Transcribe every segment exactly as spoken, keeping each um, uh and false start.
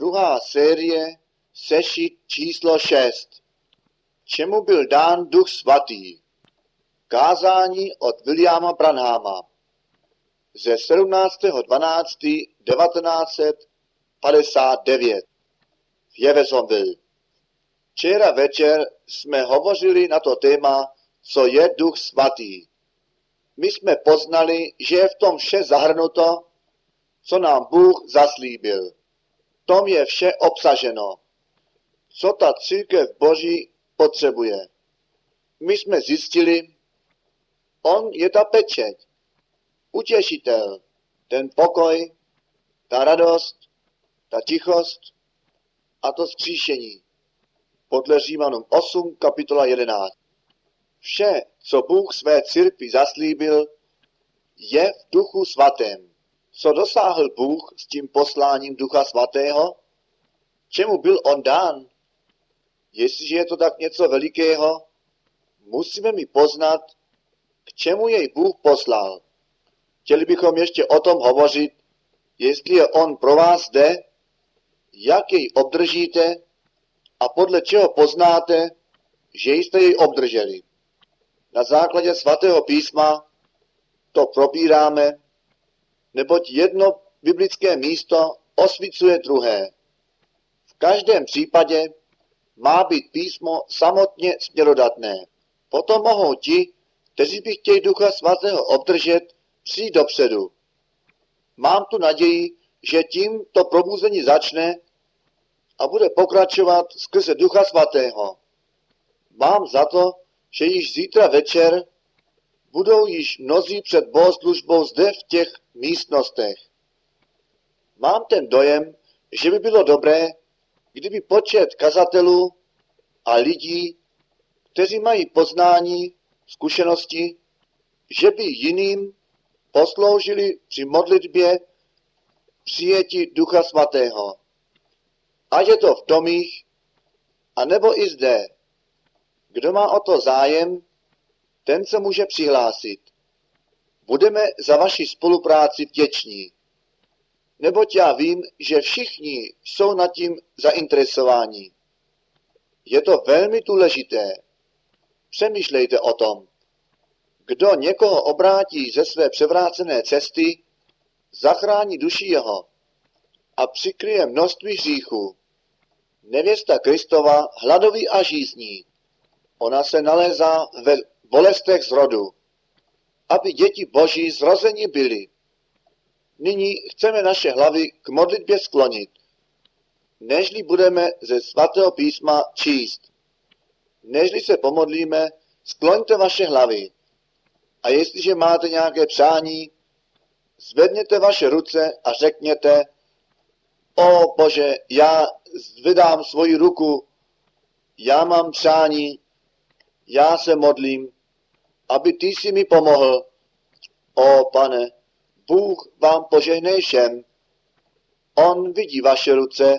Druhá série, sešit číslo šest. Čemu byl dán Duch Svatý? Kázání od Williama Branhama ze sedmnáctého dvanáctého devatenáct set padesát devět v Jeffersonville. Včera večer jsme hovořili na to téma, co je Duch Svatý. My jsme poznali, že je v tom vše zahrnuto, co nám Bůh zaslíbil. V tom je vše obsaženo, co ta církev Boží potřebuje. My jsme zjistili, on je ta pečeť, utěšitel, ten pokoj, ta radost, ta tichost a to vzkříšení. Podle Římanům osm, kapitola jedenáct. Vše, co Bůh své církvi zaslíbil, je v Duchu Svatém. Co dosáhl Bůh s tím posláním Ducha Svatého? Čemu byl on dán? Jestliže je to tak něco velikého, musíme mi poznat, k čemu jej Bůh poslal. Chtěli bychom ještě o tom hovořit, jestli je on pro vás zde, jak jej obdržíte a podle čeho poznáte, že jste jej obdrželi. Na základě svatého písma to propíráme, neboť jedno biblické místo osvícuje druhé. V každém případě má být písmo samotně směrodatné. Potom mohou ti, kteří by chtěli Ducha Svatého obdržet, přijít dopředu. Mám tu naději, že tím to probuzení začne a bude pokračovat skrze Ducha Svatého. Mám za to, že již zítra večer budou již mnozí před bohoslužbou zde v těch místnostech. Mám ten dojem, že by bylo dobré, kdyby počet kazatelů a lidí, kteří mají poznání, zkušenosti, že by jiným posloužili při modlitbě přijetí Ducha Svatého. Ať je to v domích, anebo i zde. Kdo má o to zájem, ten se může přihlásit. Budeme za vaši spolupráci vděční. Neboť já vím, že všichni jsou nad tím zainteresováni. Je to velmi důležité. Přemýšlejte o tom. Kdo někoho obrátí ze své převrácené cesty, zachrání duši jeho a přikryje množství hříchů. Nevěsta Kristova hladoví a žízní. Ona se nalézá ve bolestech zrodu, aby děti Boží zrozeni byly. Nyní chceme naše hlavy k modlitbě sklonit, nežli budeme ze svatého písma číst. Nežli se pomodlíme, skloňte vaše hlavy. A jestliže máte nějaké přání, zvedněte vaše ruce a řekněte: O Bože, já zvedám svoji ruku, já mám přání, já se modlím, aby ty si mi pomohl. O Pane, Bůh vám požehnej všem. On vidí vaše ruce.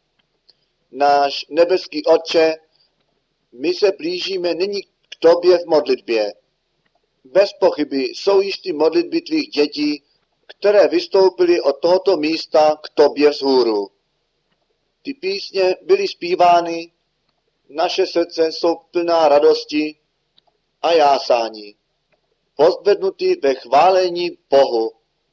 Náš nebeský Otče, my se blížíme nyní k tobě v modlitbě. Bez pochyby jsou již ty modlitby tvých dětí, které vystoupily od tohoto místa k tobě vzhůru. Ty písně byly zpívány, naše srdce jsou plná radosti a jásání, pozdvednutý ve chválení Bohu.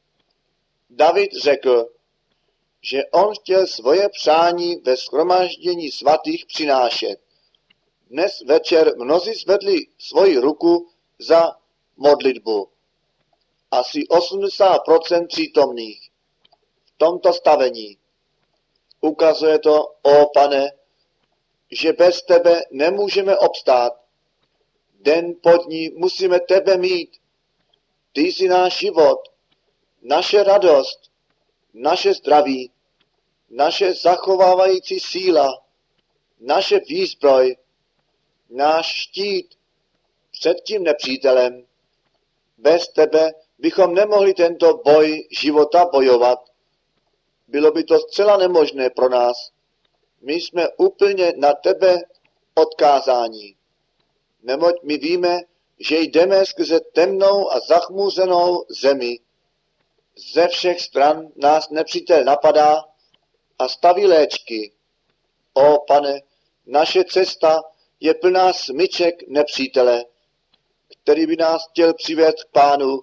David řekl, že on chtěl svoje přání ve shromáždění svatých přinášet. Dnes večer mnozí zvedli svoji ruku za modlitbu. Asi osmdesát procent přítomných v tomto stavení. Ukazuje to, o Pane, že bez tebe nemůžeme obstát. Den po dní musíme tebe mít. Ty jsi náš život, naše radost, naše zdraví, naše zachovávající síla, naše výzbroj, náš štít před tím nepřítelem. Bez tebe bychom nemohli tento boj života bojovat. Bylo by to zcela nemožné pro nás. My jsme úplně na tebe odkázáni. Neboť my víme, že jdeme skrze temnou a zachmúřenou zemi. Ze všech stran nás nepřítel napadá a staví léčky. O Pane, naše cesta je plná smyček nepřítele, který by nás chtěl přivést k Pánu.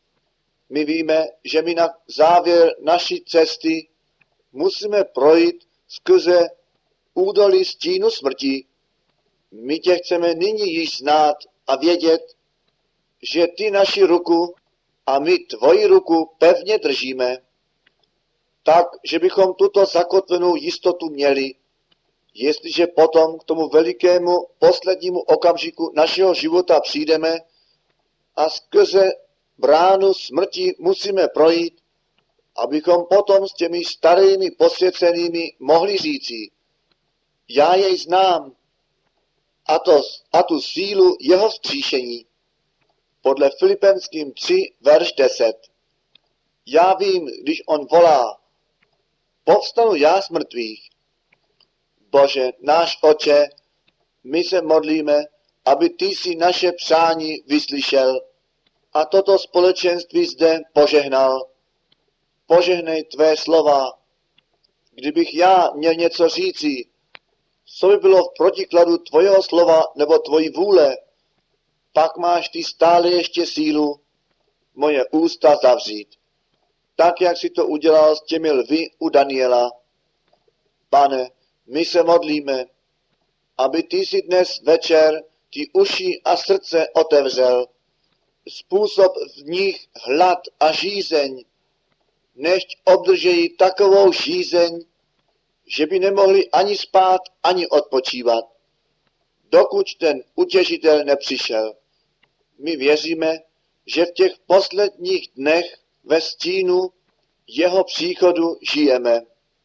My víme, že my na závěr naší cesty musíme projít skrze údolí stínu smrti. My tě chceme nyní již znát a vědět, že ty naši ruku a my tvoji ruku pevně držíme, tak, že bychom tuto zakotvenou jistotu měli, jestliže potom k tomu velikému poslednímu okamžiku našeho života přijdeme a skrze bránu smrti musíme projít, abychom potom s těmi starými posvěcenými mohli říci, já jej znám, a, to, a tu sílu jeho vzkříšení. Podle Filipenským tři, verš deset. Já vím, když on volá, povstanu já z mrtvých. Bože, náš Otče, my se modlíme, aby ty si naše přání vyslyšel a toto společenství zde požehnal. Požehnej tvé slova. Kdybych já měl něco říci, co by bylo v protikladu tvojeho slova nebo tvojí vůle, pak máš ty stále ještě sílu moje ústa zavřít. Tak, jak si to udělal s těmi lvy u Daniela. Pane, my se modlíme, aby ty si dnes večer ty uši a srdce otevřel, způsob v nich hlad a žízeň, nechť obdržejí takovou žízeň, že by nemohli ani spát, ani odpočívat, dokud ten utěšitel nepřišel. My věříme, že v těch posledních dnech ve stínu jeho příchodu žijeme.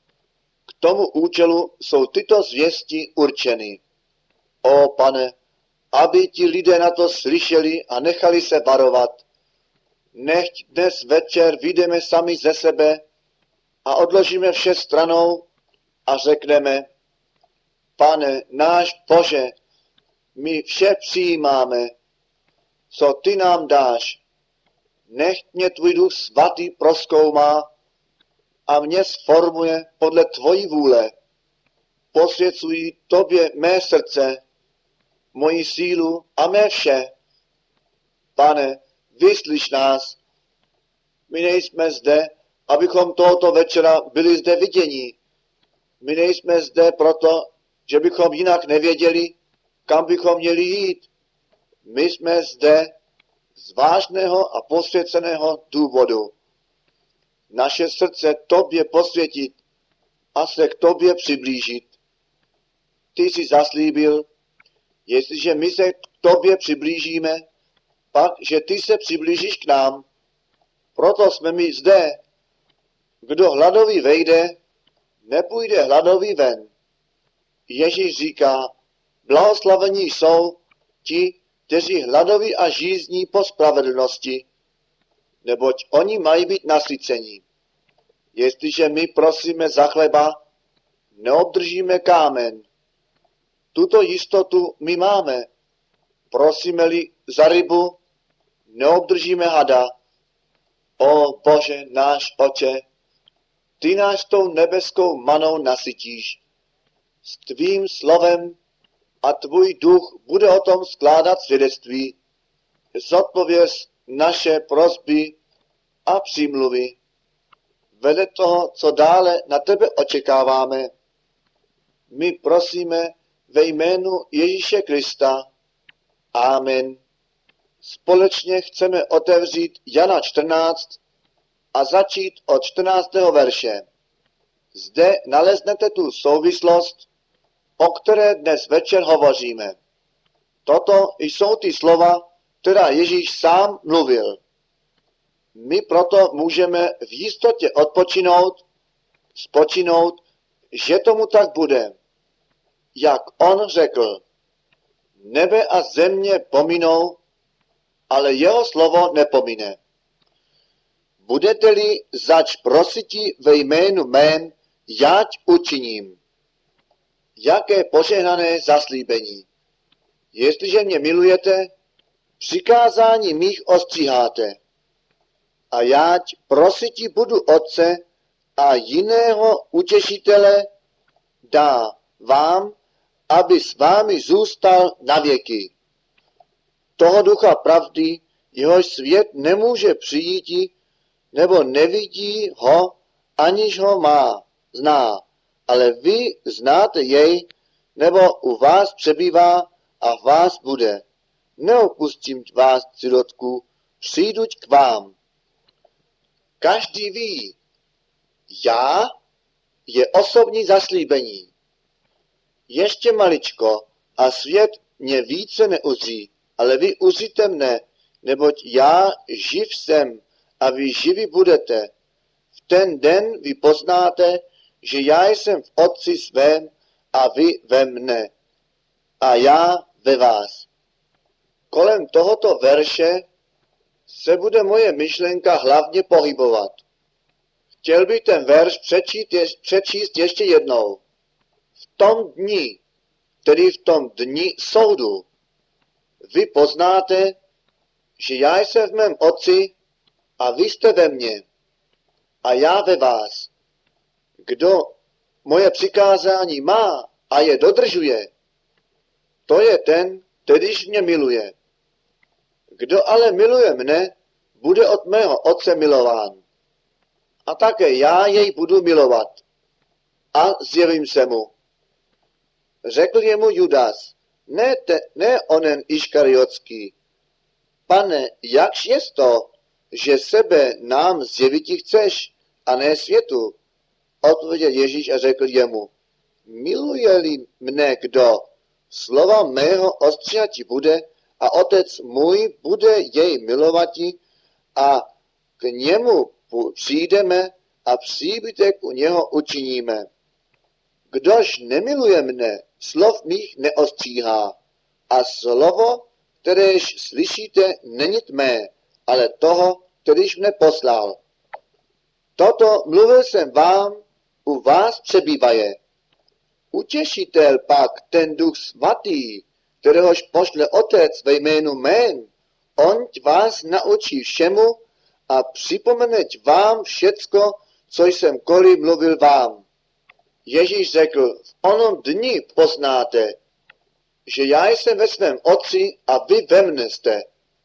K tomu účelu jsou tyto zvěsti určeny. O Pane, aby ti lidé na to slyšeli a nechali se varovat. Nechť dnes večer vyjdeme sami ze sebe a odložíme vše stranou a řekneme, Pane, náš Bože, my vše přijímáme, co ty nám dáš. Nechť mě tvůj Duch Svatý prozkoumá a mě sformuje podle tvojí vůle. Posvěcuji tobě mé srdce, moji sílu a mé vše. Pane, vyslyš nás. My nejsme zde, abychom tohoto večera byli zde viděni. My nejsme zde proto, že bychom jinak nevěděli, kam bychom měli jít. My jsme zde z vážného a posvěceného důvodu. Naše srdce tobě posvětit a se k tobě přiblížit. Ty jsi zaslíbil, jestliže my se k tobě přiblížíme, pak, že ty se přiblížíš k nám. Proto jsme my zde. Kdo hladový vejde, nepůjde hladový ven. Ježíš říká, blahoslavení jsou ti, kteří hladoví a žízní po spravedlnosti, neboť oni mají být nasyceni. Jestliže my prosíme za chleba, neobdržíme kámen. Tuto jistotu my máme. Prosíme-li za rybu, neobdržíme hada. O Bože, náš Otče, ty nás tou nebeskou manou nasytíš. S tvým slovem a tvůj duch bude o tom skládat svědectví. Zodpověz naše prosby a přímluvy. Vedle toho, co dále na tebe očekáváme, my prosíme ve jménu Ježíše Krista. Amen. Společně chceme otevřít Jana čtrnáct a začít od čtrnáctého verše. Zde naleznete tu souvislost, o které dnes večer hovoříme. Toto jsou ty slova, která Ježíš sám mluvil. My proto můžeme v jistotě odpočinout, spočinout, že tomu tak bude. Jak on řekl, nebe a země pominou, ale jeho slovo nepomine. Budete-li zač prositi ve jménu mém, jáť učiním. Jaké požehnané zaslíbení. Jestliže mě milujete, přikázání mých ostříháte. A jáť prositi budu Otce, a jiného utěšitele dá vám, aby s vámi zůstal na věky. Toho ducha pravdy, jehož svět nemůže přijít, nebo nevidí ho, aniž ho má, zná. Ale vy znáte jej, nebo u vás přebývá a v vás bude. Neopustím vás, sirotku, přijduť k vám. Každý ví, já je osobní zaslíbení. Ještě maličko a svět mě více neuzří, ale vy uzříte mne, neboť já živ jsem a vy živi budete. V ten den vy poznáte, že já jsem v Otci svém a vy ve mne a já ve vás. Kolem tohoto verše se bude moje myšlenka hlavně pohybovat. Chtěl bych ten verš přečíst, je, přečíst ještě jednou. V tom dni, tedy v tom dni soudu, vy poznáte, že já jsem v mém Otci a vy jste ve mně a já ve vás. Kdo moje přikázání má a je dodržuje, to je ten, kterýž mě miluje. Kdo ale miluje mne, bude od mého Otce milován. A také já jej budu milovat. A zjevím se mu. Řekl jemu Judas, ne, te, ne onen Iškariotský. Pane, jakž je to, že sebe nám zjeviti chceš, a ne světu? Odpověděl Ježíš a řekl jemu, miluje-li mne kdo, slova mého ostříhati bude a otec můj bude jej milovati a k němu přijdeme a příbytek u něho učiníme. Kdož nemiluje mne, slov mých neostříhá a slovo, kteréž slyšíte, není tmé, ale toho, kterýž mne poslal. Toto mluvil jsem vám, u vás přebývaje. Utěšitel pak, ten Duch Svatý, kteréhož pošle Otec ve jménu mém, on vás naučí všemu a připomeneť vám všecko, co jsem koli mluvil vám. Ježíš řekl, v onom dni poznáte, že já jsem ve svém Otci a vy ve mne jste.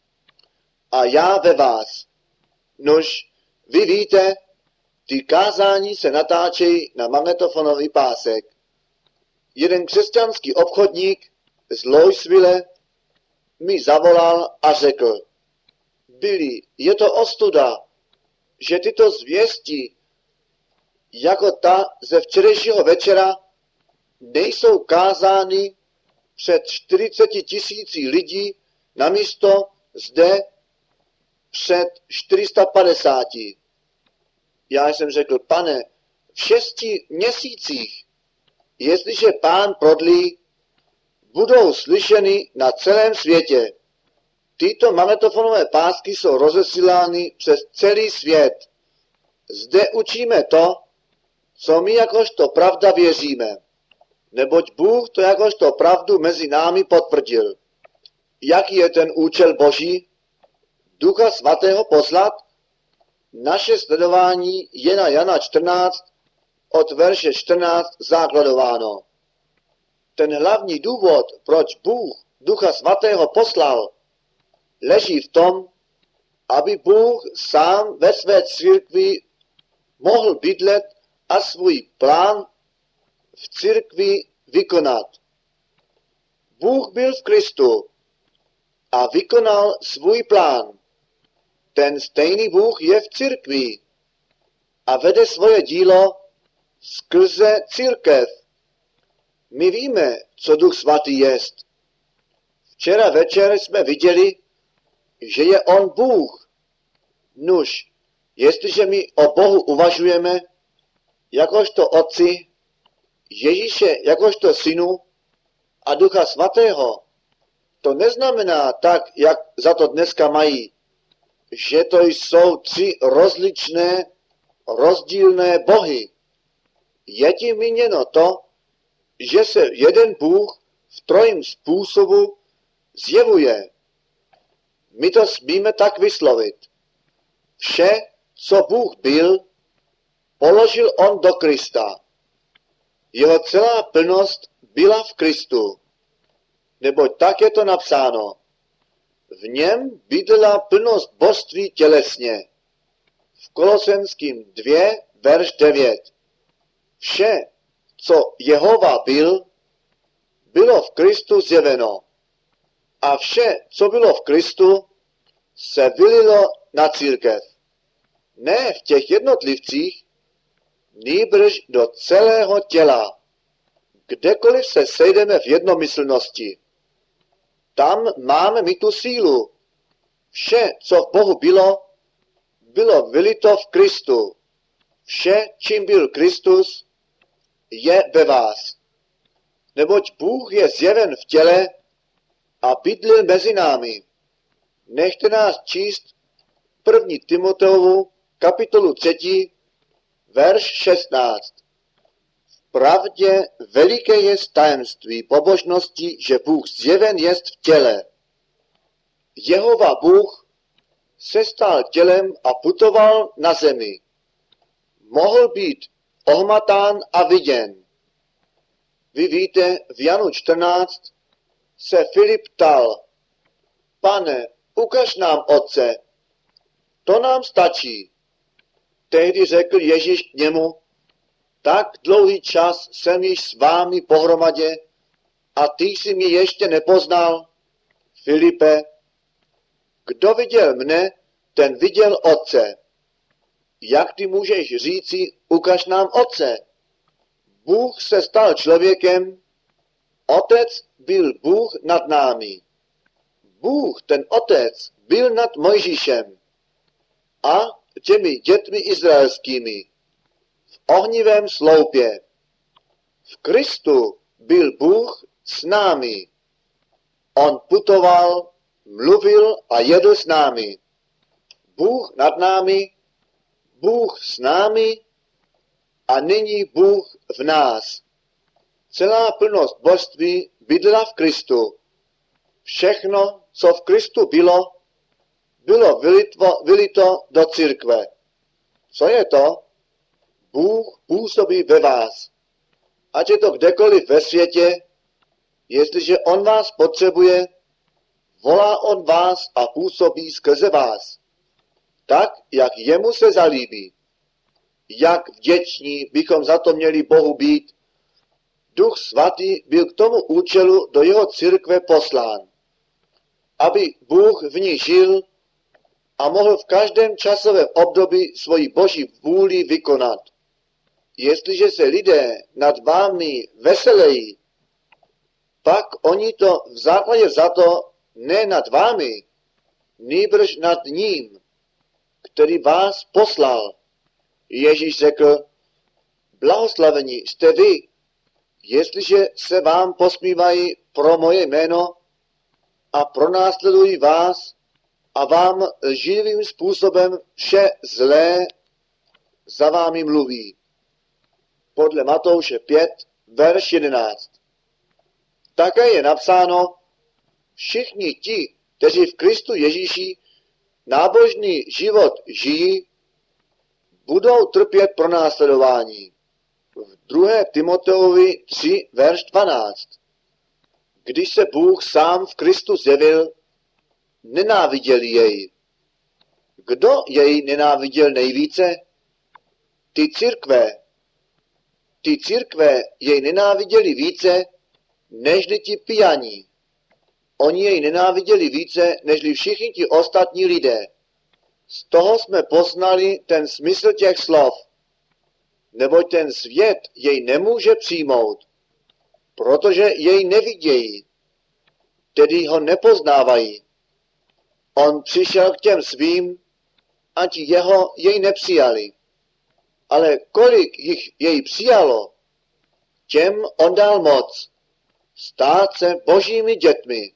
A já ve vás. Nož, vy víte, ty kázání se natáčejí na magnetofonový pásek. Jeden křesťanský obchodník z Louisville mi zavolal a řekl, Billy, je to ostuda, že tyto zvěsti, jako ta ze včerejšího večera, nejsou kázány před čtyřiceti tisíci lidí, namísto zde před čtyři sta padesáti. Já jsem řekl, pane, v šesti měsících, jestliže pán prodlí, budou slyšeny na celém světě. Tyto magnetofonové pásky jsou rozesílány přes celý svět. Zde učíme to, co my jakožto pravda věříme. Neboť Bůh to jakožto pravdu mezi námi potvrdil. Jaký je ten účel Boží? Ducha Svatého poslat? Naše sledování je na Jana čtrnáct od verše čtrnáct základováno. Ten hlavní důvod, proč Bůh Ducha Svatého poslal, leží v tom, aby Bůh sám ve své církvi mohl bydlet a svůj plán v církvi vykonat. Bůh byl v Kristu a vykonal svůj plán. Ten stejný Bůh je v církvi a vede svoje dílo skrze církev. My víme, co Duch Svatý jest. Včera večer jsme viděli, že je on Bůh. Nuž, jestliže my o Bohu uvažujeme, jakožto Otci, Ježíše jakožto Synu a Ducha Svatého, to neznamená tak, jak za to dneska mají, že to jsou tři rozličné, rozdílné bohy. Je tím míněno to, že se jeden Bůh v trojím způsobu zjevuje. My to smíme tak vyslovit. Vše, co Bůh byl, položil on do Krista. Jeho celá plnost byla v Kristu, neboť tak je to napsáno. V něm bydlela plnost božství tělesně. V Kolosenským dva, verš devět. Vše, co Jehova byl, bylo v Kristu zjeveno. A vše, co bylo v Kristu, se vylilo na církev. Ne v těch jednotlivcích, nýbrž do celého těla. Kdekoliv se sejdeme v jednomyslnosti, tam máme my tu sílu. Vše, co v Bohu bylo, bylo vylito v Kristu. Vše, čím byl Kristus, je ve vás. Neboť Bůh je zjeven v těle a bydlil mezi námi. Nechte nás číst první Timoteovu kapitolu třetí, verš šestnáct. V pravdě veliké je tajemství pobožnosti, že Bůh zjeven jest v těle. Jehova Bůh se stal tělem a putoval na zemi. Mohl být ohmatán a viděn. Vy víte, v Janu čtrnáct se Filip ptal: Pane, ukaž nám Otce, to nám stačí. Tehdy řekl Ježíš k němu: Tak dlouhý čas jsem již s vámi pohromadě a ty jsi mě ještě nepoznal? Filipe, kdo viděl mne, ten viděl Otce. Jak ty můžeš říci, ukaž nám Otce? Bůh se stal člověkem, Otec byl Bůh nad námi. Bůh, ten Otec, byl nad Mojžíšem a těmi dětmi izraelskými v ohnivém sloupě. V Kristu byl Bůh s námi. On putoval, mluvil a jedl s námi. Bůh nad námi, Bůh s námi a nyní Bůh v nás. Celá plnost božství bydlela v Kristu. Všechno, co v Kristu bylo, bylo vylito, vylito do církve. Co je to? Bůh působí ve vás. Ať je to kdekoliv ve světě, jestliže on vás potřebuje, volá on vás a působí skrze vás. Tak, jak jemu se zalíbí. Jak vděční bychom za to měli Bohu být. Duch svatý byl k tomu účelu do jeho církve poslán, aby Bůh v ní žil a mohl v každém časovém období svoji boží vůli vykonat. Jestliže se lidé nad vámi veselejí, pak oni to v základě za to ne nad vámi, nýbrž nad ním, který vás poslal. Ježíš řekl: Blahoslavení jste vy, jestliže se vám posmívají pro moje jméno a pronásledují vás a vám živým způsobem vše zlé za vámi mluví. Podle Matouše pět, verš jedenáct. Také je napsáno: Všichni ti, kteří v Kristu Ježíši nábožný život žijí, budou trpět pronásledování. V druhé Timoteovi tři, verš dvanáct. Když se Bůh sám v Kristu zjevil, nenáviděli jej. Kdo jej nenáviděl nejvíce? Ty církve. Ty církve jej nenáviděli více, nežli ti pijaní. Oni jej nenáviděli více, nežli všichni ti ostatní lidé. Z toho jsme poznali ten smysl těch slov. Neboť ten svět jej nemůže přijmout, protože jej nevidějí, tedy ho nepoznávají. On přišel k těm svým, a ti jeho jej nepřijali. Ale kolik jich jej přijalo, těm on dal moc stát se božími dětmi.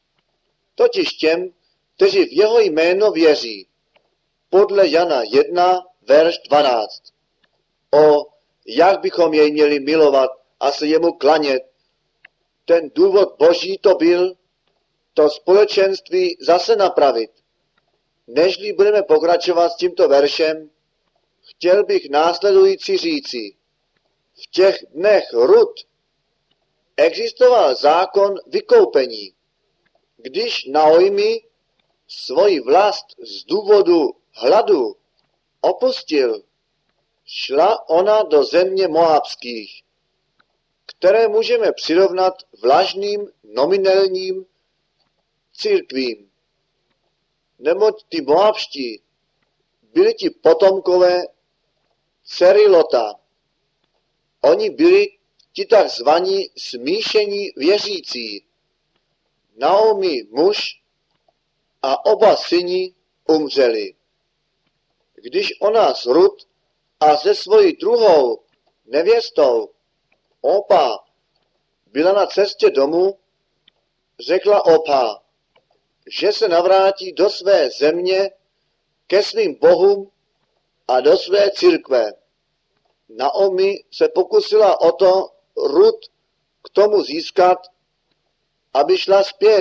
Totiž těm, kteří v jeho jméno věří. Podle Jana jedna, verš dvanáct. O, jak bychom jej měli milovat a se jemu klanět. Ten důvod boží to byl, to společenství zase napravit. Nežli budeme pokračovat s tímto veršem, chtěl bych následující říci. V těch dnech Rut existoval zákon vykoupení. Když Naomi svoji vlast z důvodu hladu opustil, šla ona do země moabských, které můžeme přirovnat vlažným nominálním církvím. Neboť ty moabští byli ti potomkové dcery Lota. Oni byli ti takzvaní smíšení věřící. Naomi muž a oba syni umřeli. Když ona s Rut a se svojí druhou nevěstou Opa byla na cestě domů, řekla Opa, že se navrátí do své země ke svým bohům a do své církve. Naomi se pokusila o to Rut k tomu získat, aby šla zpět.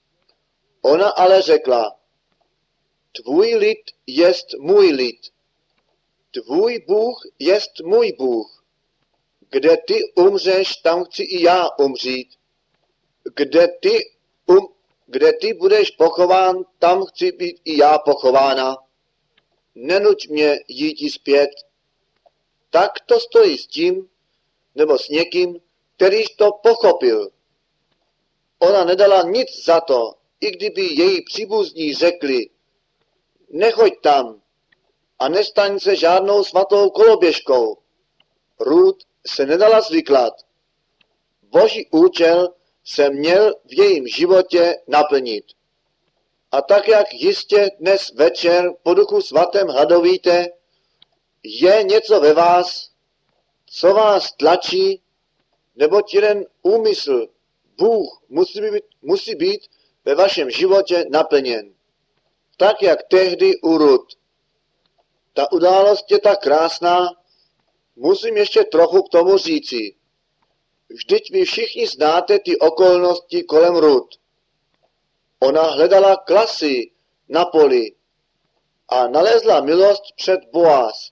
Ona ale řekla, tvůj lid jest můj lid, tvůj Bůh jest můj Bůh. Kde ty umřeš, tam chci i já umřít. Kde ty, um, kde ty budeš pochován, tam chci být i já pochována. Nenuť mě jít zpět. Tak to stojí s tím, nebo s někým, kterýž to pochopil. Ona nedala nic za to, i kdyby její příbuzní řekli, nechoď tam a nestaň se žádnou svatou koloběžkou. Rut se nedala zvyklat. Boží účel se měl v jejím životě naplnit. A tak, jak jistě dnes večer po Duchu Svatém hladovíte, je něco ve vás, co vás tlačí, neboť jeden úmysl, Bůh, musí být, musí být ve vašem životě naplněn. Tak, jak tehdy u Rut. Ta událost je tak krásná, musím ještě trochu k tomu říci. Vždyť vy všichni znáte ty okolnosti kolem Rut. Ona hledala klasy na poli a nalezla milost před Boaz.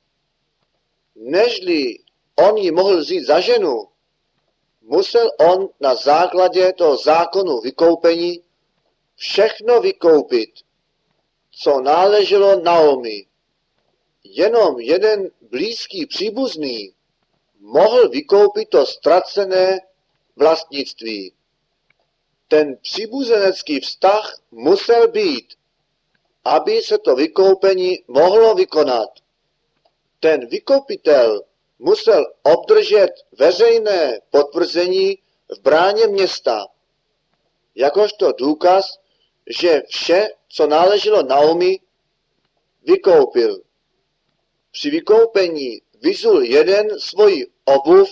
Nežli on ji mohl vzít za ženu, musel on na základě toho zákonu vykoupení všechno vykoupit, co náleželo Naomi. Jenom jeden blízký příbuzný mohl vykoupit to ztracené vlastnictví. Ten příbuzenecký vztah musel být, aby se to vykoupení mohlo vykonat. Ten vykupitel musel obdržet veřejné potvrzení v bráně města, jakožto důkaz, že vše, co náleželo Naomi, vykoupil. Při vykoupení vyzul jeden svoji obuv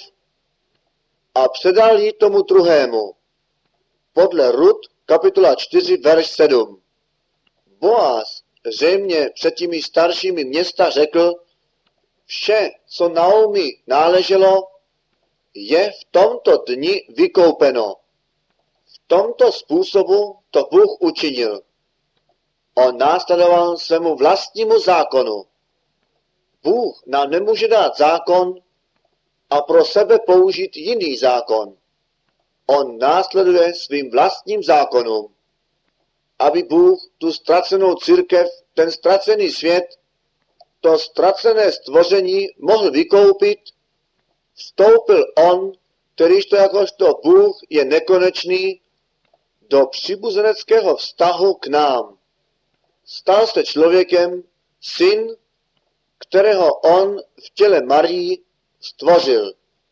a předal ji tomu druhému. Podle Rut kapitola čtyři, verš sedm. Boaz zřejmě před těmi staršími města řekl, vše, co Naomi náleželo, je v tomto dni vykoupeno. V tomto způsobu to Bůh učinil. On následoval svému vlastnímu zákonu. Bůh nám nemůže dát zákon a pro sebe použít jiný zákon. On následuje svým vlastním zákonům, aby Bůh tu ztracenou církev, ten ztracený svět, to ztracené stvoření mohl vykoupit, vstoupil on, kterýž to jakožto Bůh je nekonečný, do příbuzeneckého vztahu k nám. Stal se člověkem, syn, kterého on v těle Marii stvořil.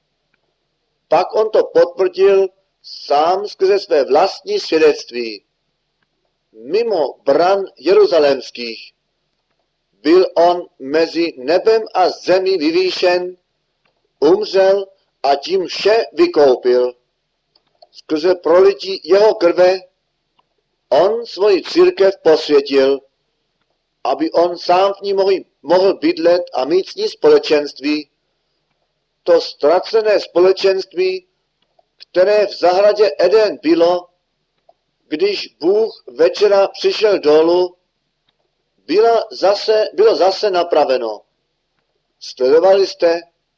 Pak on to potvrdil sám skrze své vlastní svědectví. Mimo bran jeruzalémských byl on mezi nebem a zemí vyvýšen, umřel a tím vše vykoupil. Skrze prolití jeho krve on svoji církev posvětil, aby on sám v ní mohl, mohl bydlet a mít s ní společenství. To ztracené společenství, které v zahradě Eden bylo, když Bůh večera přišel dolů, bylo zase, bylo zase napraveno. Sledovali jste?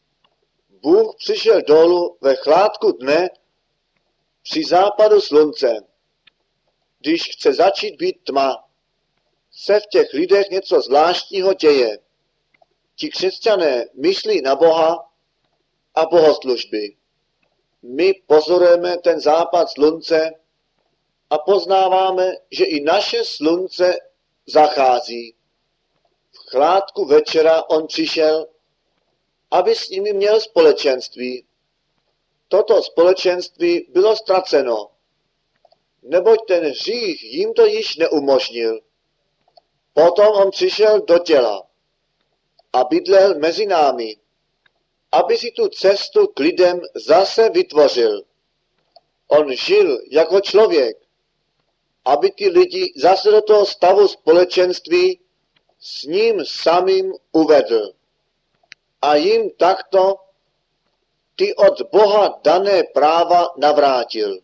Bůh přišel dolů ve chládku dne při západu slunce. Když chce začít být tma, se v těch lidech něco zvláštního děje. Ti křesťané myslí na Boha a bohoslužby. My pozorujeme ten západ slunce a poznáváme, že i naše slunce zachází. V chládku večera on přišel, aby s nimi měl společenství. Toto společenství bylo ztraceno, neboť ten hřích jim to již neumožnil. Potom on přišel do těla a bydlel mezi námi, aby si tu cestu k lidem zase vytvořil. On žil jako člověk, aby ty lidi zase do toho stavu společenství s ním samým uvedl. A jim takto ty od Boha dané práva navrátil.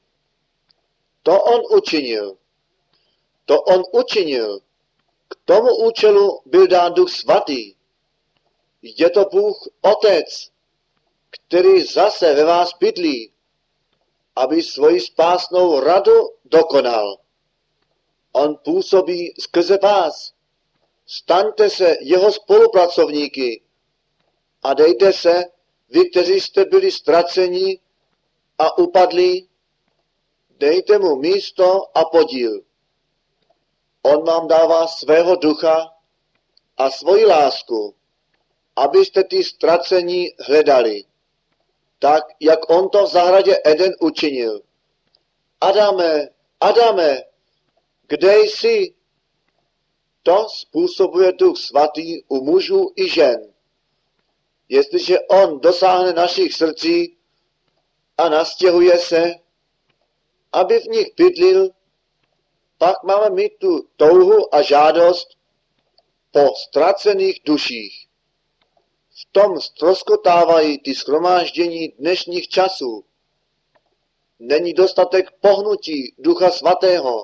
To on učinil. To on učinil. K tomu účelu byl dán Duch Svatý. Je to Bůh Otec, který zase ve vás bydlí, aby svoji spásnou radu dokonal. On působí skrze vás. Staňte se jeho spolupracovníky a dejte se, vy, kteří jste byli ztraceni a upadli, dejte mu místo a podíl. On vám dává svého ducha a svoji lásku, abyste ty ztracení hledali, tak, jak on to v zahradě Eden učinil. Adame, Adame, kde jsi? To způsobuje Duch Svatý u mužů i žen. Jestliže on dosáhne našich srdcí a nastěhuje se, aby v nich bydlil, pak máme mít tu touhu a žádost po ztracených duších. V tom ztroskotávají ty shromáždění dnešních časů. Není dostatek pohnutí Ducha Svatého.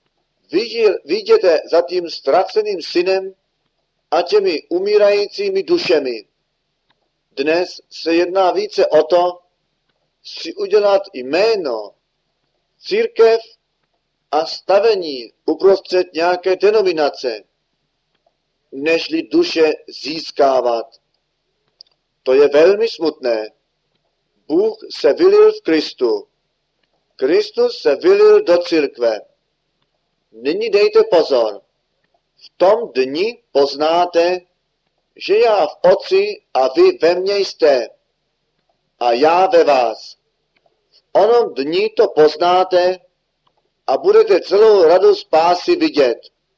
Viděte za tím ztraceným synem a těmi umírajícími dušemi. Dnes se jedná více o to, si udělat jméno, církev a stavení uprostřed nějaké denominace, nežli duše získávat. To je velmi smutné. Bůh se vylil v Kristu. Kristus se vylil do církve. Nyní dejte pozor. V tom dni poznáte, že já v Otci a vy ve mně jste a já ve vás. V onom dni to poznáte a budete celou radost spásy vidět.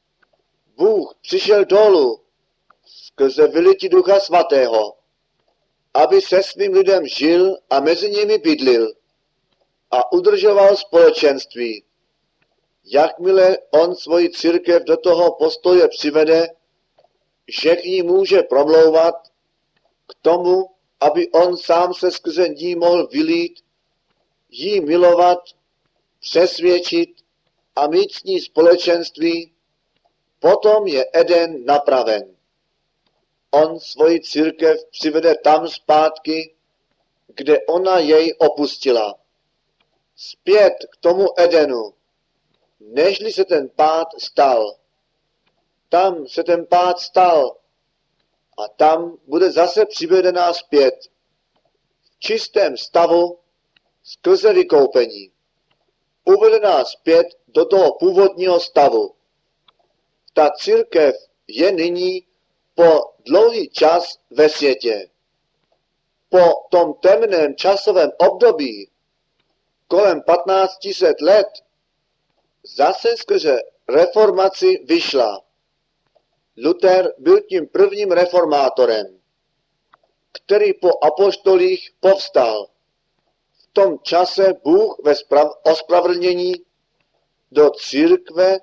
Bůh přišel dolů skrze vylití Ducha Svatého, aby se svým lidem žil a mezi nimi bydlil a udržoval společenství. Jakmile on svoji církev do toho postoje přivede, že k ní může promlouvat, k tomu, aby on sám se skrze ní mohl vylít, jí milovat, přesvědčit a mít s ní společenství, potom je Eden napraven. On svoji církev přivede tam zpátky, kde ona jej opustila. Zpět k tomu Edenu, nežli se ten pád stal. Tam se ten pád stal a tam bude zase přivedená zpět. V čistém stavu skrze vykoupení. Uvedená zpět do toho původního stavu. Ta církev je nyní po dlouhý čas ve světě. Po tom temném časovém období, kolem patnáct set let, zase skrze reformaci vyšla. Luther byl tím prvním reformátorem, který po apoštolích povstal. V tom čase Bůh ve ospravedlnění do církve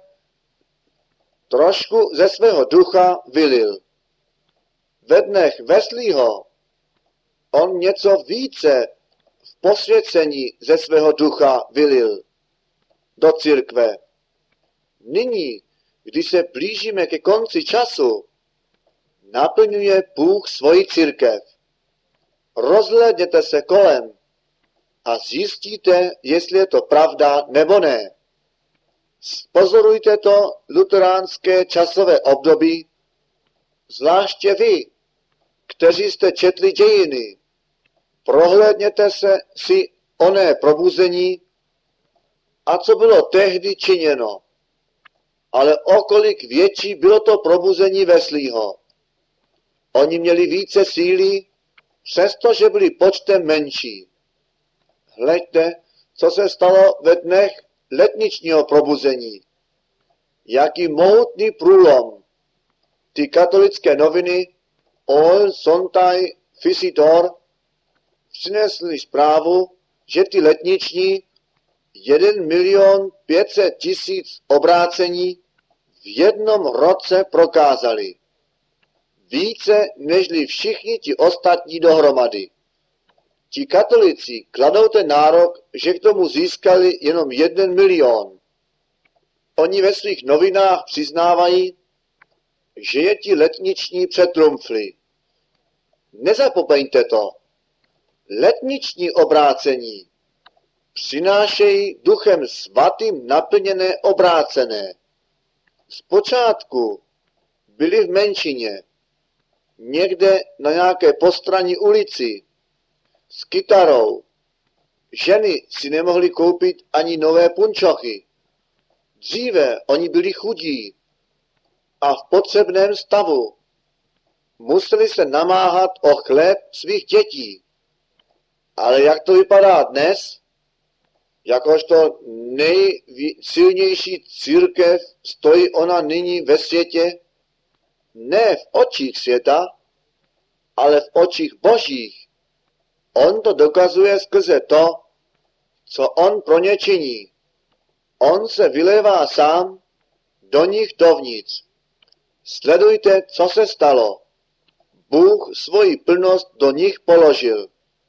trošku ze svého ducha vylil. Ve dnech Wesleyho on něco více v posvěcení ze svého ducha vylil do církve. Nyní, když se blížíme ke konci času, naplňuje Bůh svoji církev. Rozhlédněte se kolem a zjistíte, jestli je to pravda nebo ne. Pozorujte to luteránské časové období, zvláště vy, kteří jste četli dějiny. Prohlédněte se si oné probuzení a co bylo tehdy činěno. Ale o kolik větší bylo to probuzení Wesleyho. Oni měli více síly, přestože byli počtem menší. Hleďte, co se stalo ve dnech letničního probuzení. Jaký mohutný průlom. Ty katolické noviny All Sonntag Visitor přinesli zprávu, že ty letniční jeden milion pět set tisíc obrácení v jednom roce prokázali. Více nežli všichni ti ostatní dohromady. Ti katolíci kladou ten nárok, že k tomu získali jenom jeden milion. Oni ve svých novinách přiznávají, že je ti letniční přetrumfli. Nezapomeňte to. Letniční obrácení přinášejí duchem svatým naplněné obrácené. Zpočátku byli v menšině, někde na nějaké postranní ulici, s kytarou. Ženy si nemohly koupit ani nové punčochy. Dříve oni byli chudí a v potřebném stavu. Museli se namáhat o chléb svých dětí. Ale jak to vypadá dnes? Jakožto nejsilnější církev stojí ona nyní ve světě, ne v očích světa, ale v očích božích. On to dokazuje skrze to, co on pro ně činí. On se vylévá sám do nich dovnitř. Sledujte, co se stalo. Bůh svoji plnost do nich položil.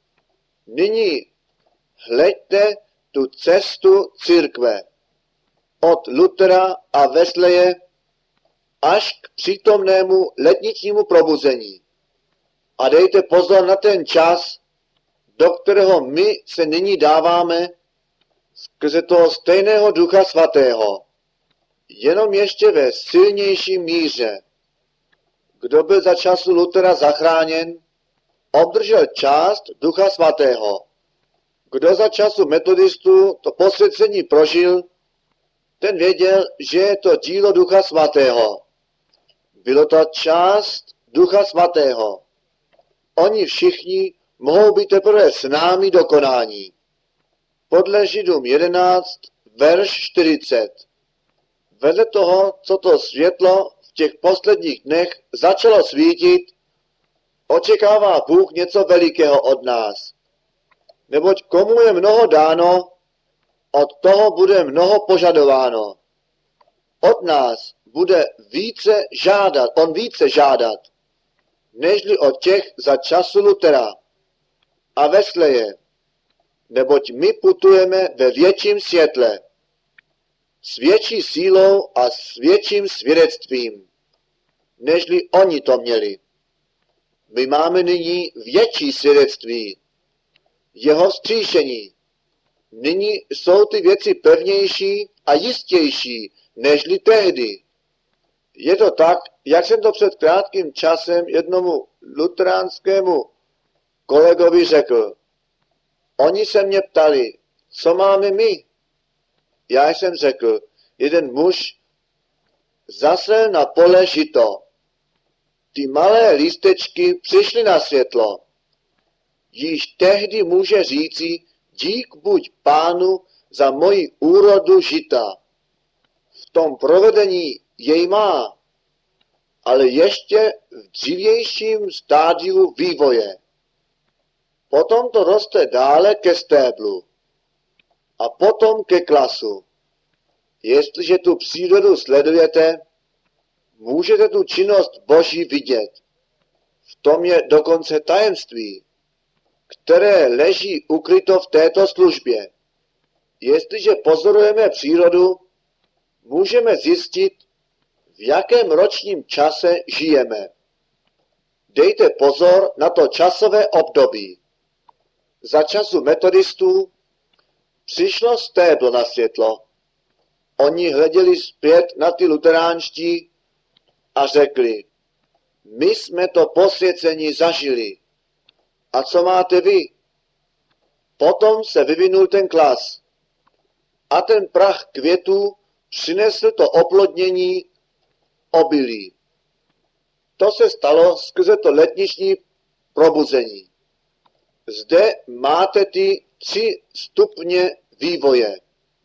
Nyní hleďte tu cestu církve. Od Luthera a Wesleye až k přítomnému letničnímu probuzení. A dejte pozor na ten čas, do kterého my se nyní dáváme skrze toho stejného Ducha Svatého. Jenom ještě ve silnější míře. Kdo byl za času Luthera zachráněn, obdržel část Ducha Svatého. Kdo za času metodistů to posvěcení prožil, ten věděl, že je to dílo Ducha Svatého. Bylo to část Ducha Svatého. Oni všichni mohou být teprve s námi do konání. Podle Židům jedenáct, verš čtyřicet. Vedle toho, co to světlo v těch posledních dnech začalo svítit, očekává Bůh něco velikého od nás. Neboť komu je mnoho dáno, od toho bude mnoho požadováno. Od nás bude více žádat, on více žádat, nežli od těch za času Luthera a Wesleye, neboť my putujeme ve větším světle, s větší sílou a s větším svědectvím, nežli oni to měli. My máme nyní větší svědectví, jeho vzkříšení. Nyní jsou ty věci pevnější a jistější, nežli tehdy. Je to tak, jak jsem to před krátkým časem jednomu luteránskému kolegovi řekl. Oni se mě ptali, co máme my? Já jsem řekl, jeden muž zasel na pole žito. Ty malé lístečky přišly na světlo. Již tehdy může říci, dík buď Pánu za moji úrodu žita. V tom provedení jej má, ale ještě v dřívějším stádiu vývoje. Potom to roste dále ke stéblu a potom ke klasu. Jestliže tu přírodu sledujete, můžete tu činnost Boží vidět. V tom je dokonce tajemství, které leží ukryto v této službě. Jestliže pozorujeme přírodu, můžeme zjistit, v jakém ročním čase žijeme. Dejte pozor na to časové období. Za času metodistů přišlo stéblo na světlo. Oni hleděli zpět na ty luteránští a řekli, my jsme to posvěcení zažili. A co máte vy? Potom se vyvinul ten klas. A ten prach květů přinesl to oplodnění obilí. To se stalo skrze to letniční probuzení. Zde máte ty tři stupně vývoje.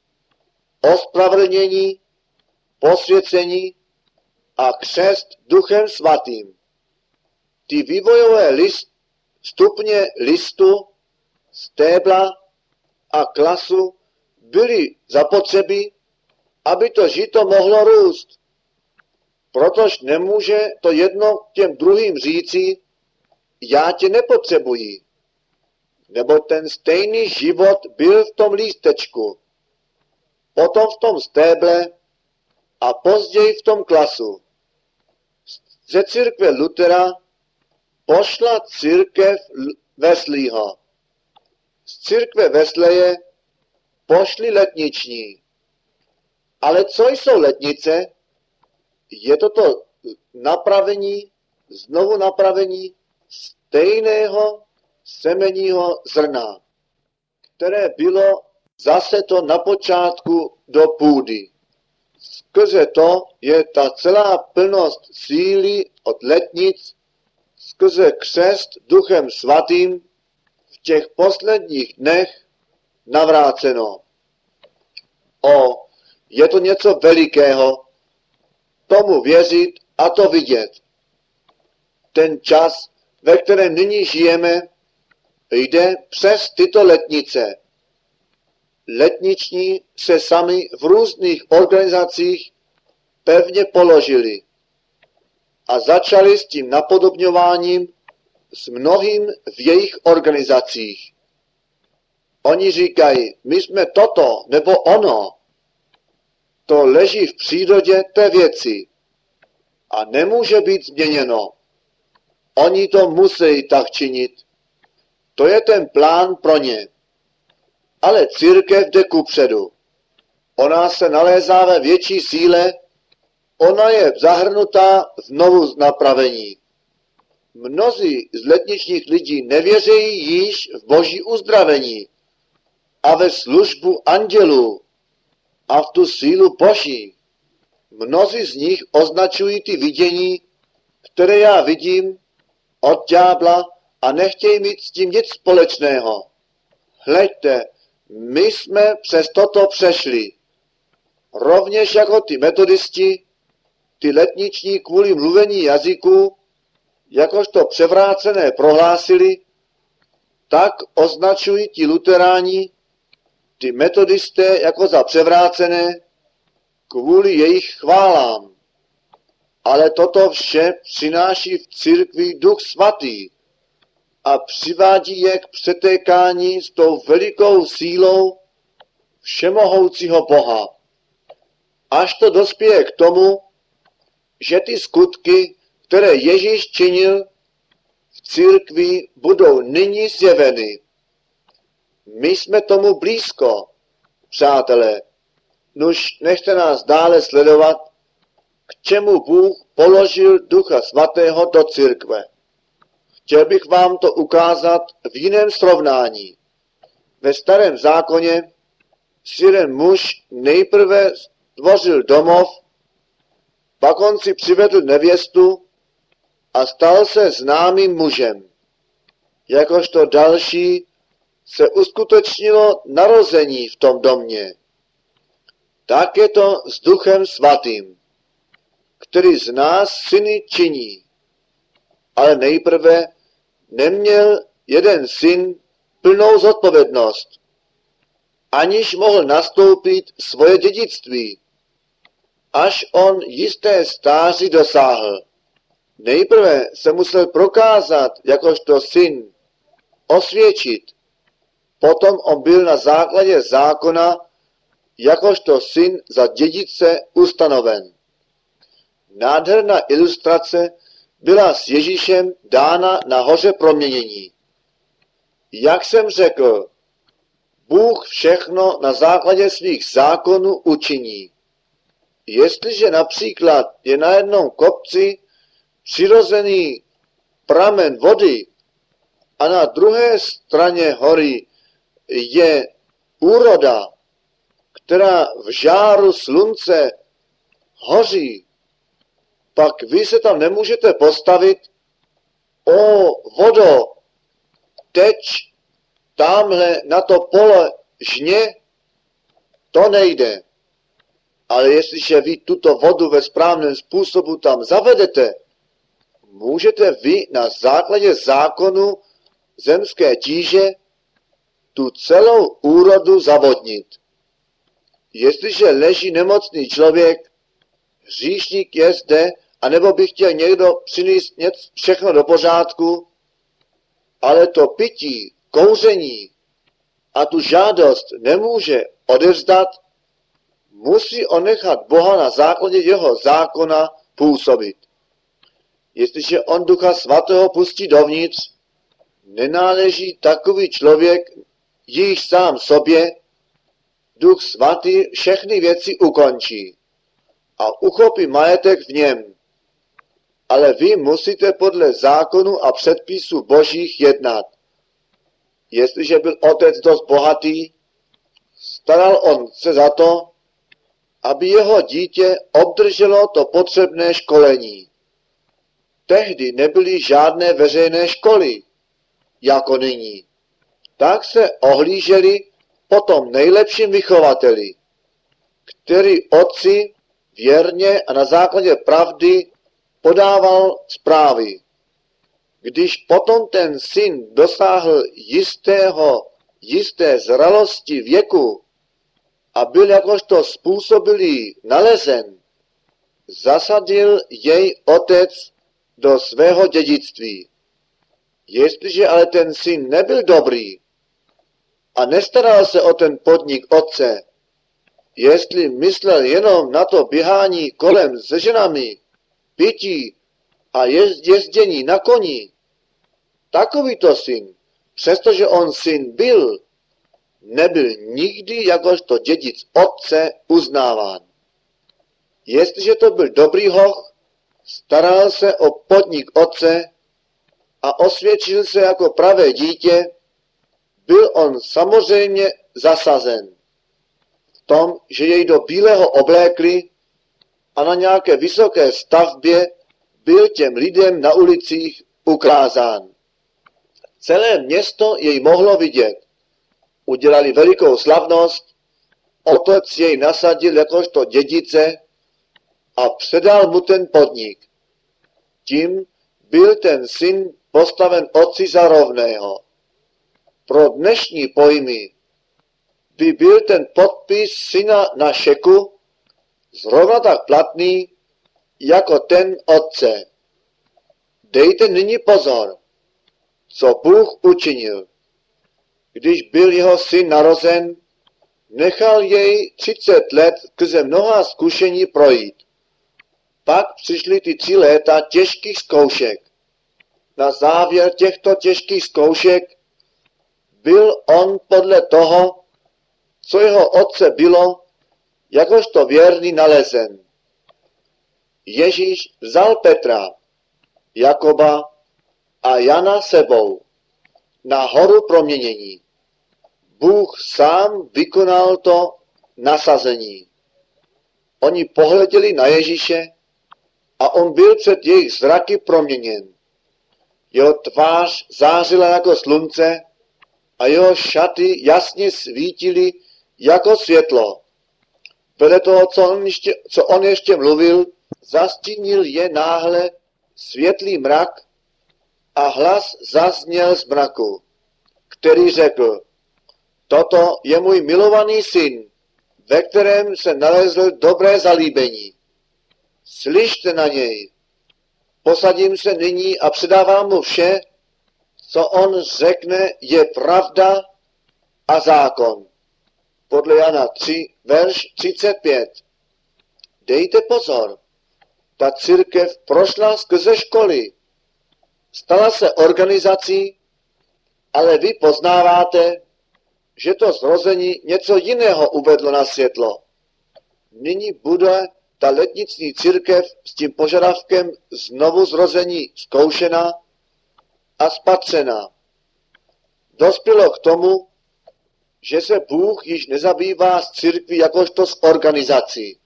Ospravedlnění, posvěcení a křest Duchem Svatým. Ty vývojové list, stupně listu, stébla a klasu byly zapotřebí, aby to žito mohlo růst. Protož nemůže to jedno k těm druhým říci, já tě nepotřebuji. Nebo ten stejný život byl v tom lístečku, potom v tom stéble a později v tom klasu. Ze církve Lutera pošla církev Wesleyho. Z církve Wesleje pošli letniční. Ale co jsou letnice? Je to to napravení, znovu napravení stejného semenního zrna, které bylo zase to na počátku do půdy. Skrze to je ta celá plnost síly od letnic, skrze křest Duchem Svatým v těch posledních dnech navráceno. O, je to něco velikého, tomu věřit a to vidět. Ten čas, ve kterém nyní žijeme, jde přes tyto letnice. Letniční se sami v různých organizacích pevně položili a začali s tím napodobňováním s mnohým v jejich organizacích. Oni říkají, my jsme toto nebo ono. To leží v přírodě té věci a nemůže být změněno. Oni to musí tak činit. To je ten plán pro ně. Ale církev jde kupředu. Ona se nalézá ve větší síle, ona je zahrnutá znovu napravení. Mnozí z letničních lidí nevěří již v boží uzdravení a ve službu andělů a v tu sílu boží. Mnozí z nich označují ty vidění, které já vidím od ďábla a nechtějí mít s tím nic společného. Hleďte, my jsme přes toto přešli. Rovněž jako ty metodisti, ty letniční kvůli mluvení jazyků, jakožto převrácené prohlásili, tak označují ti luteráni, ty metodisté jako za převrácené kvůli jejich chválám. Ale toto vše přináší v církvi Duch Svatý a přivádí je k přetékání s tou velikou sílou všemohoucího Boha. Až to dospěje k tomu, že ty skutky, které Ježíš činil v církvi, budou nyní zjeveny. My jsme tomu blízko, přátelé. Nuž nechte nás dále sledovat, k čemu Bůh položil Ducha Svatého do církve. Chtěl bych vám to ukázat v jiném srovnání. Ve Starém zákoně si jeden muž nejprve stvořil domov, pak on si přivedl nevěstu a stal se známým mužem. Jakožto další se uskutečnilo narození v tom domě. Tak je to s Duchem Svatým, který z nás syny činí. Ale nejprve neměl jeden syn plnou zodpovědnost, aniž mohl nastoupit svoje dědictví, až on jisté stáří dosáhl. Nejprve se musel prokázat jakožto syn, osvědčit. Potom on byl na základě zákona jakožto syn za dědice ustanoven. Nádherná ilustrace byla s Ježíšem dána na hoře proměnění. Jak jsem řekl, Bůh všechno na základě svých zákonů učiní. Jestliže například je na jednom kopci přirozený pramen vody a na druhé straně hory je úroda, která v žáru slunce hoří, pak vy se tam nemůžete postavit, o vodo, teč tamhle na to pole žně, to nejde. Ale jestliže vy tuto vodu ve správném způsobu tam zavedete, můžete vy na základě zákonu zemské tíže tu celou úrodu zavodnit. Jestliže leží nemocný člověk, hříšník je zde, anebo by chtěl někdo přinést všechno do pořádku, ale to pití, kouření a tu žádost nemůže odevzdat, musí on nechat Boha na základě jeho zákona působit. Jestliže on Ducha Svatého pustí dovnitř, nenáleží takový člověk již sám sobě, Duch Svatý všechny věci ukončí a uchopí majetek v něm. Ale vy musíte podle zákonu a předpisů božích jednat. Jestliže byl otec dost bohatý, staral on se za to, aby jeho dítě obdrželo to potřebné školení. Tehdy nebyly žádné veřejné školy, jako nyní. Tak se ohlíželi po tom nejlepším vychovateli, který otci věrně a na základě pravdy podával zprávy. Když potom ten syn dosáhl jistého, jisté zralosti věku a byl jakožto způsobilý nalezen, zasadil jej otec do svého dědictví. Jestliže ale ten syn nebyl dobrý a nestaral se o ten podnik otce, jestli myslel jenom na to běhání kolem se ženami, pití a jezdění na koni, takovýto syn, přestože on syn byl, nebyl nikdy jakožto dědic otce uznáván. Jestliže to byl dobrý hoch, staral se o podnik otce a osvědčil se jako pravé dítě, byl on samozřejmě zasazen v tom, že jej do bílého oblékli a na nějaké vysoké stavbě byl těm lidem na ulicích ukázán. Celé město jej mohlo vidět. Udělali velikou slavnost, otec jej nasadil jakožto dědice a předal mu ten podnik. Tím byl ten syn postaven otci za rovného. Pro dnešní pojmy by byl ten podpis syna na šeku zrovna tak platný jako ten otce. Dejte nyní pozor, co Bůh učinil. Když byl jeho syn narozen, nechal jej třicet let skrze mnoha zkušení projít. Pak přišly ty tři léta těžkých zkoušek. Na závěr těchto těžkých zkoušek byl on podle toho, co jeho otce bylo, jakožto věrný nalezen. Ježíš vzal Petra, Jakoba a Jana sebou na horu proměnění. Bůh sám vykonal to nasazení. Oni pohleděli na Ježíše a on byl před jejich zraky proměněn. Jeho tvář zářila jako slunce a jeho šaty jasně svítily jako světlo. Vedle toho, co on ještě, co on ještě mluvil, zastínil je náhle světlý mrak a hlas zazněl z mraku, který řekl: toto je můj milovaný syn, ve kterém se nalezl dobré zalíbení. Slyšte na něj. Posadím se nyní a předávám mu vše, co on řekne, je pravda a zákon. Podle Jana tři, verš třicet pět. Dejte pozor. ta církev prošla skrze školy, stala se organizací, ale vy poznáváte, že to zrození něco jiného uvedlo na světlo. Nyní bude ta letniční církev s tím požadavkem znovu zrození zkoušena a spatřena. Dospělo k tomu, že se Bůh již nezabývá s církví jakožto s organizací.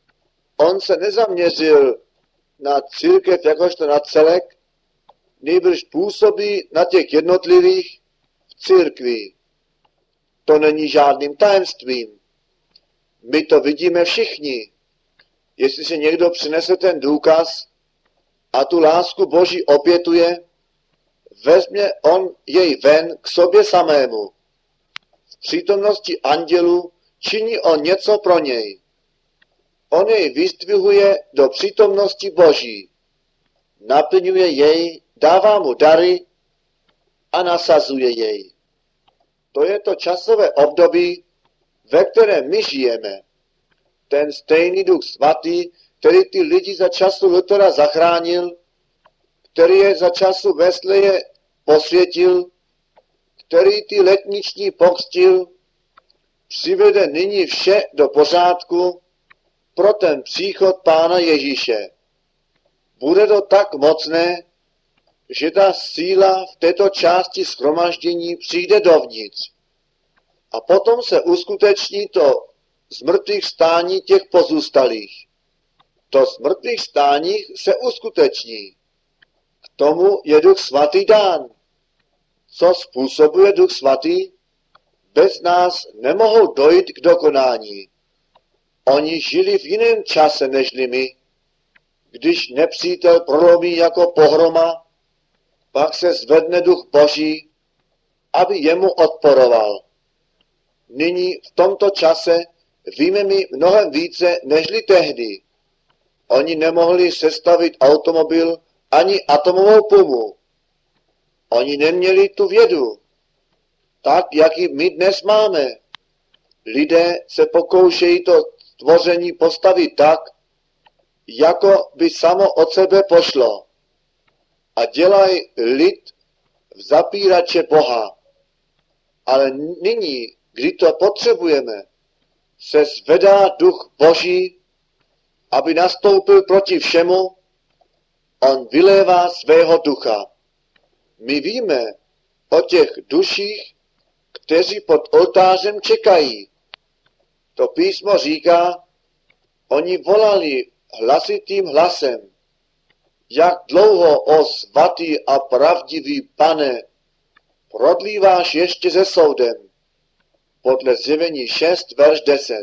On se nezaměřil na církev jakožto na celek, nýbrž působí na těch jednotlivých v církvi. To není žádným tajemstvím. My to vidíme všichni. Jestliže někdo přinese ten důkaz a tu lásku Boží opětuje, vezme on jej ven k sobě samému. V přítomnosti andělů činí on něco pro něj. On jej vyzdvihuje do přítomnosti Boží. Naplňuje jej, dává mu dary a nasazuje jej. To je to časové období, ve kterém my žijeme. Ten stejný Duch Svatý, který ty lidi za času Luthera zachránil, který je za času Wesleye posvětil, který ty letniční pokřtil, přivede nyní vše do pořádku pro ten příchod Pána Ježíše. Bude to tak mocné, že ta síla v této části shromaždění přijde dovnitř. A potom se uskuteční to zmrtvých stání těch pozůstalých. To zmrtvých stáních se uskuteční. K tomu je Duch Svatý dán. Co způsobuje Duch Svatý? Bez nás nemohou dojít k dokonání. Oni žili v jiném čase nežli my. Když nepřítel prolomí jako pohroma, pak se zvedne Duch Boží, aby jemu odporoval. Nyní v tomto čase víme mi mnohem více nežli tehdy. Oni nemohli sestavit automobil ani atomovou pumu. Oni neměli tu vědu, tak, jak ji my dnes máme. Lidé se pokoušejí to stvoření postavit tak, jako by samo od sebe pošlo. A dělají lid v zapírače Boha. Ale nyní, kdy to potřebujeme, se zvedá Duch Boží, aby nastoupil proti všemu, on vylévá svého ducha. My víme o těch duších, kteří pod oltářem čekají. To písmo říká, oni volali hlasitým hlasem, jak dlouho, o svatý a pravdivý Pane, prodlíváš ještě se soudem. Podle Zjevení šest, verš deset.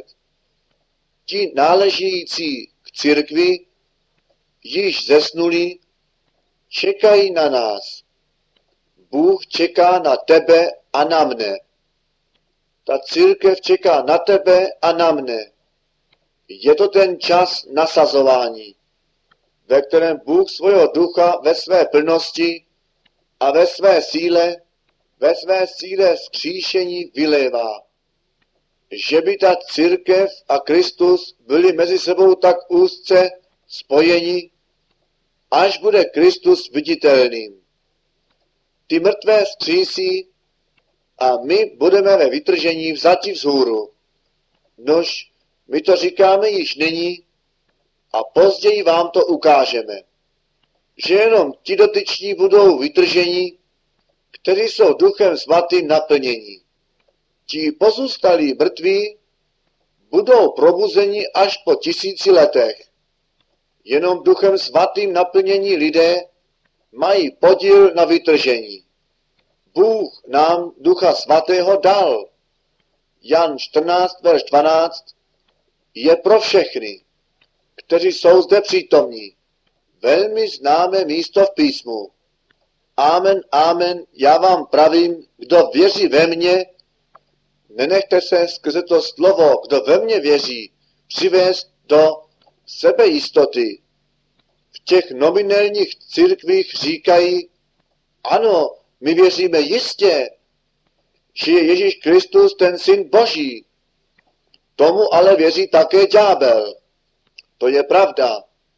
Ti náležící k církvi, již zesnuli, čekají na nás. Bůh čeká na tebe a na mne. Ta církev čeká na tebe a na mne. Je to ten čas nasazování, ve kterém Bůh svého ducha ve své plnosti a ve své síle, ve své síle vzkříšení vylévá. Že by ta církev a Kristus byli mezi sebou tak úzce spojeni, až bude Kristus viditelným. Ty mrtvé vzkřísí a my budeme ve vytržení vzati vzhůru. Nož, my to říkáme již nyní a později vám to ukážeme. Že jenom ti dotyční budou vytrženi, kteří jsou Duchem Svatým naplněni. Ti pozůstalí mrtví budou probuzeni až po tisíci letech. Jenom Duchem Svatým naplnění lidé mají podíl na vytržení. Bůh nám Ducha Svatého dal. Jan čtrnáct, verš dvanáct je pro všechny, kteří jsou zde přítomní. Velmi známé místo v písmu. Amen, amen, já vám pravím, kdo věří ve mně, nenechte se skrze to slovo, kdo ve mně věří, přivést do sebejistoty. V těch nominálních církvích říkají, ano, my věříme jistě, že je Ježíš Kristus ten Syn Boží. Tomu ale věří také ďábel. To je pravda.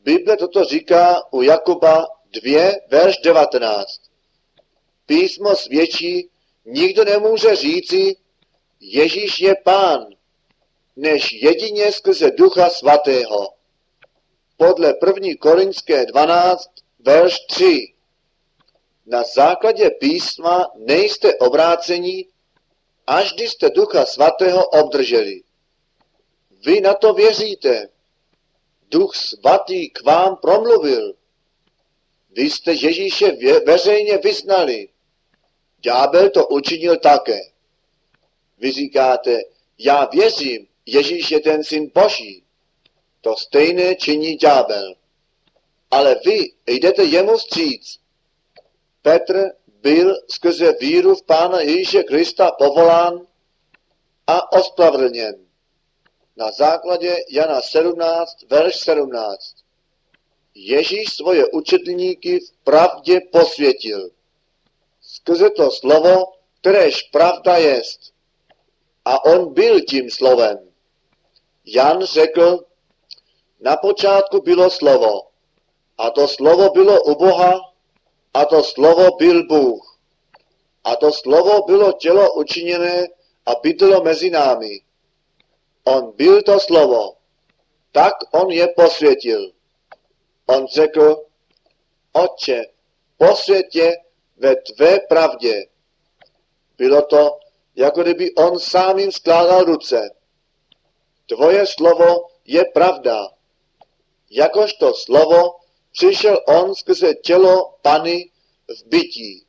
Bible toto říká u Jakuba dva, verš devatenáct. Písmo svědčí, nikdo nemůže říci, Ježíš je Pán, než jedině skrze Ducha Svatého. Podle první Korinské dvanáct, verš tři. Na základě písma nejste obrácení, až když jste Ducha Svatého obdrželi. Vy na to věříte. Duch Svatý k vám promluvil. Vy jste Ježíše veřejně vyznali. Ďábel to učinil také. Vy říkáte, já věřím, Ježíš je ten syn Boží. To stejné činí ďábel. Ale vy jdete jemu vstříc. Petr byl skrze víru v Pána Ježíše Krista povolán a ospravedlněn. Na základě Jana sedmnáct, verš sedmnáct. Ježíš svoje učedlníky v pravdě posvětil. Skrze to slovo, kteréž pravda jest. A on byl tím slovem. Jan řekl, na počátku bylo slovo. A to slovo bylo u Boha, a to slovo byl Bůh. A to slovo bylo tělo učiněné a bydlo mezi námi. On byl to slovo. Tak on je posvětil. On řekl, Otče, posvěť je ve tvé pravdě. Bylo to, jako kdyby on sám jim skládal ruce. Tvoje slovo je pravda. Jakožto slovo přišel on skrze tělo Pany v bytí.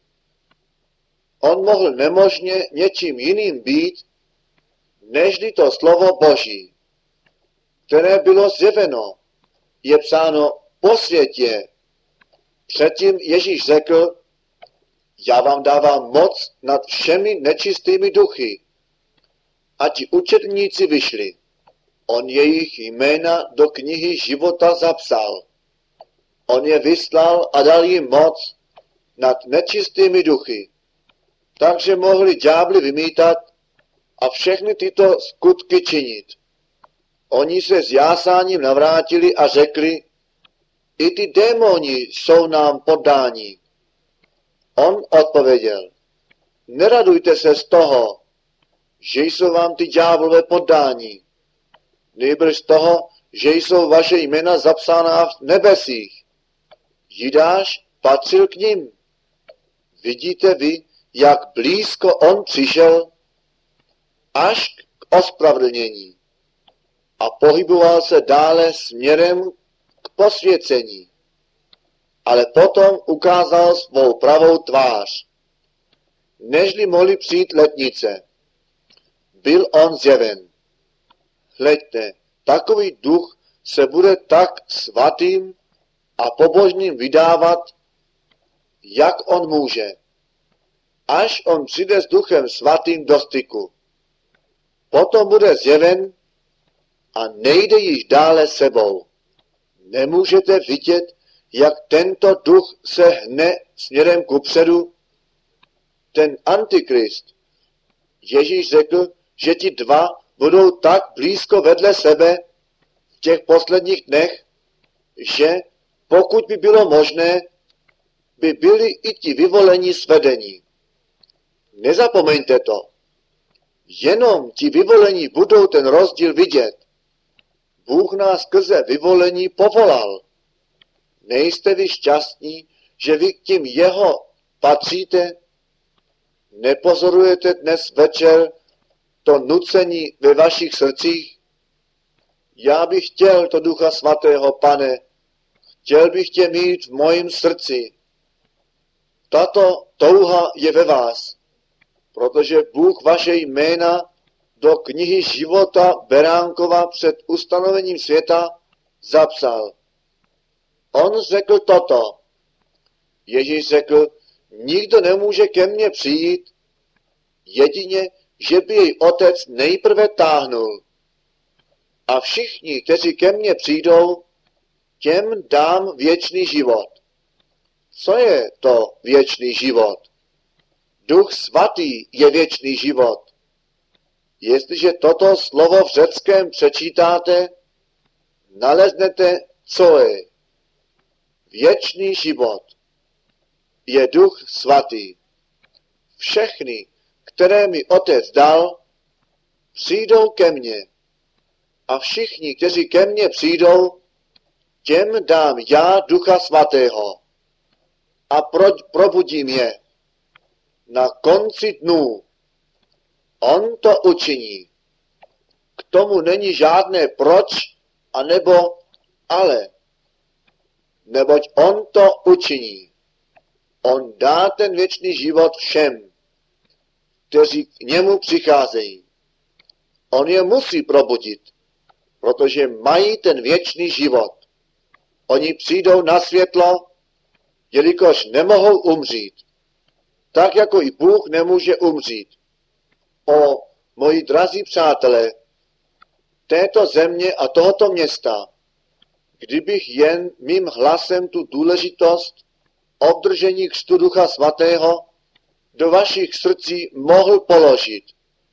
On mohl nemožně něčím jiným být, nežli to slovo Boží, které bylo zjeveno. Je psáno posvěť je. Předtím Ježíš řekl, já vám dávám moc nad všemi nečistými duchy. A ti učedníci vyšli. On jejich jména do knihy života zapsal. On je vyslal a dal jim moc nad nečistými duchy. Takže mohli ďábly vymítat a všechny tyto skutky činit. Oni se s jásáním navrátili a řekli, i ty démoni jsou nám poddáni. On odpověděl, neradujte se z toho, že jsou vám ty ďáblové poddání, nýbrž z toho, že jsou vaše jména zapsána v nebesích. Jidáš patřil k nim. Vidíte vy, jak blízko on přišel až k ospravedlnění a pohyboval se dále směrem k posvěcení. Ale potom ukázal svou pravou tvář. Nežli mohli přijít letnice, byl on zjeven. Hleďte, takový duch se bude tak svatým a pobožným vydávat, jak on může, až on přijde s duchem svatým do styku. Potom bude zjeven a nejde již dále sebou. Nemůžete vidět, jak tento duch se hne směrem kupředu. Ten antikrist. Ježíš řekl, že ti dva budou tak blízko vedle sebe v těch posledních dnech, že pokud by bylo možné, by byli i ti vyvolení svedení. Nezapomeňte to. Jenom ti vyvolení budou ten rozdíl vidět. Bůh nás skrze vyvolení povolal. Nejste vy šťastní, že vy k tím jeho patříte? Nepozorujete dnes večer to nucení ve vašich srdcích? Já bych chtěl to Ducha Svatého, Pane, chtěl bych tě mít v mojím srdci. Tato touha je ve vás, protože Bůh vaše jména do knihy života Beránkova před ustanovením světa zapsal. On řekl toto. Ježíš řekl, nikdo nemůže ke mně přijít, jedině, že by jej otec nejprve táhnul. A všichni, kteří ke mně přijdou, těm dám věčný život. Co je to věčný život? Duch svatý je věčný život. Jestliže toto slovo v řeckém přečítáte, naleznete, co je věčný život je Duch Svatý. Všechny, které mi Otec dal, přijdou ke mně. A všichni, kteří ke mně přijdou, těm dám já Ducha Svatého a pro, probudím je na konci dnů. On to učiní. K tomu není žádné proč, anebo ale. Neboť on to učiní. On dá ten věčný život všem, kteří k němu přicházejí. On je musí probudit, protože mají ten věčný život. Oni přijdou na světlo, jelikož nemohou umřít. Tak jako i Bůh nemůže umřít. O, moji drazí přátelé, této země a tohoto města, kdybych jen mým hlasem tu důležitost obdržení křtu Ducha Svatého do vašich srdcí mohl položit,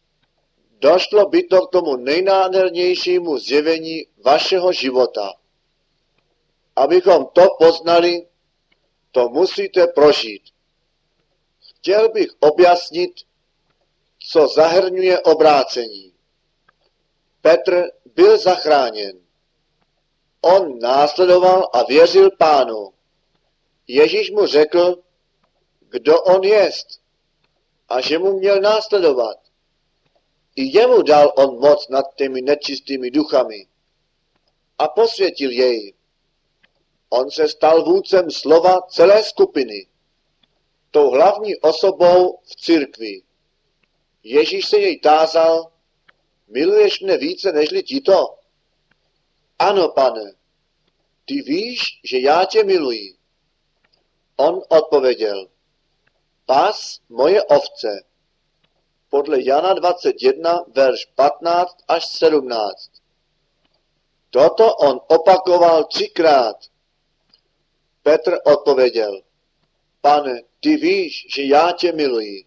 došlo by to k tomu nejnádhernějšímu zjevení vašeho života. Abychom to poznali, to musíte prožít. Chtěl bych objasnit, co zahrnuje obrácení. Petr byl zachráněn. On následoval a věřil Pánu. Ježíš mu řekl, kdo on jest a že mu měl následovat. I jemu dal on moc nad těmi nečistými duchami a posvětil jej. On se stal vůdcem slova celé skupiny, tou hlavní osobou v církvi. Ježíš se jej tázal, miluješ mne více nežli tito? Ano, pane, ty víš, že já tě miluji. On odpověděl, pas moje ovce. Podle Jana dvacet jedna, verš patnáct až sedmnáct. Toto on opakoval třikrát. Petr odpověděl, pane, ty víš, že já tě miluji.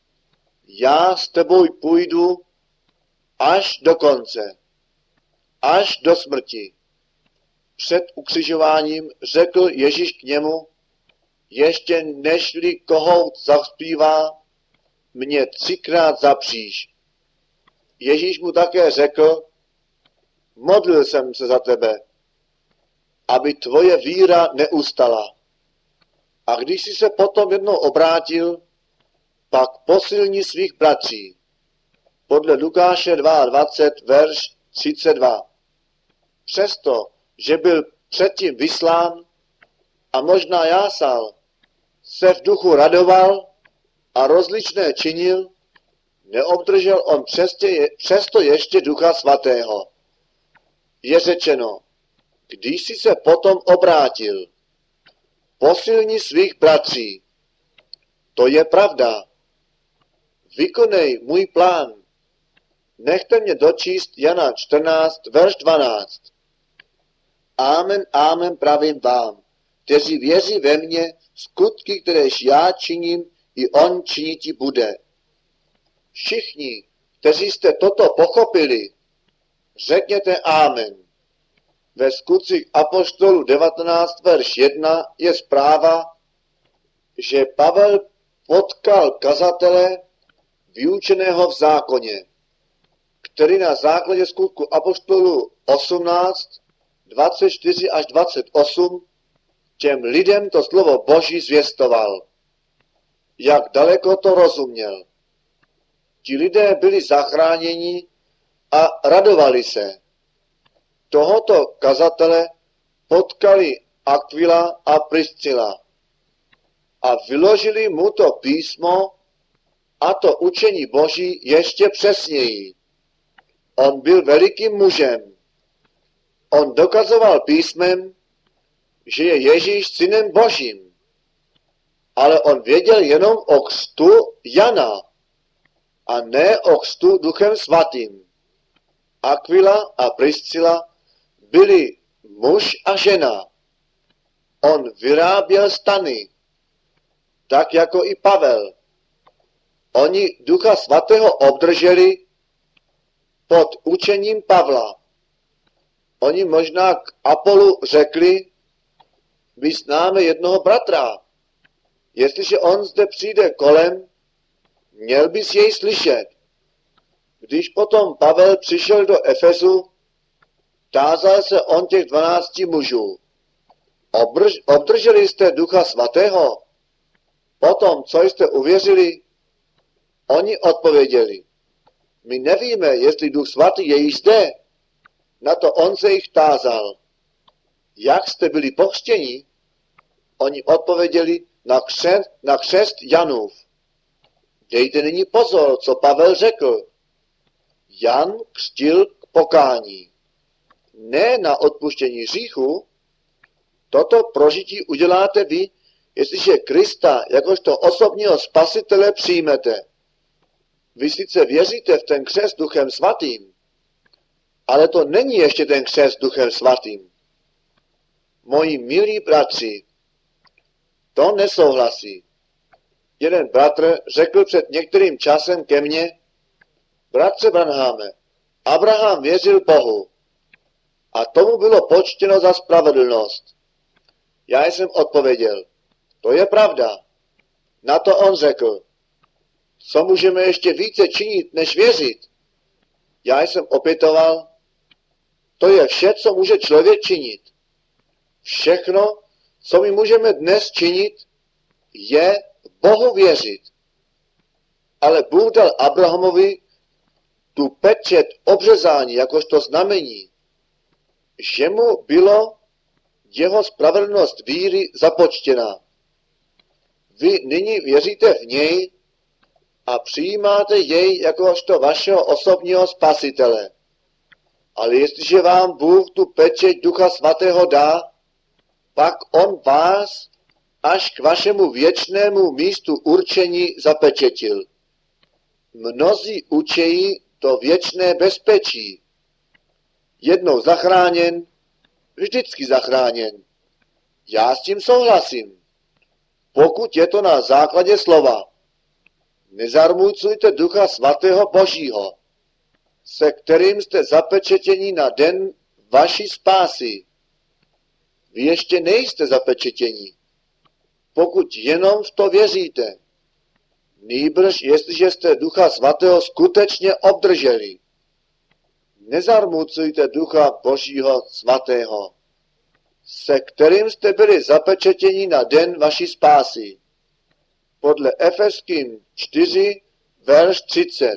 Já s tebou půjdu až do konce, až do smrti. Před ukřižováním řekl Ježíš k němu, ještě nežli kohout zahřbívá, mě třikrát zapříš. Ježíš mu také řekl, modlil jsem se za tebe, aby tvoje víra neustala. A když jsi se potom jednou obrátil, pak posilni svých bratří. Podle Lukáše dvacet dva, verš třicet dva. Přesto, že byl předtím vyslán a možná jásal, se v duchu radoval a rozličné činil, neobdržel on přesto ještě Ducha Svatého. Je řečeno, když jsi se potom obrátil, posilni svých bratří. To je pravda. Vykonej můj plán. Nechte mě dočíst Jana čtrnáct, verš dvanáct. Amen, amen, pravím vám, kteří věří ve mně, skutky, kteréž já činím, i on činiti bude. Všichni, kteří jste toto pochopili, řekněte amen. Ve Skutcích apoštolů devatenáct, verš jedna je zpráva, že Pavel potkal kazatele vyučeného v zákoně, který na základě Skutku apoštolů osmnáct, dvacet čtyři až dvacet osm těm lidem to slovo Boží zvěstoval. Jak daleko to rozuměl. Ti lidé byli zachráněni a radovali se. Tohoto kazatele potkali Aquila a Priscila a vyložili mu to písmo a to učení Boží ještě přesněji. On byl velikým mužem. On dokazoval písmem, že je Ježíš synem Božím. Ale on věděl jenom o křtu Jana a ne o křtu Duchem Svatým. Aquila a Priscila byli muž a žena. On vyráběl stany, tak jako i Pavel. Oni Ducha Svatého obdrželi pod učením Pavla. Oni možná k Apolu řekli, my známe jednoho bratra. Jestliže on zde přijde kolem, měl bys jej slyšet. Když potom Pavel přišel do Efesu, tázal se on těch dvanácti mužů. Obrž, obdrželi jste Ducha Svatého? Potom, co jste uvěřili? Oni odpověděli. My nevíme, jestli Duch Svatý je již zde. Na to on se jich tázal. Jak jste byli pokřtěni? Oni odpověděli na křest, na křest Janův. Dejte nyní pozor, co Pavel řekl. Jan křtil k pokání. Ne na odpuštění hříchu. Toto prožití uděláte vy, jestliže Krista jakožto osobního spasitele přijmete. Vy sice věříte v ten křest Duchem Svatým, ale to není ještě ten křest Duchem Svatým. Moji milí bratři, to nesouhlasí. Jeden bratr řekl před některým časem ke mně, bratře Branhame, Abraham věřil Bohu a tomu bylo počtěno za spravedlnost. Já jsem odpověděl, to je pravda. Na to on řekl, co můžeme ještě více činit, než věřit? Já jsem opětoval, to je vše, co může člověk činit. Všechno, co my můžeme dnes činit, je Bohu věřit. Ale Bůh dal Abrahamovi tu pečet obřezání jakožto znamení, že mu bylo jeho spravedlnost víry započtěná. Vy nyní věříte v něj a přijímáte jej jakožto vašeho osobního spasitele. Ale jestliže vám Bůh tu pečeť Ducha Svatého dá, pak on vás až k vašemu věčnému místu určení zapečetil. Mnozí učejí to věčné bezpečí. Jednou zachráněn, vždycky zachráněn. Já s tím souhlasím. Pokud je to na základě slova. Nezarmucujte Ducha Svatého Božího, se kterým jste zapečetěni na den vaší spásy. Vy ještě nejste zapečetěni, pokud jenom v to věříte. Nýbrž, jestliže jste Ducha Svatého skutečně obdrželi. Nezarmucujte Ducha Božího Svatého, se kterým jste byli zapečetěni na den vaší spásy. Podle Efeským čtyři, verš třicet.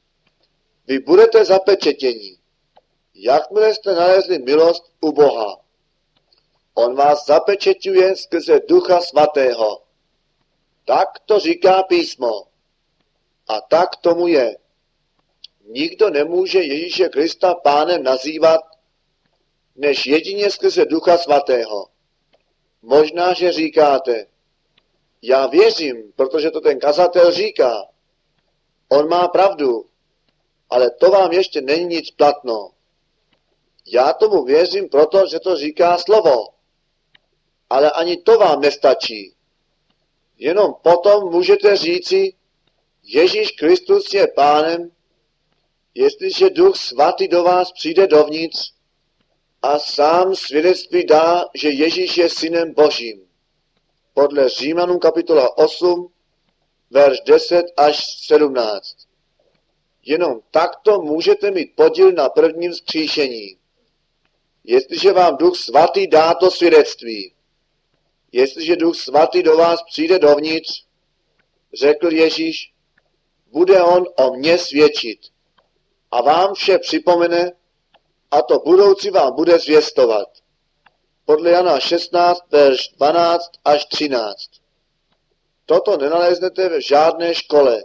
Vy budete zapečetěni, jakmile jste nalezli milost u Boha. On vás zapečeťuje skrze Ducha Svatého. Tak to říká písmo. A tak tomu je. Nikdo nemůže Ježíše Krista pánem nazývat, než jedině skrze Ducha Svatého. Možná, že říkáte, já věřím, protože to ten kazatel říká. On má pravdu, ale to vám ještě není nic platno. Já tomu věřím, protože to říká slovo. Ale ani to vám nestačí. Jenom potom můžete říci, Ježíš Kristus je pánem, jestliže Duch Svatý do vás přijde dovnitř a sám svědectví dá, že Ježíš je synem Božím. Podle Římanům kapitola osm, verš deset až sedmnáct. Jenom takto můžete mít podíl na prvním vzkříšení. Jestliže vám Duch Svatý dá to svědectví, jestliže Duch Svatý do vás přijde dovnitř, řekl Ježíš, bude on o mně svědčit a vám vše připomene a to budoucí vám bude zvěstovat. Podle Jana šestnáct, verš dvanáct až třináct. Toto nenaleznete v žádné škole.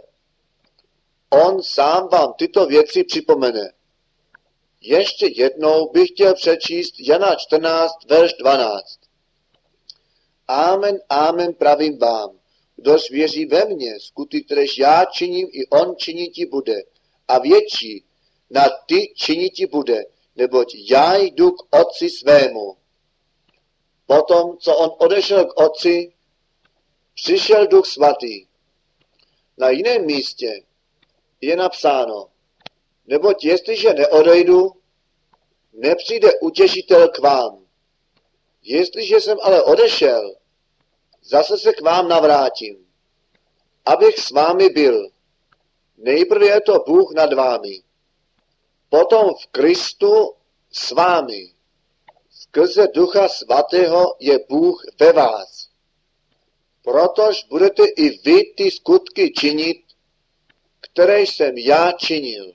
On sám vám tyto věci připomene. Ještě jednou bych chtěl přečíst Jana čtrnáct, verš dvanáct. Amen, amen, pravím vám, kdož věří ve mně, skutky, kteréž já činím, i on činiti bude. A větší na ty činiti bude, neboť já jdu k Otci svému. Potom, co on odešel k Otci, přišel Duch Svatý. Na jiném místě je napsáno, neboť jestliže neodejdu, nepřijde utěšitel k vám. Jestliže jsem ale odešel, zase se k vám navrátím, abych s vámi byl. Nejprve je to Bůh nad vámi, potom v Kristu s vámi. Skrze Ducha Svatého je Bůh ve vás. Protož budete i vy ty skutky činit, které jsem já činil.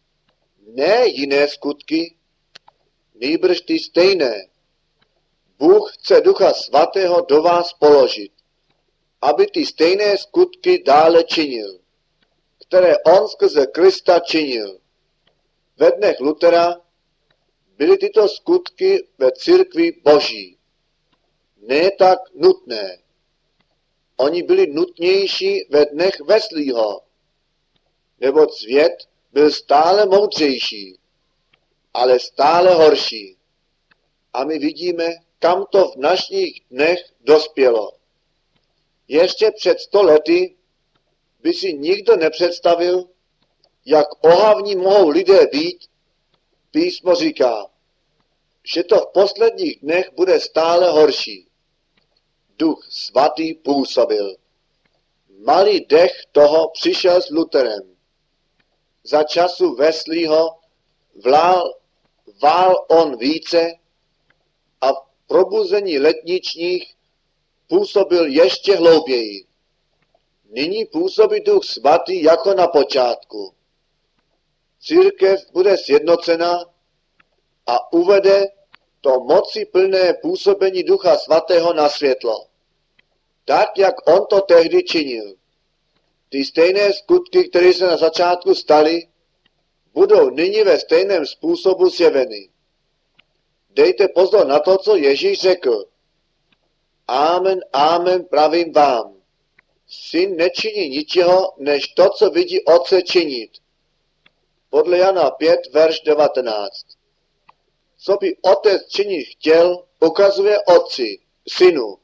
Ne jiné skutky, nýbrž ty stejné. Bůh chce Ducha Svatého do vás položit, aby ty stejné skutky dále činil, které on skrze Krista činil. Ve dnech Lutera byly tyto skutky ve církvi Boží. Ne tak nutné. Oni byli nutnější ve dnech Wesleyho, neboť svět byl stále moudřejší, ale stále horší. A my vidíme, kam to v našich dnech dospělo. Ještě před sto lety by si nikdo nepředstavil, jak ohavní mohou lidé být. Písmo říká, že to v posledních dnech bude stále horší. Duch Svatý působil. Malý dech toho přišel s Luterem. Za času Wesleyho vlál, vál on více a v probuzení letničních působil ještě hlouběji. Nyní působí Duch Svatý jako na počátku. Církev bude sjednocena a uvede to moci plné působení Ducha Svatého na světlo. Tak, jak on to tehdy činil. Ty stejné skutky, které se na začátku staly, budou nyní ve stejném způsobu zjeveny. Dejte pozor na to, co Ježíš řekl. Amen, amen, pravím vám. Syn nečiní ničeho, než to, co vidí Otce činit. Podle Jana pět, verš devatenáct. Co by Otec činit chtěl, ukazuje Otci, Synu.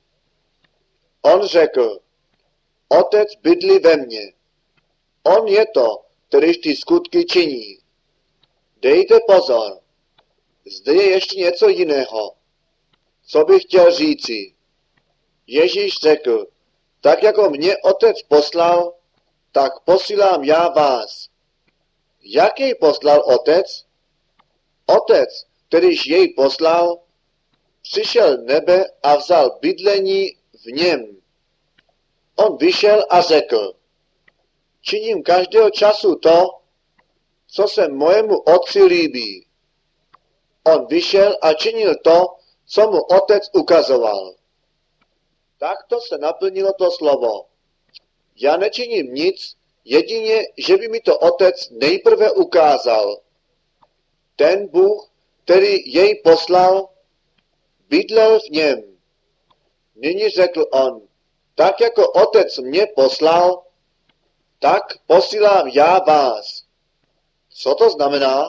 On řekl, Otec bydlí ve mně. On je to, kterýž ty skutky činí. Dejte pozor. Zde je ještě něco jiného. Co bych chtěl říci? Ježíš řekl, tak jako mě Otec poslal, tak posílám já vás. Jak jej poslal Otec? Otec, kterýž jej poslal, přišel nebe a vzal bydlení v něm. On vyšel a řekl, činím každého času to, co se mojemu Otci líbí. On vyšel a činil to, co mu Otec ukazoval. Takto se naplnilo to slovo. Já nečiním nic, jedině, že by mi to Otec nejprve ukázal. Ten Bůh, který jej poslal, bydlel v něm. Nyní řekl on, tak jako Otec mě poslal, tak posílám já vás. Co to znamená?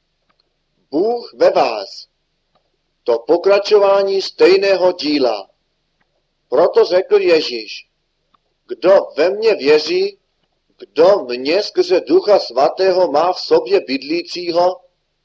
Bůh ve vás. To pokračování stejného díla. Proto řekl Ježíš, kdo ve mně věří, kdo mě skrze Ducha Svatého má v sobě bydlícího,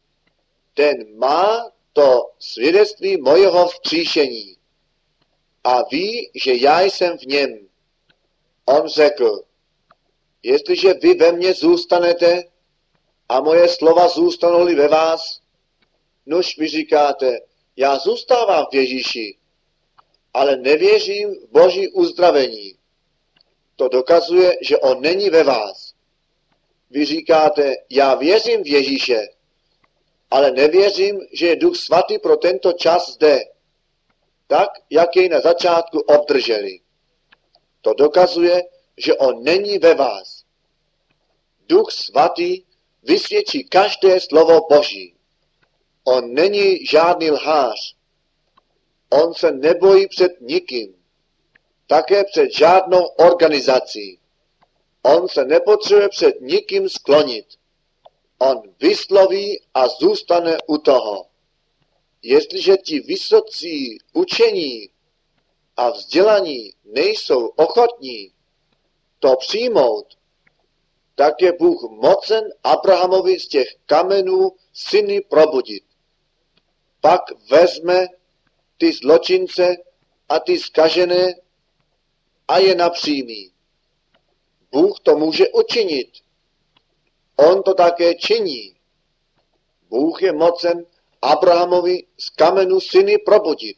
ten má to svědectví mojeho vzkříšení a ví, že já jsem v něm. On řekl, jestliže vy ve mně zůstanete a moje slova zůstanou-li ve vás, nuž vy říkáte, já zůstávám v Ježíši, ale nevěřím v Boží uzdravení. To dokazuje, že on není ve vás. Vy říkáte, já věřím v Ježíše, ale nevěřím, že je Duch Svatý pro tento čas zde, tak, jak jej na začátku obdrželi. To dokazuje, že on není ve vás. Duch Svatý vysvědčí každé slovo Boží. On není žádný lhář. On se nebojí před nikým. Také před žádnou organizací. On se nepotřebuje před nikým sklonit. On vysloví a zůstane u toho. Jestliže ti vysocí učení a vzdělaní nejsou ochotní to přijmout, tak je Bůh mocen Abrahamovi z těch kamenů syny probudit. Pak vezme ty zločince a ty zkažené a je napřímí. Bůh to může učinit. On to také činí. Bůh je mocen Abrahamovi z kamenu syny probudit.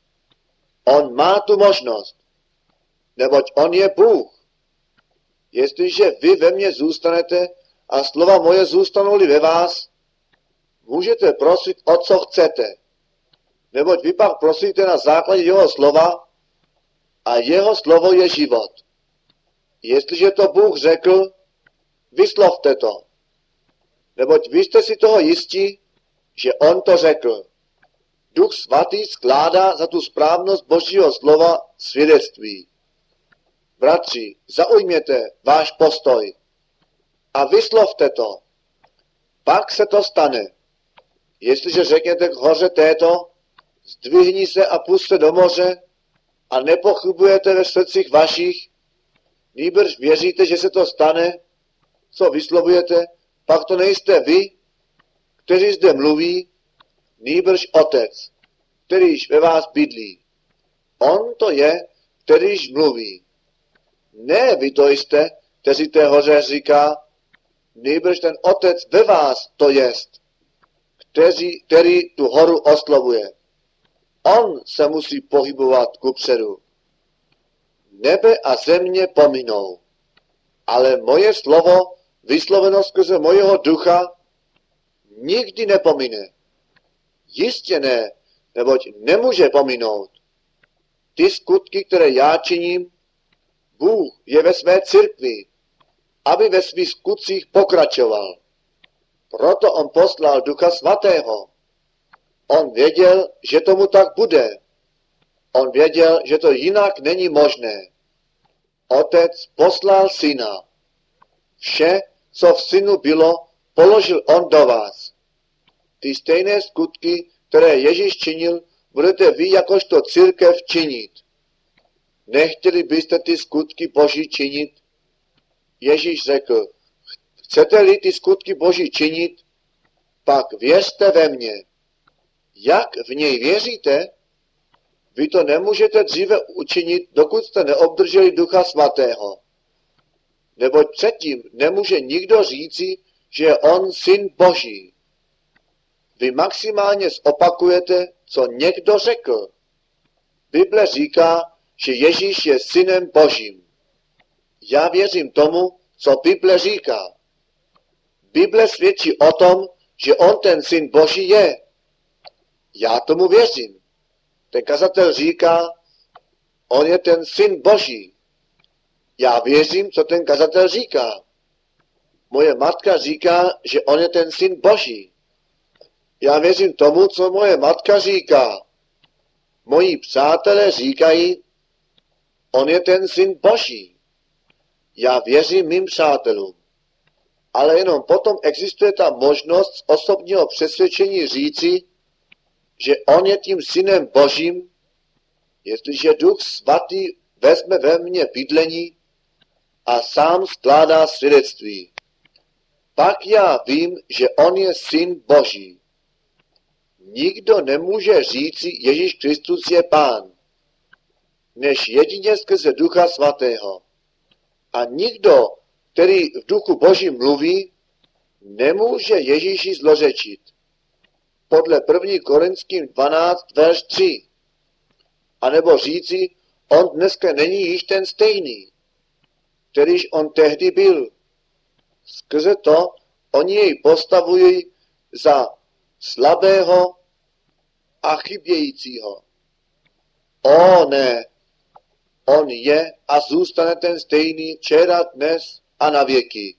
On má tu možnost, neboť on je Bůh. Jestliže vy ve mně zůstanete a slova moje zůstanou-li ve vás, můžete prosit o co chcete, neboť vy pak prosíte na základě jeho slova a jeho slovo je život. Jestliže to Bůh řekl, vyslovte to, neboť vy jste si toho jistí, že on to řekl. Duch svatý skládá za tu správnost Božího slova svědectví. Bratři, zaujměte váš postoj a vyslovte to. Pak se to stane. Jestliže řekněte k hoře této, zdvihni se a pusť se do moře a nepochybujete ve srdcích vašich, nýbrž věříte, že se to stane, co vyslovujete, pak to nejste vy, kteří zde mluví, nýbrž Otec, kterýž ve vás bydlí. On to je, kterýž mluví. Ne vy to jste, kteří té hoře říká, nýbrž ten Otec ve vás to jest, který, který tu horu oslovuje. On se musí pohybovat kupředu. Nebe a země pominou, ale moje slovo, vysloveno skrze mojeho ducha, nikdy nepomine. Jistě ne, neboť nemůže pominout. Ty skutky, které já činím, Bůh je ve své církvi, aby ve svých skutcích pokračoval. Proto on poslal Ducha Svatého. On věděl, že tomu tak bude. On věděl, že to jinak není možné. Otec poslal syna. Vše, co v synu bylo, položil on do vás. Ty stejné skutky, které Ježíš činil, budete vy jakožto církev činit. Nechtěli byste ty skutky Boží činit? Ježíš řekl, chcete-li ty skutky Boží činit, pak věřte ve mně. Jak v něj věříte? Vy to nemůžete dříve učinit, dokud jste neobdrželi Ducha Svatého. Neboť předtím nemůže nikdo říci, že je on syn Boží. Vy maximálně zopakujete, co někdo řekl. Bible říká, že Ježíš je synem Božím. Já věřím tomu, co Bible říká. Bible svědčí o tom, že on ten syn Boží je. Já tomu věřím. Ten kazatel říká, on je ten syn Boží. Já věřím, co ten kazatel říká. Moje matka říká, že on je ten syn Boží. Já věřím tomu, co moje matka říká. Moji přátelé říkají, on je ten syn Boží. Já věřím mým přátelům. Ale jenom potom existuje ta možnost z osobního přesvědčení říci, že on je tím synem Božím, jestliže Duch Svatý vezme ve mně bydlení a sám skládá svědectví. Pak já vím, že on je syn Boží. Nikdo nemůže říci, Ježíš Kristus je Pán, než jedině skrze Ducha Svatého. A nikdo, který v Duchu Božím mluví, nemůže Ježíši zlořečit. Podle první Korinským dvanáct, verš tři. A nebo říci, on dneska není již ten stejný, kterýž on tehdy byl. Skrze to oni jej postavují za slabého a chybějícího. O ne, on je a zůstane ten stejný včera, dnes a na věky.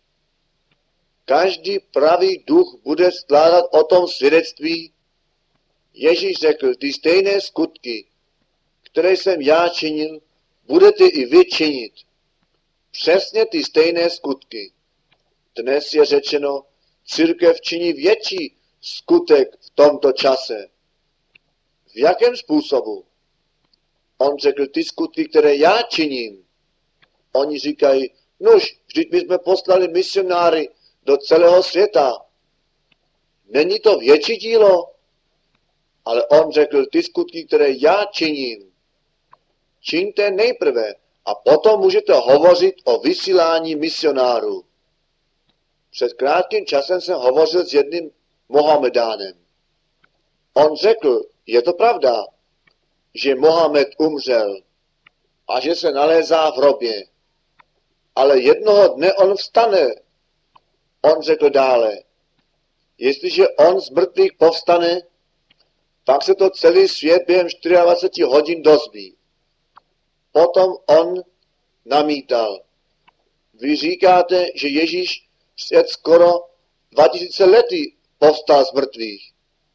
Každý pravý duch bude skládat o tom svědectví. Ježíš řekl, ty stejné skutky, které jsem já činil, budete i vy činit. Přesně ty stejné skutky. Dnes je řečeno, církev činí větší skutek v tomto čase. V jakém způsobu? On řekl, ty skutky, které já činím. Oni říkají, nož, vždyť my jsme poslali misionáry do celého světa. Není to větší dílo? Ale on řekl, ty skutky, které já činím, čiňte nejprve a potom můžete hovořit o vysílání misionářů. Před krátkým časem jsem hovořil s jedním Mohamedánem. On řekl, je to pravda, že Mohamed umřel a že se nalézá v hrobě. Ale jednoho dne on vstane. On řekl dále, jestliže on z mrtvých povstane, pak se to celý svět během dvacet čtyři hodin dozví. Potom on namítal. Vy říkáte, že Ježíš před skoro dva tisíce lety povstal z mrtvých.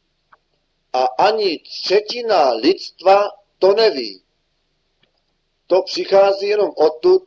A ani třetina lidstva to neví. To přichází jenom odtud,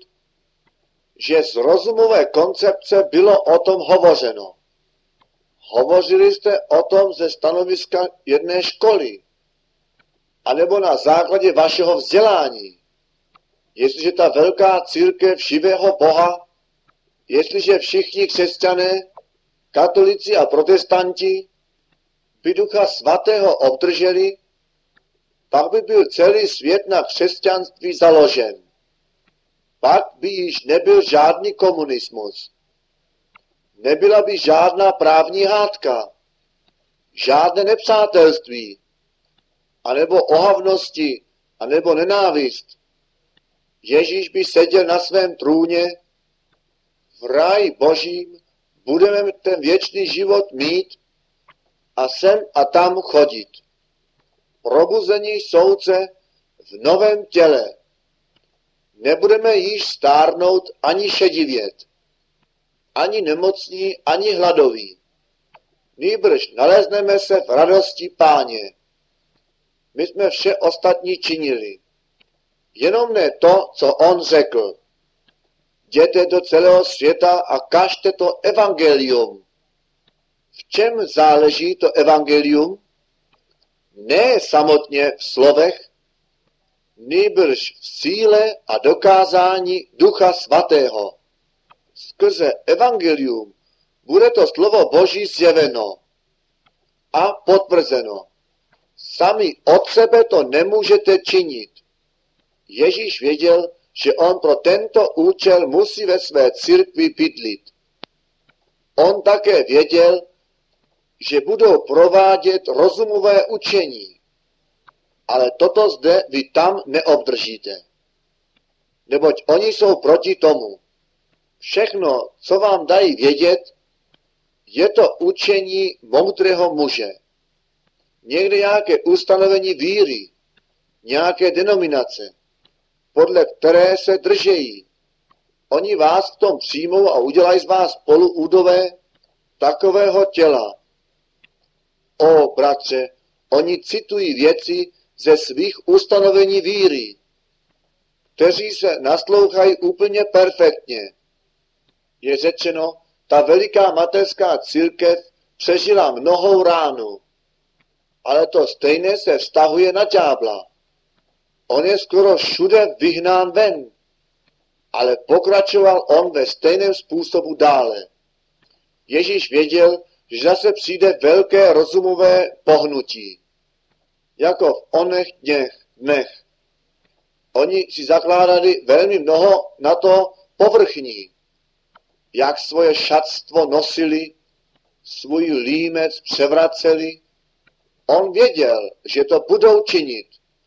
že z rozumové koncepce bylo o tom hovořeno. Hovořili jste o tom ze stanoviska jedné školy, anebo na základě vašeho vzdělání. Jestliže ta velká církev živého Boha, jestliže všichni křesťané, katolíci a protestanti by Ducha Svatého obdrželi, pak by byl celý svět na křesťanství založen. Pak by již nebyl žádný komunismus. Nebyla by žádná právní hádka, žádné nepřátelství, anebo ohavnosti, anebo nenávist. Ježíš by seděl na svém trůně, v ráji božím budeme ten věčný život mít a sem a tam chodit. Probuzení soudce v novém těle. Nebudeme již stárnout ani šedivět, ani nemocní, ani hladoví. Nýbrž nalezneme se v radosti Páně. My jsme vše ostatní činili. Jenom ne to, co on řekl. Jděte do celého světa a kažte to evangelium. V čem záleží to evangelium? Ne samotně v slovech, nýbrž v síle a dokázání Ducha Svatého. Skrze evangelium bude to slovo Boží zjeveno a potvrzeno. Sami od sebe to nemůžete činit. Ježíš věděl, že on pro tento účel musí ve své církvi bydlit. On také věděl, že budou provádět rozumové učení. Ale toto zde vy tam neobdržíte. Neboť oni jsou proti tomu. Všechno, co vám dají vědět, je to učení moudrého muže. Někde nějaké ustanovení víry, nějaké denominace, podle které se držejí. Oni vás v tom přijmou a udělají z vás spoluúdové takového těla. O, bratře, oni citují věci ze svých ustanovení víry, kteří se naslouchají úplně perfektně. Je řečeno, ta veliká mateřská církev přežila mnohou ránu, ale to stejné se vztahuje na ďábla. On je skoro všude vyhnán ven, ale pokračoval on ve stejném způsobu dále. Ježíš věděl, že zase přijde velké rozumové pohnutí, jako v onech dněch, dnech. Oni si zakládali velmi mnoho na to povrchní, jak svoje šatstvo nosili, svůj límec převraceli. On věděl, že to budou činit.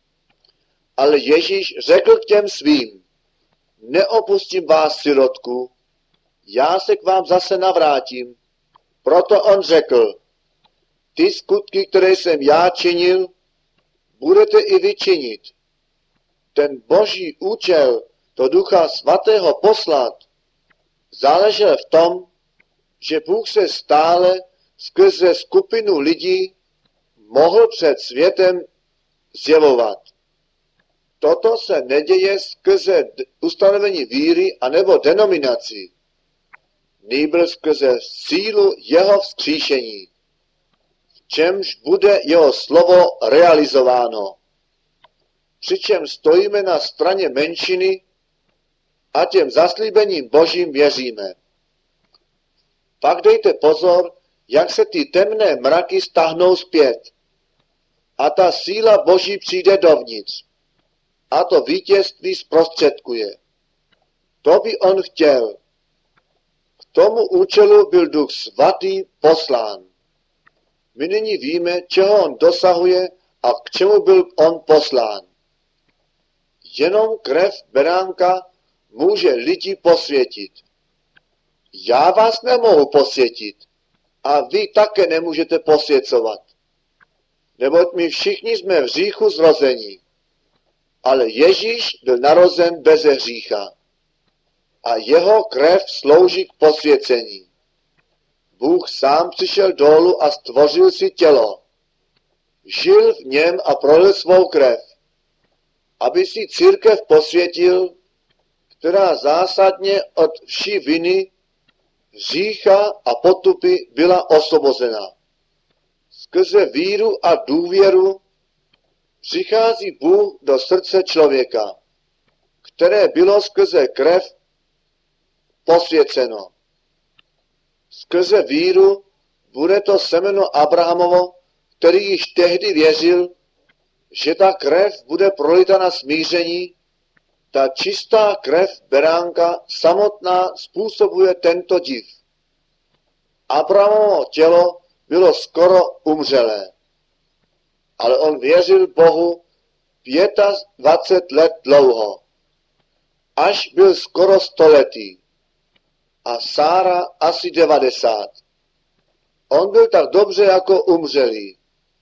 Ale Ježíš řekl k těm svým, neopustím vás, sirotku, já se k vám zase navrátím. Proto on řekl, ty skutky, které jsem já činil, budete i vy činit. Ten boží účel, to Ducha Svatého poslat, záležel v tom, že Bůh se stále skrze skupinu lidí mohl před světem zjevovat. Toto se neděje skrze ustanovení víry anebo denominací, nýbrž skrze sílu jeho vzkříšení, v čemž bude jeho slovo realizováno. Přičem stojíme na straně menšiny a těm zaslíbením Božím věříme. Pak dejte pozor, jak se ty temné mraky stáhnou zpět. a ta síla Boží přijde dovnitř a to vítězství zprostředkuje. To by on chtěl. K tomu účelu byl Duch Svatý poslán. My nyní víme, čeho on dosahuje a k čemu byl on poslán. Jenom krev beránka může lidi posvětit. Já vás nemohu posvětit a vy také nemůžete posvěcovat. Neboť my všichni jsme v hříchu zrození. Ale Ježíš byl narozen bez hřícha. A jeho krev slouží k posvěcení. Bůh sám přišel dolů a stvořil si tělo. Žil v něm a prolil svou krev, aby si církev posvětil, která zásadně od vší viny, hřícha a potupy byla osvobozena. Skrze víru a důvěru přichází Bůh do srdce člověka, které bylo skrze krev posvěceno. Skrze víru bude to semeno Abrahamovo, který již tehdy věřil, že ta krev bude prolita na smíření, ta čistá krev beránka samotná způsobuje tento div. Abrahamovo tělo bylo skoro umřelé, ale on věřil Bohu dvacet pět let dlouho, až byl skoro stoletý a Sára asi devadesát. On byl tak dobře jako umřelý.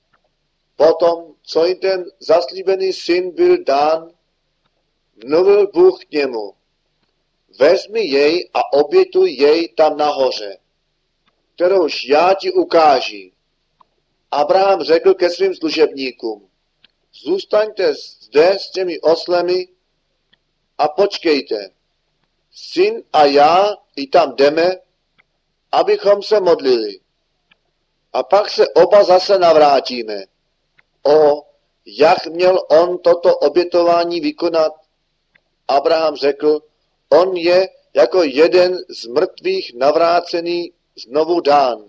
Potom, co jim ten zaslíbený syn byl dán, mluvil Bůh k němu. Vezmi jej a obětuj jej tam nahoře, kterouž já ti ukáži. Abraham řekl ke svým služebníkům, zůstaňte zde s těmi oslemi a počkejte. Syn a já i tam jdeme, abychom se modlili. A pak se oba zase navrátíme. O, jak měl on toto obětování vykonat? Abraham řekl, on je jako jeden z mrtvých navrácený znovu dán.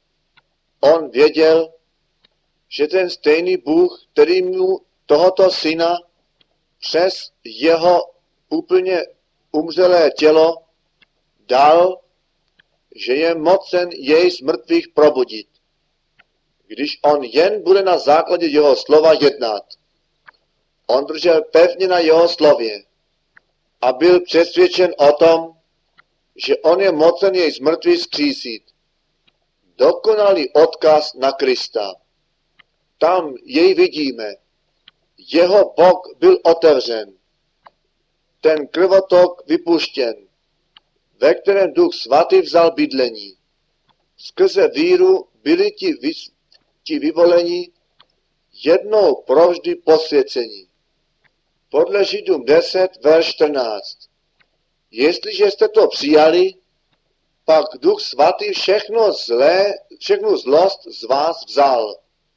On věděl, že ten stejný Bůh, který mu tohoto syna přes jeho úplně umřelé tělo dal, že je mocen jej z mrtvých probudit, když on jen bude na základě jeho slova jednat. On držel pevně na jeho slově a byl přesvědčen o tom, že on je mocen jej z mrtvých vzkřísit. Dokonalý odkaz na Krista. Tam jej vidíme. Jeho bok byl otevřen. Ten krvotok vypuštěn, ve kterém Duch Svatý vzal bydlení. Skrze víru byli ti, vy, ti vyvolení jednou provždy posvěcení. Podle Židům deset, verš čtrnáct. Jestliže jste to přijali, pak Duch Svatý všechno zlé, všechnu zlost z vás vzal.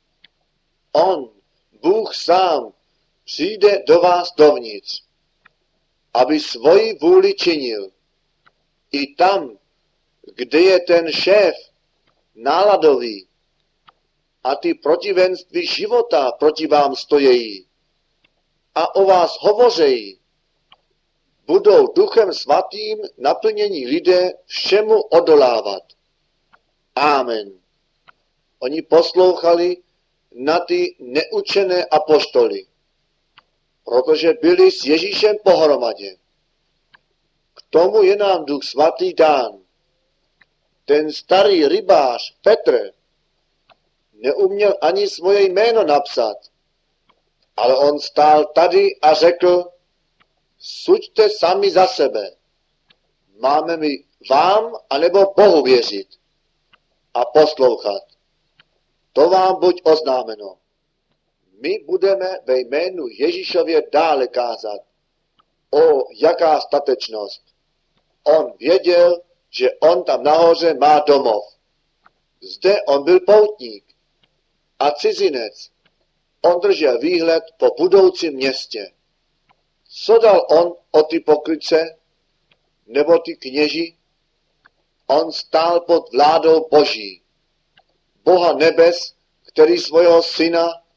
On, Bůh sám, přijde do vás dovnitř, aby svoji vůli činil. I tam, kde je ten šéf náladový a ty protivenství života proti vám stojí a o vás hovořejí, budou Duchem Svatým naplnění lidé všemu odolávat. Amen. Oni poslouchali na ty neučené apoštoly, protože byli s Ježíšem pohromadě. K tomu je nám Duch Svatý dán. Ten starý rybář Petr neuměl ani svoje jméno napsat, ale on stál tady a řekl, suďte sami za sebe. Máme mi vám anebo Bohu věřit a poslouchat. To vám buď oznámeno. My budeme ve jménu Ježíšově dále kázat. O, jaká statečnost. On věděl, že on tam nahoře má domov. Zde on byl poutník a cizinec. On držel výhled po budoucím městě. Co dal on o ty pokrytce nebo ty kněži? On stál pod vládou Boží. Boha nebes, který svého syna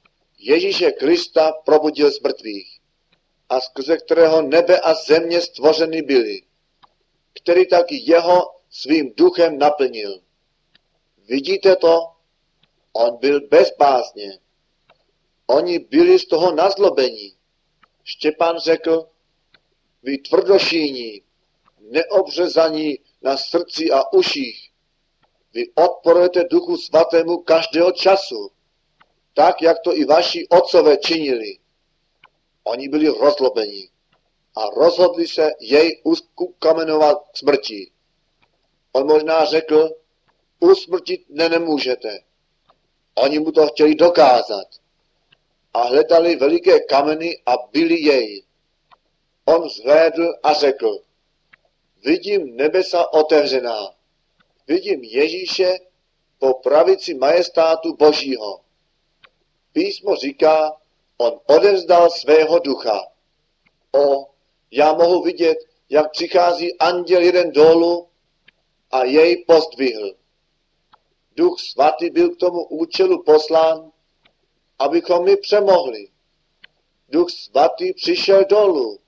Ježíše Krista probudil z mrtvých a skrze kterého nebe a země stvořeny byly, který taky jeho svým duchem naplnil. Vidíte to? On byl bez bázně. Oni byli z toho nazlobení. Štěpán řekl, vy tvrdošíní, neobřezaní na srdci a uších, vy odporujete Duchu Svatému každého času, tak, jak to i vaši otcové činili. Oni byli rozlobení a rozhodli se jej ukamenovat k smrti. On možná řekl, usmrtit ne nemůžete. Oni mu to chtěli dokázat a hledali veliké kameny a byli jej. On zhlédl a řekl, vidím nebesa otevřená, vidím Ježíše po pravici majestátu Božího. Písmo říká, on odevzdal svého ducha. O, já mohu vidět, jak přichází anděl jeden dolů a jej pozdvihl. Duch Svatý byl k tomu účelu poslán, abychom my přemohli. Duch Svatý přišel dolů.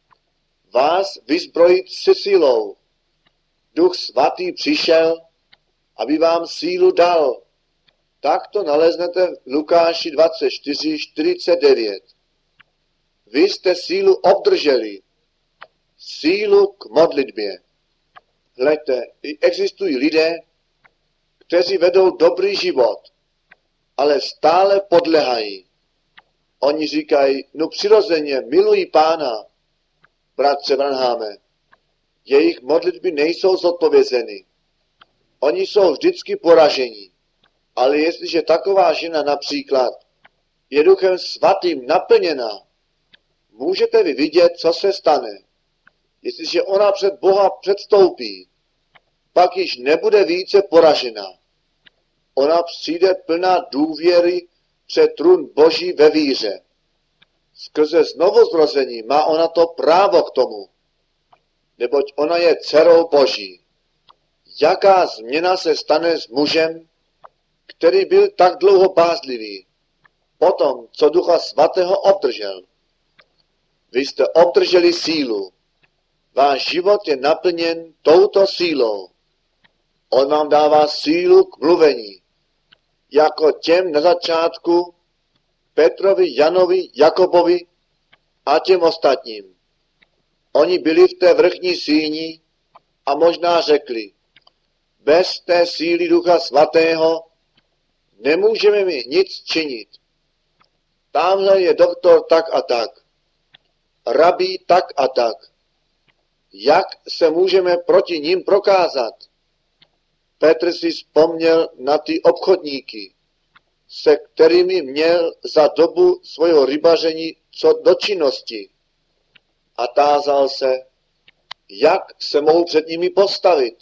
Vás vyzbrojit se silou. Duch Svatý přišel, aby vám sílu dal. Tak to naleznete v Lukáši dvacet čtyři čtyřicet devět. Vy jste sílu obdrželi. Sílu k modlitbě. Hleďte, existují lidé, kteří vedou dobrý život, ale stále podlehají. Oni říkají, no přirozeně, milují Pána. Bratře Branháme, jejich modlitby nejsou zodpovězeny. Oni jsou vždycky poraženi. Ale jestliže taková žena například je Duchem Svatým naplněna, můžete vy vidět, co se stane. Jestliže ona před Boha předstoupí, pak již nebude více poražena. Ona přijde plná důvěry před trůn Boží ve víře. Skrze znovuzrození má ona to právo k tomu, neboť ona je dcerou Boží. Jaká změna se stane s mužem, který byl tak dlouho bázlivý, potom, co Ducha Svatého obdržel? Vy jste obdrželi sílu. Váš život je naplněn touto sílou. On vám dává sílu k mluvení, jako těm na začátku, Petrovi, Janovi, Jakobovi a těm ostatním. Oni byli v té vrchní síni a možná řekli, bez té síly Ducha Svatého nemůžeme mi nic činit. Tamhle je doktor tak a tak, rabí tak a tak. Jak se můžeme proti ním prokázat? Petr si vzpomněl na ty obchodníky, se kterými měl za dobu svého rybaření co do činnosti. A tázal se, jak se mohu před nimi postavit.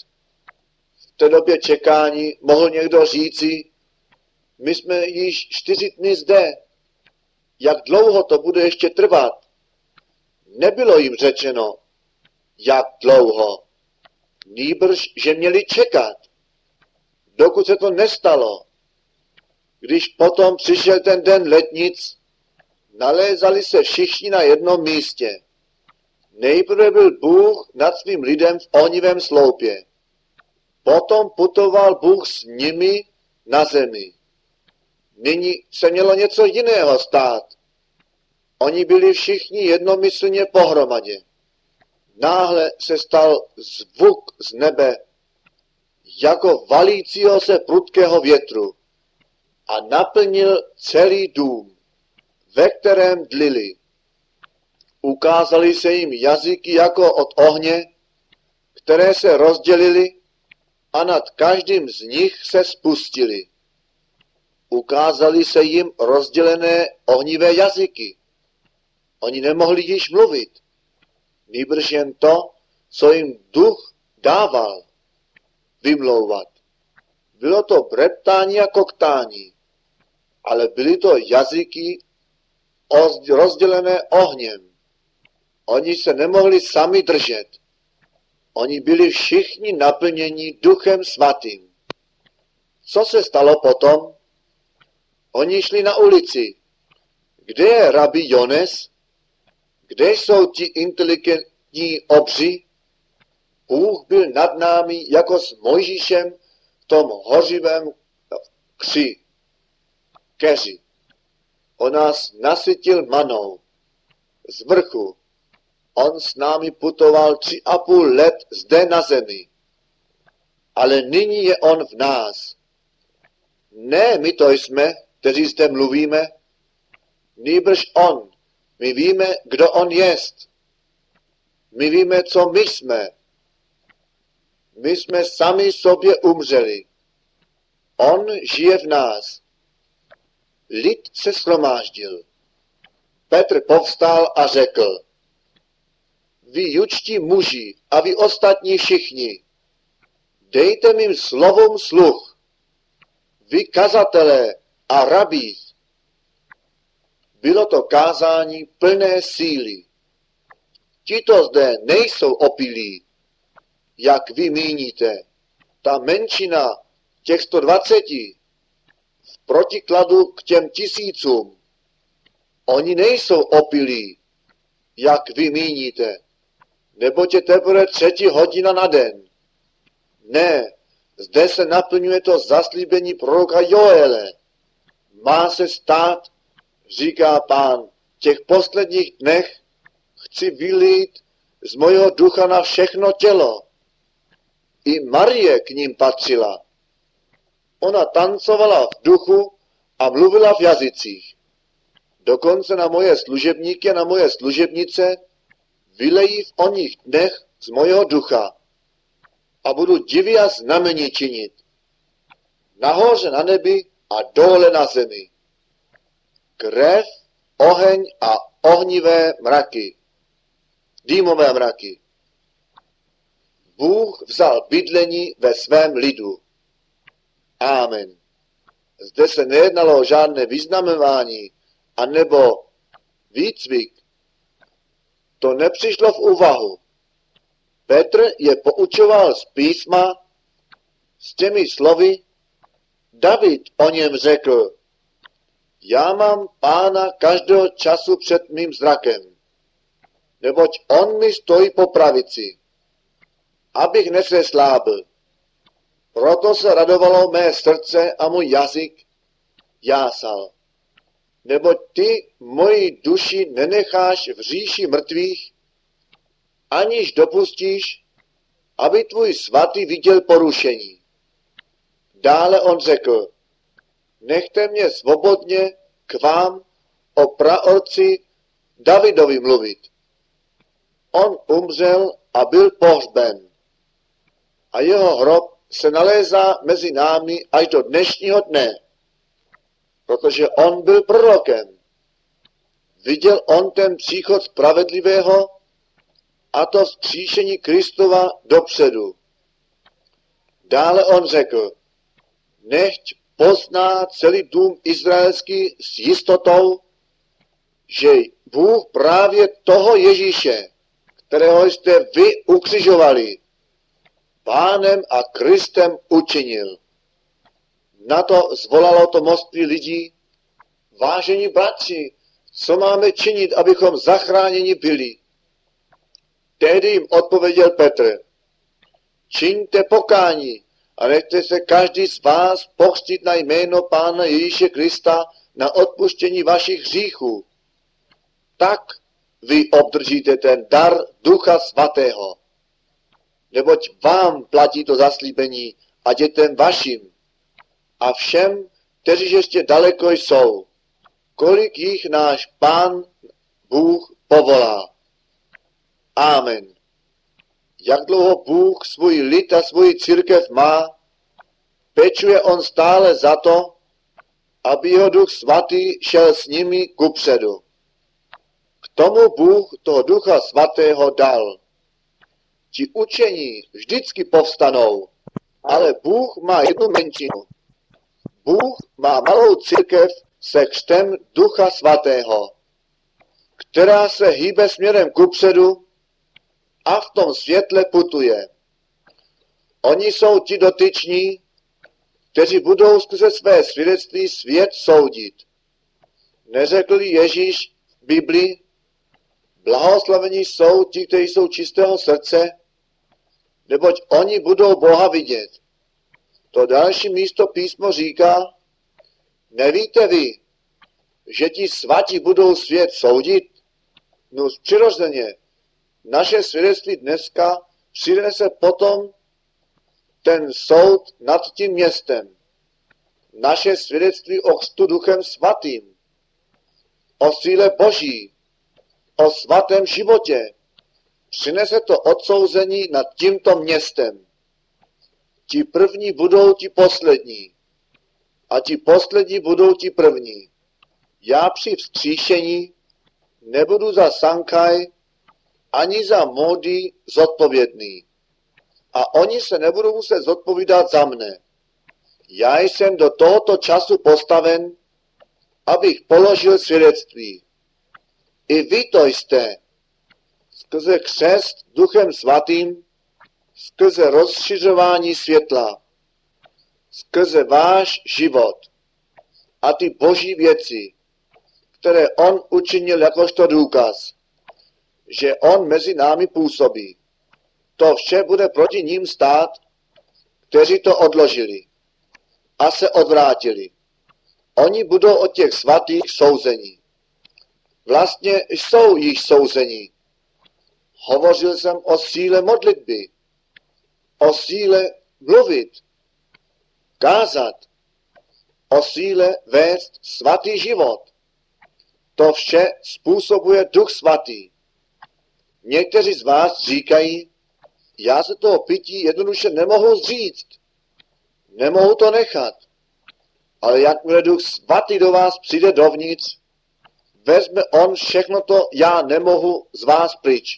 V té době čekání mohl někdo říci, my jsme již čtyři dny zde, jak dlouho to bude ještě trvat. Nebylo jim řečeno, jak dlouho, nýbrž, že měli čekat, dokud se to nestalo. Když potom přišel ten den letnic, nalézali se všichni na jednom místě. Nejprve byl Bůh nad svým lidem v ohnivém sloupě. Potom putoval Bůh s nimi na zemi. Nyní se mělo něco jiného stát. Oni byli všichni jednomyslně pohromadě. Náhle se stal zvuk z nebe, jako valícího se prudkého větru a naplnil celý dům, ve kterém dlili. Ukázaly se jim jazyky jako od ohně, které se rozdělily a nad každým z nich se spustily. Ukázaly se jim rozdělené ohnivé jazyky. Oni nemohli již mluvit, nýbrž jen to, co jim duch dával, vymlouvat. Bylo to breptání a koktání, ale byly to jazyky rozdělené ohněm. Oni se nemohli sami držet. Oni byli všichni naplněni Duchem Svatým. Co se stalo potom? Oni šli na ulici kde je rabi Jones? Kde jsou ti inteligentní obři? Bůh byl nad námi jako s Mojžíšem v tom hořivém kři, keři. On nás nasytil manou z vrchu. On s námi putoval tři a půl let zde na zemi. Ale nyní je on v nás. Ne my to jsme, kteří zde mluvíme, nýbrž on. My víme, kdo on jest. My víme, co my jsme. My jsme sami sobě umřeli. On žije v nás. Lid se shromáždil. Petr povstal a řekl: Vy jučtí muži a vy ostatní všichni, dejte mým slovům sluch. Vy kazatelé a rabí. Bylo to kázání plné síly. Tito zde nejsou opilí, jak vy míníte. Ta menšina těch sto dvaceti v protikladu k těm tisícům. Oni nejsou opilí, jak vy míníte. Neboť je teprve třetí hodina na den. Ne, zde se naplňuje to zaslíbení proroka Joele. Má se stát, říká Pán, v těch posledních dnech chci vylít z mojho ducha na všechno tělo. I Marie k ním patřila. Ona tancovala v duchu a mluvila v jazycích. Dokonce na moje služebníky a na moje služebnice vylejí v oních dnech z mojho ducha a budu divy a znamení činit. Nahoře na nebi a dole na zemi. Krev, oheň a ohnivé mraky. Dýmové mraky. Bůh vzal bydlení ve svém lidu. Amen. Zde se nejednalo o žádné vyznamování anebo výcvik. To nepřišlo v úvahu. Petr je poučoval z písma s těmi slovy. David o něm řekl: Já mám Pána každého času před mým zrakem, neboť on mi stojí po pravici, abych neseslábl. Proto se radovalo mé srdce a můj jazyk jásal. Neboť ty moji duši nenecháš v říši mrtvých, aniž dopustíš, aby tvůj svatý viděl porušení. Dále on řekl: Nechte mě svobodně k vám o praotci Davidovi mluvit. On umřel a byl pohřben. A jeho hrob se nalézá mezi námi až do dnešního dne, protože on byl prorokem. Viděl on ten příchod spravedlivého a to vzkříšení Kristova dopředu. Dále on řekl: Nechť pozná celý dům izraelský s jistotou, že Bůh právě toho Ježíše, kterého jste vy ukřižovali, Pánem a Kristem učinil. Na to zvolalo to množství lidí: Vážení bratři, co máme činit, abychom zachráněni byli? Tehdy jim odpověděl Petr: Čiňte pokání a nechte se každý z vás pokřtít na jméno Pána Ježíše Krista na odpuštění vašich hříchů. Tak vy obdržíte ten dar Ducha Svatého. Neboť vám platí to zaslíbení a dětem vašim a všem, kteří ještě daleko jsou, kolik jich náš Pán Bůh povolá. Amen. Jak dlouho Bůh svůj lid a svůj církev má, pečuje on stále za to, aby jeho Duch Svatý šel s nimi kupředu. K tomu Bůh toho Ducha Svatého dal. Ti učení vždycky povstanou, ale Bůh má jednu menšinu. Bůh má malou církev se křtem Ducha Svatého, která se hýbe směrem kupředu a v tom světle putuje. Oni jsou ti dotyční, kteří budou skrze své svědectví svět soudit. Neřekl Ježíš v Biblii, blahoslavení jsou ti, kteří jsou čistého srdce, neboť oni budou Boha vidět. To další místo písmo říká, nevíte vy, že ti svatí budou svět soudit? No přirozeně, naše svědectví dneska přinese potom ten soud nad tím městem. Naše svědectví o křtu Duchem Svatým, o síle Boží, o svatém životě, přinese to odsouzení nad tímto městem. Ti první budou ti poslední a ti poslední budou ti první. Já při vzkříšení nebudu za Sankaj ani za Módy zodpovědný. A oni se nebudou muset zodpovídat za mne. Já jsem do tohoto času postaven, abych položil svědectví. I vy to jste. Skrze křest Duchem Svatým, skrze rozšiřování světla, skrze váš život a ty boží věci, které on učinil jakožto důkaz, že on mezi námi působí. To vše bude proti ním stát, kteří to odložili a se odvrátili. Oni budou od těch svatých souzení. Vlastně jsou již souzení. Hovořil jsem o síle modlitby, o síle mluvit, kázat, o síle vést svatý život. To vše způsobuje Duch Svatý. Někteří z vás říkají, já se toho pití jednoduše nemohu zříct. Nemohu to nechat. Ale jakmile Duch Svatý do vás přijde dovnitř, vezme on všechno to já nemohu z vás pryč.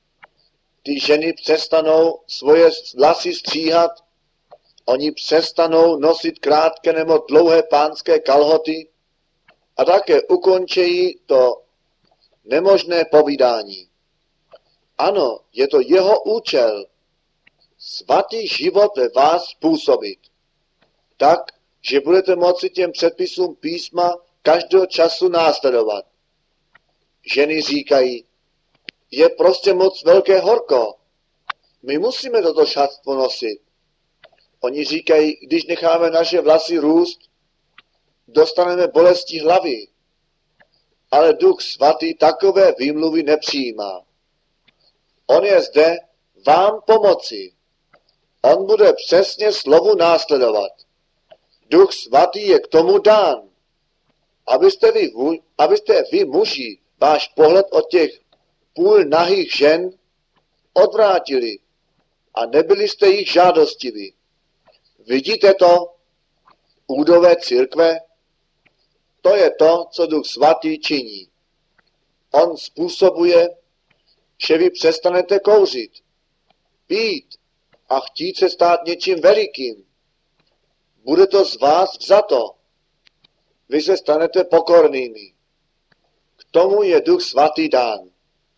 Ty ženy přestanou svoje vlasy stříhat, oni přestanou nosit krátké nebo dlouhé pánské kalhoty a také ukončejí to nemožné povídání. Ano, je to jeho účel, svatý život ve vás způsobit, tak, že budete moci těm předpisům písma každého času následovat. Ženy říkají, je prostě moc velké horko. My musíme toto šatstvo nosit. Oni říkají, když necháme naše vlasy růst, dostaneme bolesti hlavy. Ale Duch Svatý takové výmluvy nepřijímá. On je zde vám pomoci. On bude přesně slovu následovat. Duch Svatý je k tomu dán. Abyste vy, abyste vy muži váš pohled od těch půl nahých žen odvrátili a nebyli jste jich žádostiví. Vidíte to? Údové církve? To je to, co Duch Svatý činí. On způsobuje, že vy přestanete kouřit, pít a chtít se stát něčím velikým. Bude to z vás vzato. Vy se stanete pokornými. K tomu je Duch Svatý dán.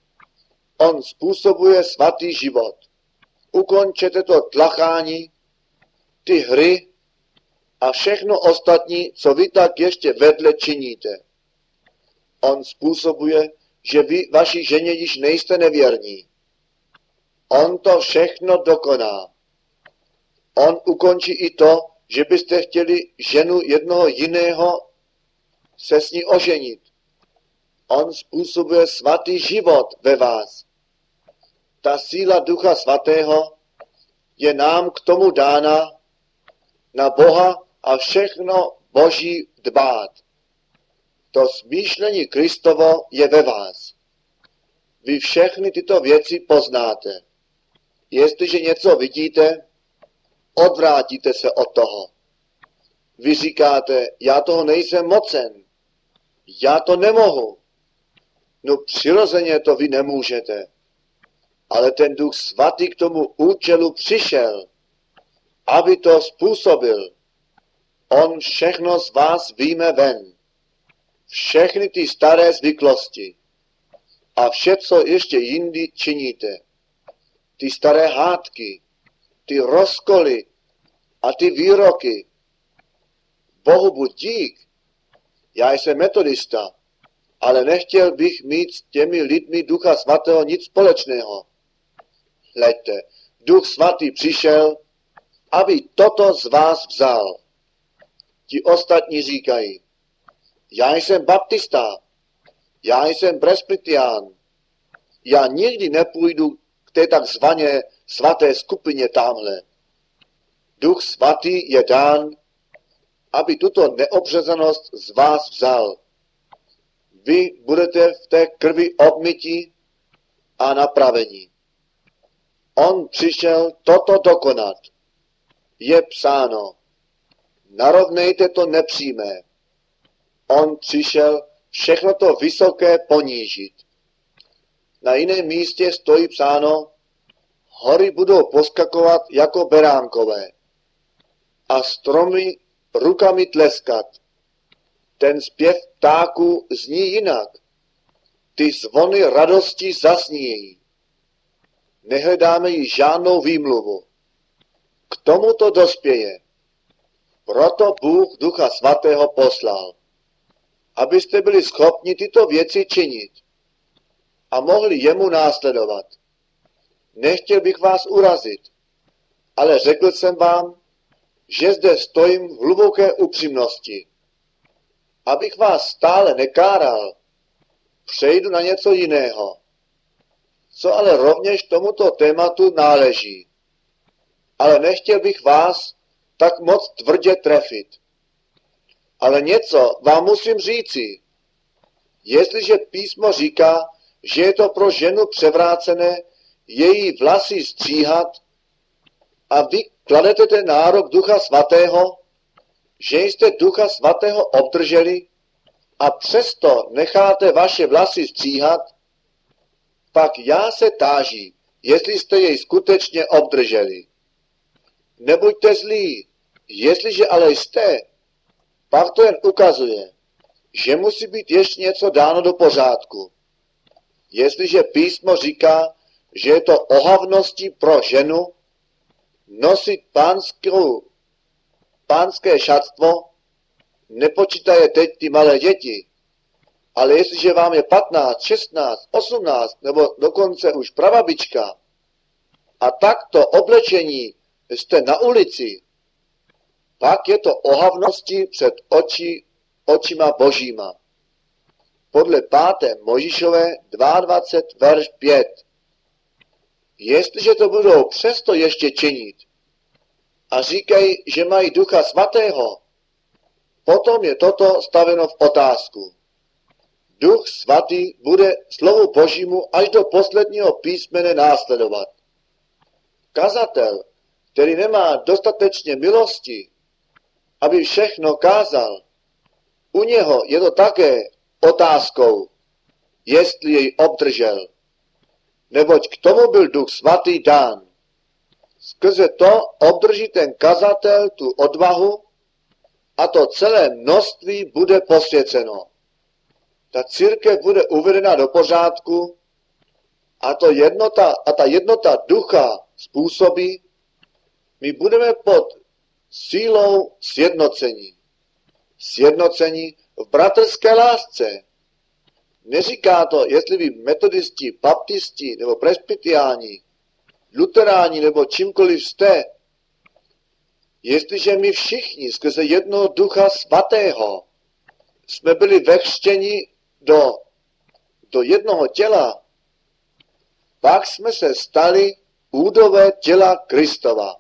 On způsobuje svatý život. Ukončete to tlachání, ty hry a všechno ostatní, co vy tak ještě vedle činíte. On způsobuje, že vy vaší ženě již nejste nevěrní. On to všechno dokoná. On ukončí i to, že byste chtěli ženu jednoho jiného se s ní oženit. On způsobuje svatý život ve vás. Ta síla Ducha Svatého je nám k tomu dána na Boha a všechno Boží dbát. To smýšlení Kristovo je ve vás. Vy všechny tyto věci poznáte. Jestliže něco vidíte, odvrátíte se od toho. Vy říkáte, já toho nejsem mocen. Já to nemohu. No přirozeně to vy nemůžete. Ale ten Duch Svatý k tomu účelu přišel, aby to způsobil. On všechno z vás vyjme ven. Všechny ty staré zvyklosti. A vše, co ještě jindy činíte. Ty staré hádky, ty rozkoly a ty výroky. Bohu buď dík. Já jsem metodista, ale nechtěl bych mít s těmi lidmi Ducha Svatého nic společného. Hleďte, Duch Svatý přišel, aby toto z vás vzal. Ti ostatní říkají, já jsem baptista, já jsem presbytián, já nikdy nepůjdu k té takzvané svaté skupině tamhle. Duch Svatý je dán, aby tuto neobřezanost z vás vzal. Vy budete v té krvi obmytí a napravení. On přišel toto dokonat. Je psáno, narovnejte to nepřímé. On přišel všechno to vysoké ponížit. Na jiném místě stojí psáno, hory budou poskakovat jako beránkové a stromy rukami tleskat. Ten zpěv ptáků zní jinak. Ty zvony radosti zasníjejí. Nehledáme jí žádnou výmluvu. K tomu to dospěje. Proto Bůh Ducha Svatého poslal, abyste byli schopni tyto věci činit a mohli jemu následovat. Nechtěl bych vás urazit, ale řekl jsem vám, že zde stojím v hluboké upřímnosti. Abych vás stále nekáral, přejdu na něco jiného, co ale rovněž tomuto tématu náleží. Ale nechtěl bych vás tak moc tvrdě trefit. Ale něco vám musím říci. Jestliže písmo říká, že je to pro ženu převrácené její vlasy stříhat a vy kladete ten nárok Ducha Svatého, že jste Ducha Svatého obdrželi a přesto necháte vaše vlasy stříhat, pak já se táží, jestli jste jej skutečně obdrželi. Nebuďte zlí, jestliže ale jste, pak to jen ukazuje, že musí být ještě něco dáno do pořádku. Jestliže písmo říká, že je to ohavností pro ženu nosit pánskou, pánské šatstvo, nepočítaje teď ty malé děti, ale jestliže vám je patnáct, šestnáct, osmnáct nebo dokonce už prababička a takto oblečení jste na ulici, pak je to ohavností před oči, očima božíma. Podle páté Mojžíšové dvacet dva, verš pět. Jestliže to budou přesto ještě činit a říkají, že mají Ducha Svatého, potom je toto staveno v otázku. Duch Svatý bude slovu Božímu až do posledního písmene následovat. Kazatel, který nemá dostatečně milosti, aby všechno kázal, u něho je to také otázkou, jestli jej obdržel. Neboť k tomu byl Duch Svatý dán. Skrze to obdrží ten kazatel tu odvahu a to celé množství bude posvěceno. Ta církev bude uvedena do pořádku a, to jednota, a ta jednota ducha způsobí, my budeme pod sílou sjednocení. Sjednocení v bratrské lásce. Neříká to, jestli vy metodisti, baptisti nebo presbytiáni, luteráni nebo čímkoliv jste. Jestliže my všichni skrze jednoho Ducha Svatého jsme byli vekřtěni do, do jednoho těla, pak jsme se stali údové těla Kristova.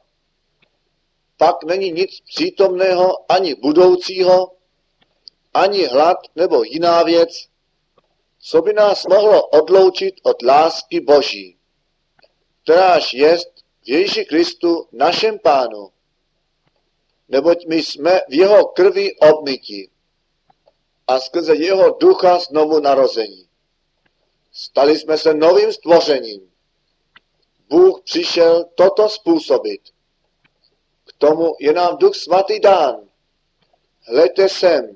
Pak není nic přítomného ani budoucího, ani hlad nebo jiná věc, co by nás mohlo odloučit od lásky Boží, kteráž jest v Ježíši Kristu našem Pánu. Neboť my jsme v jeho krvi obmyti a skrze jeho ducha znovu narození. Stali jsme se novým stvořením. Bůh přišel toto způsobit. K tomu je nám Duch Svatý dán. Hleďte sem.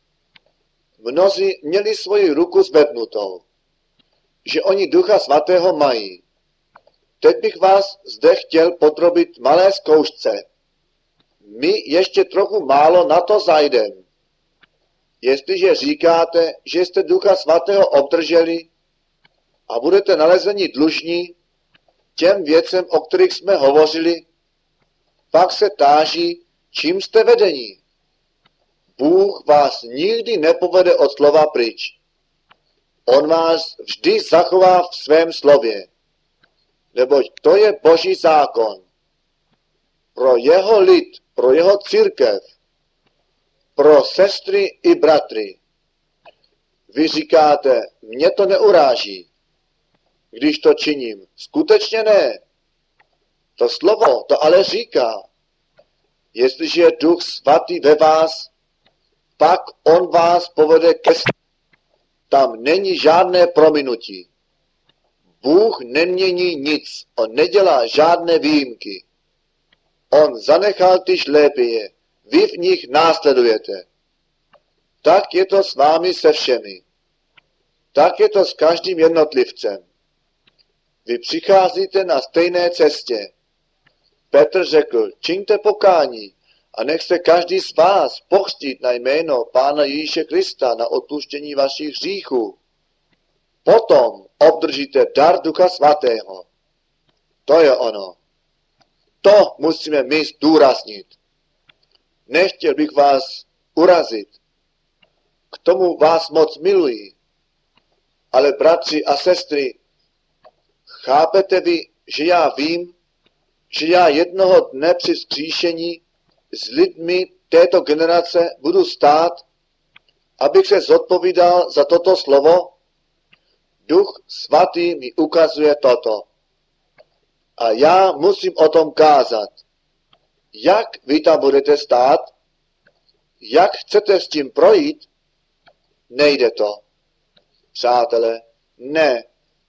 Mnozí měli svoji ruku zvednutou, že oni Ducha Svatého mají. Teď bych vás zde chtěl podrobit malé zkoušce. My ještě trochu málo na to zajdem. Jestliže říkáte, že jste Ducha Svatého obdrželi a budete nalezeni dlužní těm věcem, o kterých jsme hovořili, pak se táží, čím jste vedení. Bůh vás nikdy nepovede od slova pryč. On vás vždy zachová v svém slově, neboť to je Boží zákon. Pro jeho lid, pro jeho církev, pro sestry i bratry. Vy říkáte, mě to neuráží, když to činím. Skutečně ne. To slovo to ale říká, jestliže je Duch Svatý ve vás, pak on vás povede ke světlu. Tam není žádné prominutí. Bůh nemění nic, on nedělá žádné výjimky. On zanechal ty šlépěje, vy v nich následujete. Tak je to s vámi se všemi. Tak je to s každým jednotlivcem. Vy přicházíte na stejné cestě. Petr řekl, čiňte pokání a nech se každý z vás pokřtít na jméno Pána Ježíše Krista na odpuštění vašich hříchů. Potom obdržíte dar Ducha Svatého. To je ono. To musíme my zdůraznit. Nechtěl bych vás urazit. K tomu vás moc miluji. Ale bratři a sestry, chápete vy, že já vím, že já jednoho dne při vzkříšení s lidmi této generace budu stát, abych se zodpovídal za toto slovo? Duch Svatý mi ukazuje toto. A já musím o tom kázat. Jak vy tam budete stát? Jak chcete s tím projít? Nejde to. Přátelé, ne.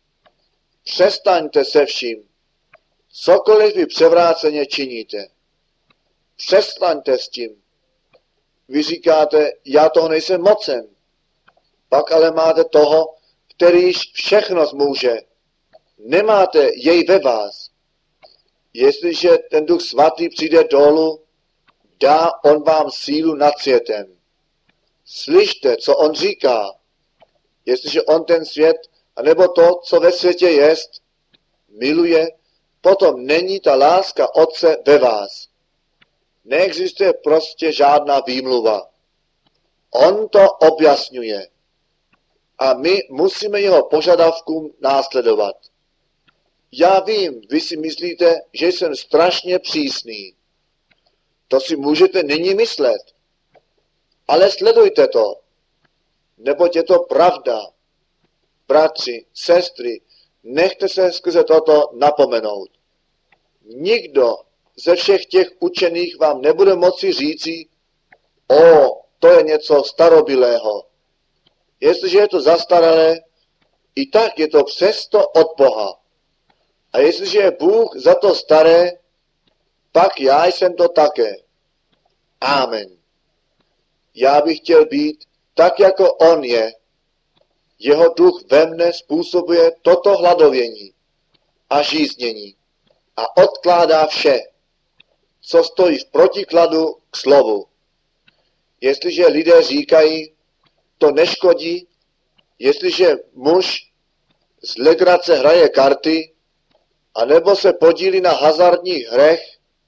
Přestaňte se vším. Cokoliv vy převráceně činíte. Přestaňte s tím. Vy říkáte, já toho nejsem mocen. Pak ale máte toho, kterýž všechno zmůže. Nemáte jej ve vás. Jestliže ten Duch Svatý přijde dolů, dá on vám sílu nad světem. Slyšte, co on říká. Jestliže on ten svět, anebo to, co ve světě jest, miluje, potom není ta láska Otce ve vás. Neexistuje prostě žádná výmluva. On to objasňuje. A my musíme jeho požadavkům následovat. Já vím, vy si myslíte, že jsem strašně přísný. To si můžete nyní myslet. Ale sledujte to, neboť je to pravda. Bratři, sestry, nechte se skrze toto napomenout. Nikdo ze všech těch učených vám nebude moci říci, o, to je něco starobylého. Jestliže je to zastaralé, i tak je to přesto od Boha. A jestliže je Bůh za to staré, pak já jsem to také. Amen. Já bych chtěl být tak, jako on je. Jeho duch ve mne způsobuje toto hladovění a žíznění a odkládá vše, co stojí v protikladu k slovu. Jestliže lidé říkají, to neškodí, jestliže muž z legrace hraje karty, anebo se podílí na hazardních hrech,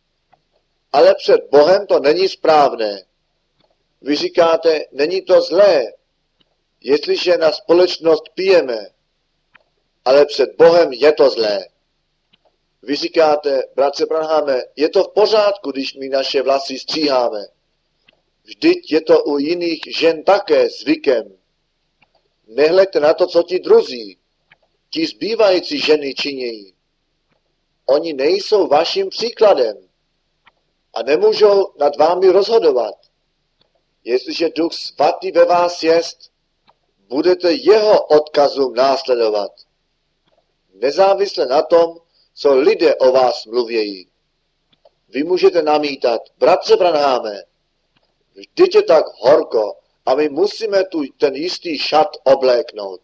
ale před Bohem to není správné. Vy říkáte, není to zlé, jestliže na společnost pijeme, ale před Bohem je to zlé. Vy říkáte, bratře Branhame, je to v pořádku, když my naše vlasy stříháme. Vždyť je to u jiných žen také zvykem. Nehleďte na to, co ti druzí, ti zbývající ženy činějí. Oni nejsou vaším příkladem a nemůžou nad vámi rozhodovat. Jestliže Duch Svatý ve vás jest, budete jeho odkazům následovat. Nezávisle na tom, co lidé o vás mluvějí. Vy můžete namítat, bratře Branhame, vždyť je tak horko a my musíme tu ten jistý šat obléknout.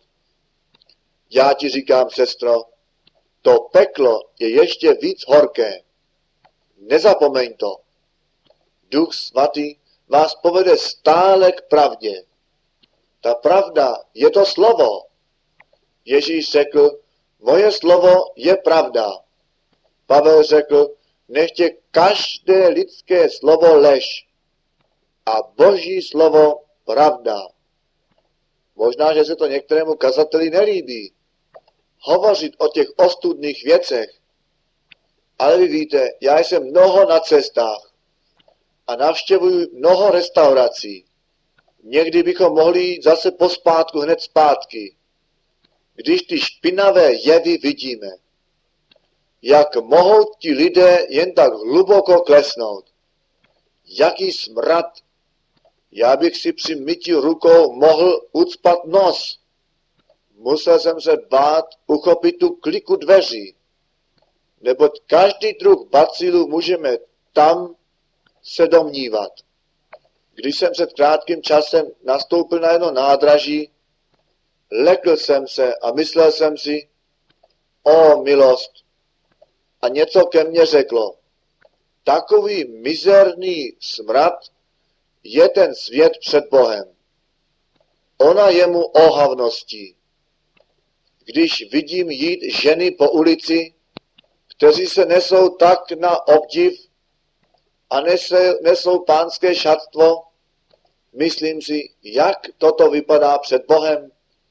Já ti říkám, sestro, to peklo je ještě víc horké. Nezapomeň to. Duch Svatý vás povede stále k pravdě. Ta pravda je to slovo. Ježíš řekl, moje slovo je pravda. Pavel řekl, nechtě každé lidské slovo lež a Boží slovo pravda. Možná, že se to některému kazateli nelíbí. Hovořit o těch ostudných věcech. Ale vy víte, já jsem mnoho na cestách a navštěvuju mnoho restaurací. Někdy bychom mohli jít zase pospátku hned zpátky, když ty špinavé jevy vidíme. Jak mohou ti lidé jen tak hluboko klesnout? Jaký smrad! Já bych si při mytí rukou mohl ucpat nos. Musel jsem se bát uchopit tu kliku dveří, neboť každý druh bacilu můžeme tam se domnívat. Když jsem před krátkým časem nastoupil na jedno nádraží, lekl jsem se a myslel jsem si, o milost, a něco ke mně řeklo. Takový mizerný smrad je ten svět před Bohem. Ona je mu ohavností. Když vidím jít ženy po ulici, kteří se nesou tak na obdiv a nesou, nesou pánské šatstvo, myslím si, jak toto vypadá před Bohem.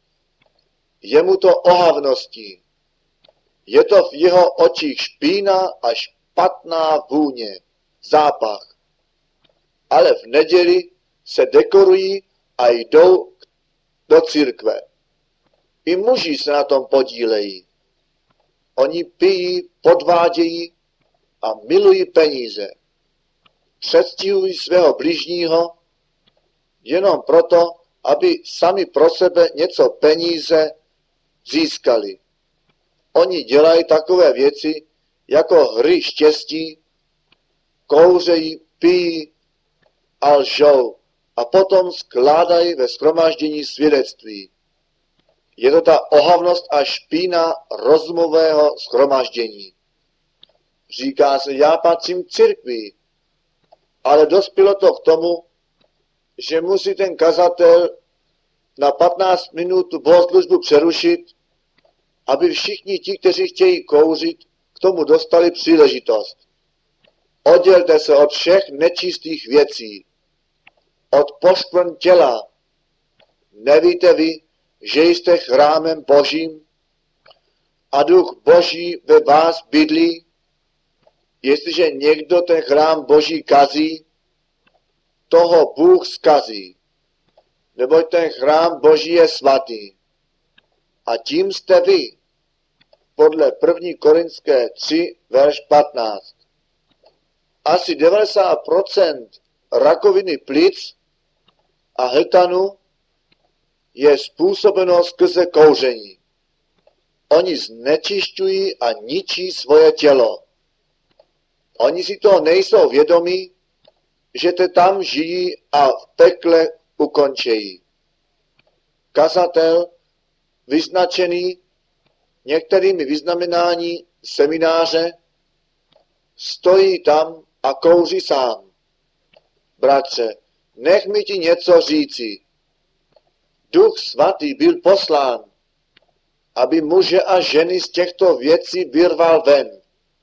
Je mu to ohavností. Je to v jeho očích špína a špatná vůně, zápach. Ale v neděli se dekorují a jdou do církve. I muži se na tom podílejí. Oni pijí, podvádějí a milují peníze. Předstihují svého bližního jenom proto, aby sami pro sebe něco peníze získali. Oni dělají takové věci jako hry štěstí, kouřejí, pijí a lžou a potom skládají ve shromáždění svědectví. Je to ta ohavnost a špína rozumového shromáždění. Říká se, já patřím k církvi, ale dospělo to k tomu, že musí ten kazatel na patnáct minut tu bohoslužbu přerušit, aby všichni ti, kteří chtějí kouřit, k tomu dostali příležitost. Oddělte se od všech nečistých věcí, od poškvrn těla. Nevíte vy, že jste chrámem Božím a duch Boží ve vás bydlí? Jestliže někdo ten chrám Boží kazí, toho Bůh zkazí, neboť ten chrám Boží je svatý. A tím jste vy, podle první Korinské tři, verš patnáct. Asi devadesát procent rakoviny plic a hltanu je způsobeno skrze kouření. Oni znečišťují a ničí svoje tělo. Oni si toho nejsou vědomí, že te tam žijí a v pekle ukončejí. Kazatel, vyznačený některými vyznamenání semináře, stojí tam a kouří sám. Bratře, nech mi ti něco říci. Duch svatý byl poslán, aby muže a ženy z těchto věcí vyrval ven.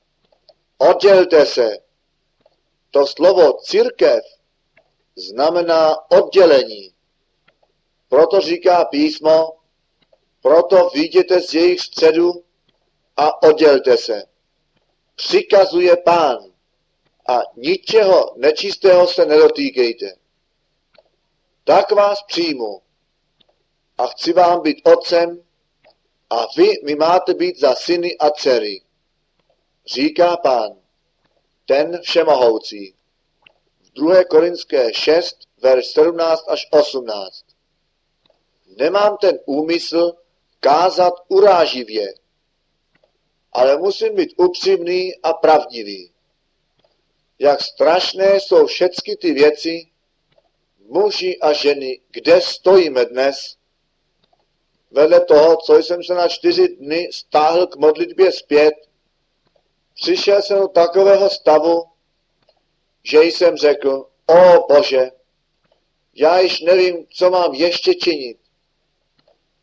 Oddělte se. To slovo církev znamená oddělení. Proto říká písmo, proto vyjděte z jejich středu a oddělte se. Přikazuje Pán a ničeho nečistého se nedotýkejte. Tak vás přijmu a chci vám být otcem a vy mi máte být za syny a dcery. Říká Pán, ten všemohoucí. V druhé Korinské šest, verš sedmnáct až osmnáct. Nemám ten úmysl kázat uráživě, ale musím být upřímný a pravdivý. Jak strašné jsou všechny ty věci, muži a ženy, kde stojíme dnes, vedle toho, co jsem se na čtyři dny stáhl k modlitbě zpět, přišel jsem do takového stavu, že jsem řekl, o Bože, já již nevím, co mám ještě činit.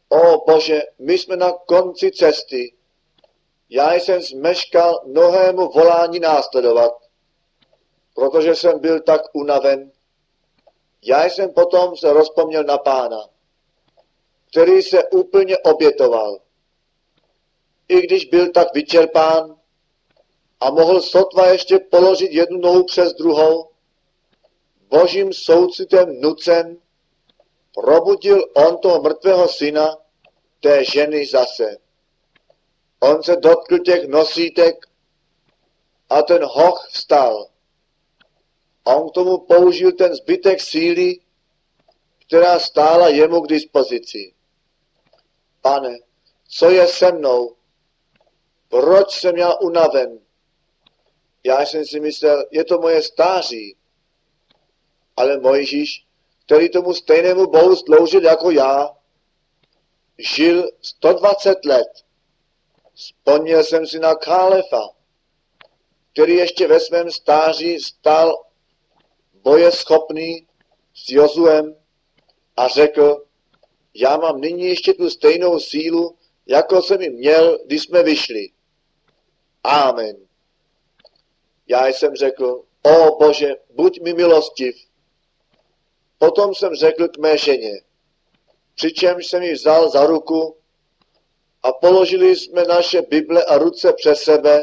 O Bože, my jsme na konci cesty. Já jsem zmeškal mnohému volání následovat, protože jsem byl tak unaven. Já jsem potom se rozpomněl na Pána, který se úplně obětoval. I když byl tak vyčerpán a mohl sotva ještě položit jednu nohu přes druhou, božím soucitem nucen, probudil on toho mrtvého syna té ženy zase. On se dotkl těch nosítek a ten hoch vstal. A on k tomu použil ten zbytek síly, která stála jemu k dispozici. Pane, co je se mnou? Proč jsem já unaven? Já jsem si myslel, je to moje stáří. Ale Mojžíš, který tomu stejnému Bohu sloužil jako já, žil sto dvacet let. Vzpomněl jsem si na Kálefa, který ještě ve svém stáří stál bojeschopný s Jozuem a řekl, já mám nyní ještě tu stejnou sílu, jako jsem ji měl, když jsme vyšli. Amen. Já jsem řekl, o Bože, buď mi milostiv. Potom jsem řekl k mé ženě, přičemž jsem ji vzal za ruku a položili jsme naše Bible a ruce přes sebe.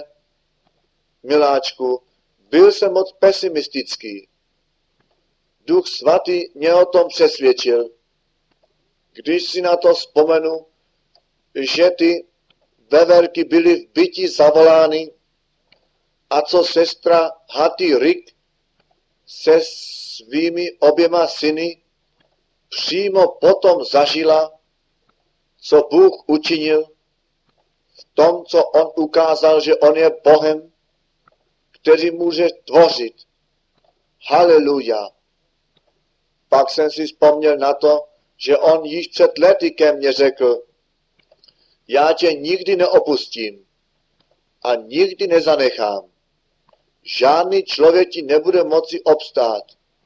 Miláčku, byl jsem moc pesimistický. Duch svatý mě o tom přesvědčil. Když si na to vzpomenu, že ty veverky byly v byti zavolány a co sestra Hattie Rick se svými oběma syny přímo potom zažila, co Bůh učinil v tom, co on ukázal, že on je Bohem, který může tvořit. Haleluja. Pak jsem si vzpomněl na to, že on již před lety ke mně řekl, já tě nikdy neopustím a nikdy nezanechám. Žádný člověk ti nebude moci obstát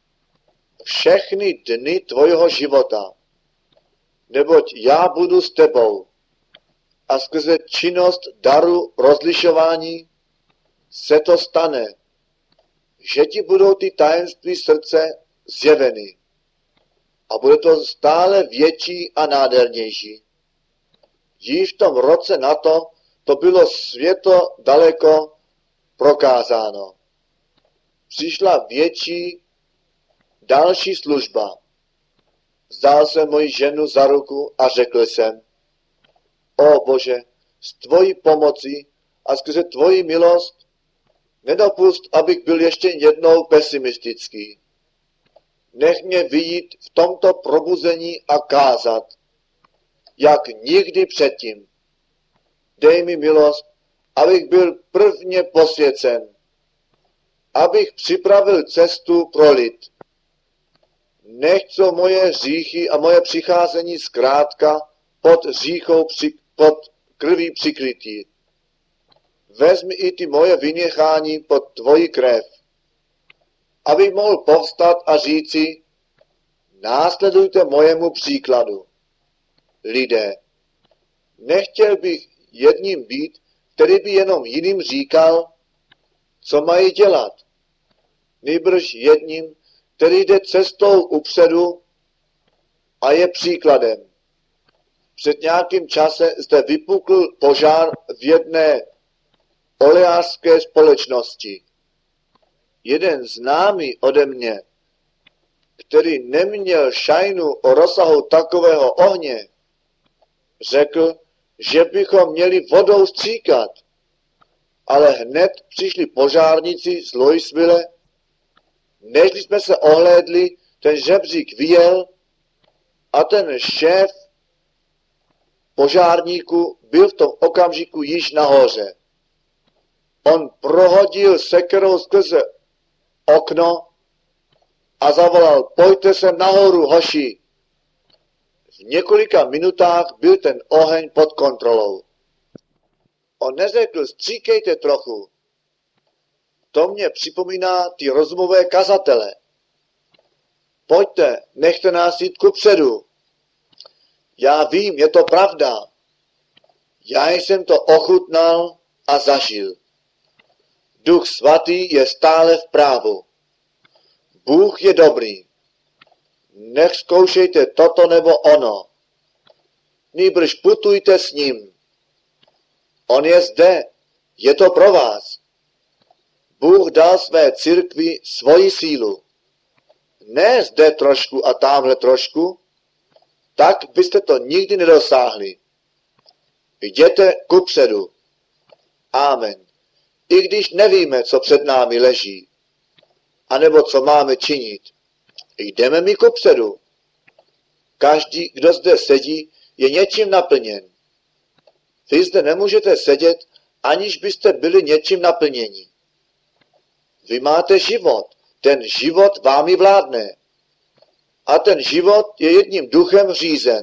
všechny dny tvojho života, neboť já budu s tebou a skrze činnost daru rozlišování se to stane, že ti budou ty tajemství srdce zjeveny a bude to stále větší a nádhernější. Již v tom roce na to, to bylo světo daleko prokázáno. Přišla větší, další služba. Vzal jsem moji ženu za ruku a řekl jsem, o Bože, s tvojí pomocí a skrze tvoji milost nedopust, abych byl ještě jednou pesimistický. Nech mě vyjít v tomto probuzení a kázat, jak nikdy předtím. Dej mi milost, abych byl prvně posvěcen, abych připravil cestu pro lid. Nech co moje hříchy a moje přicházení zkrátka pod hříchou, pod krví přikrytí. Vezmi i ty moje vynechání pod tvoji krev, abych mohl povstat a říci, následujte mojemu příkladu. Lidé, nechtěl bych jedním být, který by jenom jiným říkal, co mají dělat. Nýbrž jedním, který jde cestou upředu a je příkladem. Před nějakým čase zde vypukl požár v jedné olejářské společnosti. Jeden známý ode mě, který neměl šajnu o rozsahu takového ohně, řekl, že bychom měli vodou stříkat. Ale hned přišli požárníci z Louisville, než jsme se ohlédli, ten žebřík vyjel a ten šéf požárníků byl v tom okamžiku již nahoře. On prohodil sekerou skrze okno a zavolal, pojďte sem nahoru, hoši. V několika minutách byl ten oheň pod kontrolou. On neřekl, stříkejte trochu. To mě připomíná ty rozumové kazatele. Pojďte, nechte nás jít kupředu. Já vím, je to pravda. Já jsem to ochutnal a zažil. Duch svatý je stále v právu. Bůh je dobrý. Nech zkoušejte toto nebo ono. Nýbrž putujte s ním. On je zde. Je to pro vás. Bůh dal své církvi svoji sílu. Ne zde trošku a tamhle trošku, tak byste to nikdy nedosáhli. Jděte kupředu. Amen. I když nevíme, co před námi leží, anebo co máme činit, jdeme mi kupředu. Každý, kdo zde sedí, je něčím naplněn. Vy zde nemůžete sedět, aniž byste byli něčím naplněni. Vy máte život. Ten život vámi vládne. A ten život je jedním duchem řízen.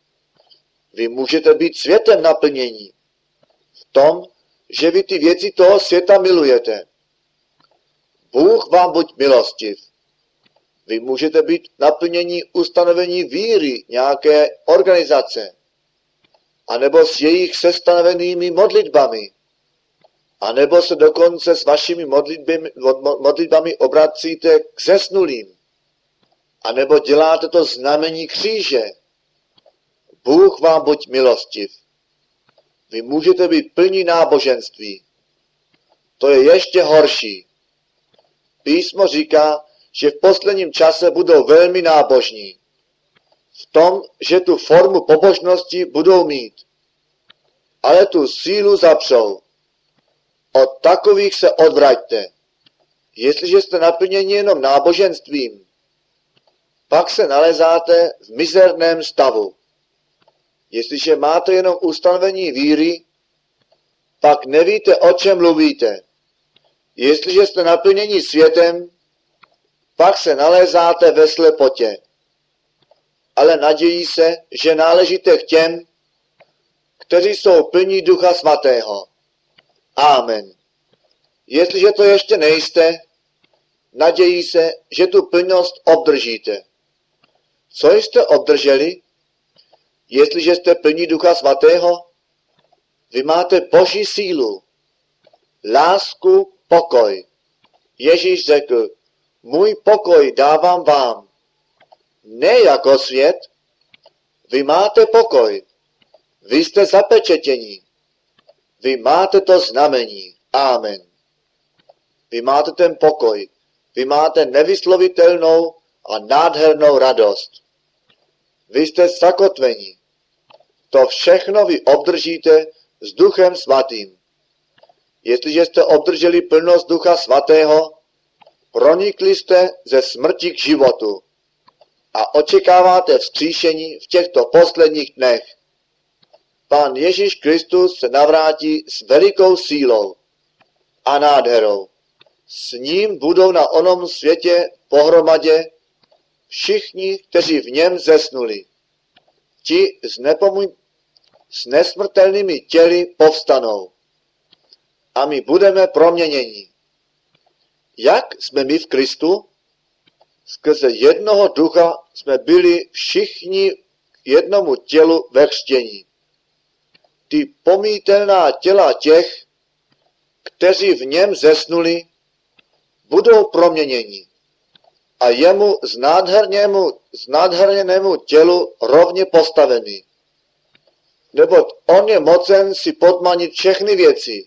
Vy můžete být světem naplnění. V tom, že vy ty věci toho světa milujete. Bůh vám buď milostiv. Vy můžete být naplnění ustanovení víry nějaké organizace. anebo s jejich sestavenými modlitbami, anebo se dokonce s vašimi modlitbami, modlitbami obracíte k zesnulým, anebo děláte to znamení kříže. Bůh vám buď milostiv. Vy můžete být plní náboženství. To je ještě horší. Písmo říká, že v posledním čase budou velmi nábožní. V tom, že tu formu pobožnosti budou mít. Ale tu sílu zapřou. Od takových se odvraťte. Jestliže jste naplněni jenom náboženstvím, pak se nalezáte v mizerném stavu. Jestliže máte jenom ustanovení víry, pak nevíte, o čem mluvíte. Jestliže jste naplněni světem, pak se nalézáte ve slepotě. Ale nadějí se, že náležíte k těm, kteří jsou plní Ducha Svatého. Amen. Jestliže to ještě nejste, nadějí se, že tu plnost obdržíte. Co jste obdrželi? Jestliže jste plní Ducha Svatého, vy máte Boží sílu, lásku, pokoj. Ježíš řekl, můj pokoj dávám vám. Ne jako svět, vy máte pokoj. Vy jste zapečetění. Vy máte to znamení. Amen. Vy máte ten pokoj. Vy máte nevyslovitelnou a nádhernou radost. Vy jste zakotvení. To všechno vy obdržíte s Duchem Svatým. Jestliže jste obdrželi plnost Ducha Svatého, pronikli jste ze smrti k životu a očekáváte vzkříšení v těchto posledních dnech. Pán Ježíš Kristus se navrátí s velikou sílou a nádherou. S ním budou na onom světě pohromadě všichni, kteří v něm zesnuli. Ti s, nepomu- s nesmrtelnými těly povstanou. A my budeme proměněni. Jak jsme my v Kristu? Skrze jednoho ducha jsme byli všichni k jednomu tělu ve křtění. Ty pomítelná těla těch, kteří v něm zesnuli, budou proměněni a jemu z nádhernému, z nádhernému tělu rovně postaveny. Neboť on je mocen si podmanit všechny věci.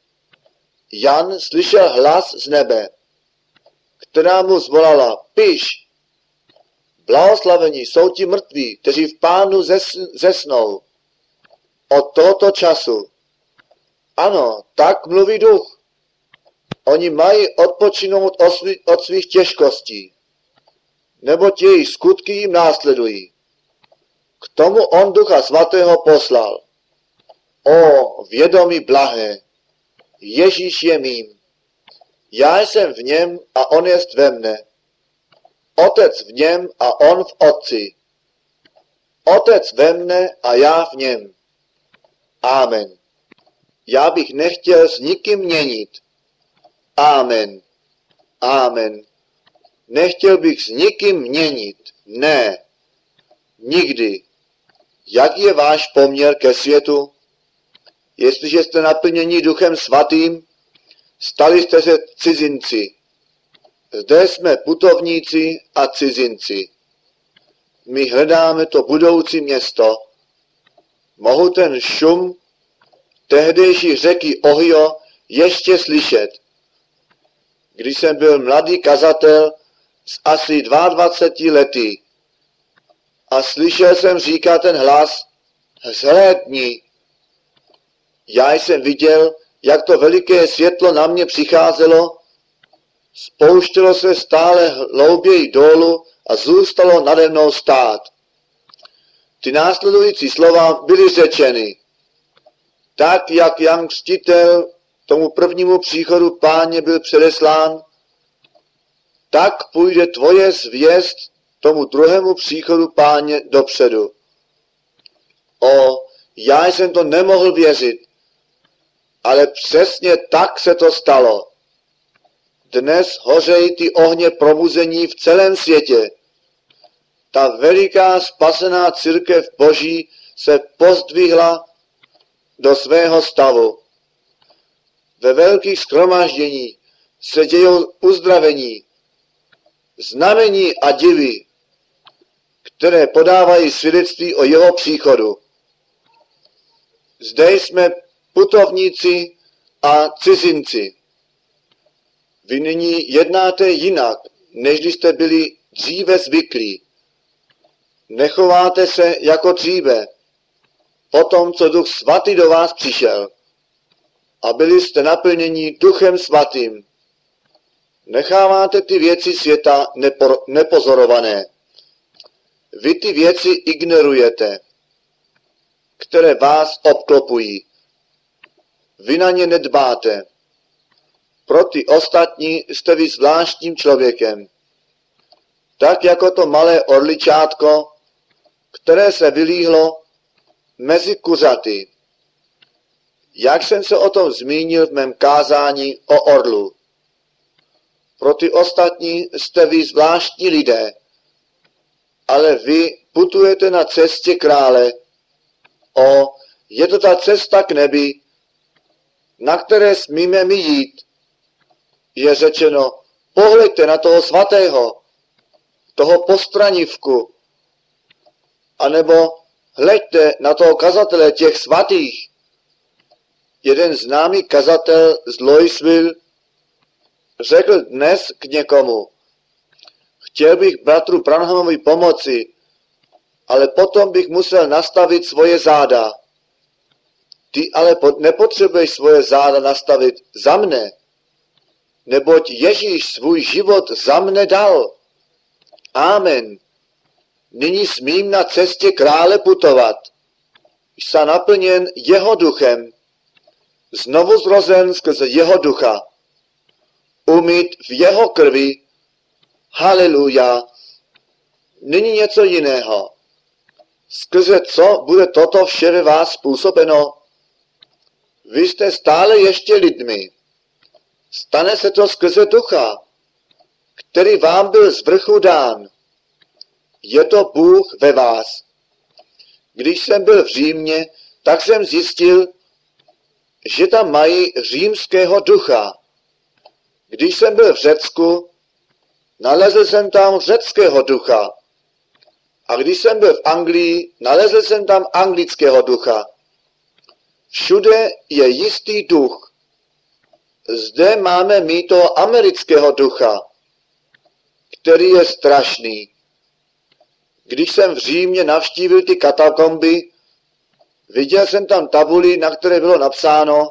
Jan slyšel hlas z nebe, která mu zvolala, piš, blahoslavení jsou ti mrtví, kteří v Pánu zes, zesnou od tohoto času. Ano, tak mluví duch. Oni mají odpočinout od svých těžkostí, neboť jejich skutky jim následují. K tomu on Ducha Svatého poslal. O, vědomí blahé, Ježíš je mým. Já jsem v něm a on jest ve mne. Otec v něm a on v Otci. Otec ve mne a já v něm. Amen. Já bych nechtěl s nikým měnit. Amen. Amen. Nechtěl bych s nikým měnit. Ne. Nikdy. jaký je váš poměr ke světu? Jestliže jste naplněni Duchem Svatým, stali jste se cizinci. Zde jsme putovníci a cizinci. My hledáme to budoucí město. Mohu ten šum tehdejší řeky Ohio ještě slyšet. Když jsem byl mladý kazatel z asi dvaceti dvou lety a slyšel jsem říkat ten hlas: zhlédni. Já jsem viděl, jak to veliké světlo na mě přicházelo, spouštělo se stále hlouběji dolů a zůstalo nade mnou stát. Ty následující slova byly řečeny. Tak, jak Jan Křtitel tomu prvnímu příchodu Páně byl předeslán, tak půjde tvoje zvěst tomu druhému příchodu Páně dopředu. O, já jsem to nemohl věřit, ale přesně tak se to stalo. Dnes hořejí ty ohně probuzení v celém světě. Ta veliká spasená církev Boží se pozdvihla do svého stavu. Ve velkých shromáždění se dějou uzdravení, znamení a divy, které podávají svědectví o jeho příchodu. Zde jsme putovníci a cizinci. Vy nyní jednáte jinak, než jste byli dříve zvyklí. Nechováte se jako dříve, po tom, co Duch Svatý do vás přišel. A byli jste naplněni Duchem Svatým. Necháváte ty věci světa nepo, nepozorované. Vy ty věci ignorujete, které vás obklopují. Vy na ně nedbáte. Pro ty ostatní jste vy zvláštním člověkem. Tak jako to malé orličátko, které se vylíhlo mezi kuřaty. Jak jsem se o tom zmínil v mém kázání o orlu. Pro ty ostatní jste vy zvláštní lidé, ale vy putujete na cestě krále. O, je to ta cesta k nebi, na které smíme my jít. Je řečeno, pohleďte na toho svatého, toho postranivku, anebo hleďte na toho kazatele těch svatých. Jeden známý kazatel z Louisville řekl dnes k někomu: chtěl bych bratru Branhamovi pomoci, ale potom bych musel nastavit svoje záda. Ty ale nepotřebuješ svoje záda nastavit za mne, neboť Ježíš svůj život za mne dal. Amen. Nyní smím na cestě krále putovat. Jsem naplněn jeho duchem, znovu zrozen skrze jeho ducha, umyt v jeho krvi. Haleluja. Není něco jiného. Skrze co bude toto vše ve vás způsobeno? Vy jste stále ještě lidmi. Stane se to skrze ducha, který vám byl z vrchu dán. Je to Bůh ve vás. Když jsem byl v Římě, tak jsem zjistil, že tam mají římského ducha. Když jsem byl v Řecku, nalezl jsem tam řeckého ducha. A když jsem byl v Anglii, nalezl jsem tam anglického ducha. Všude je jistý duch. Zde máme my toho amerického ducha, který je strašný. Když jsem v Římě navštívil ty katakomby, viděl jsem tam tabuli, na které bylo napsáno: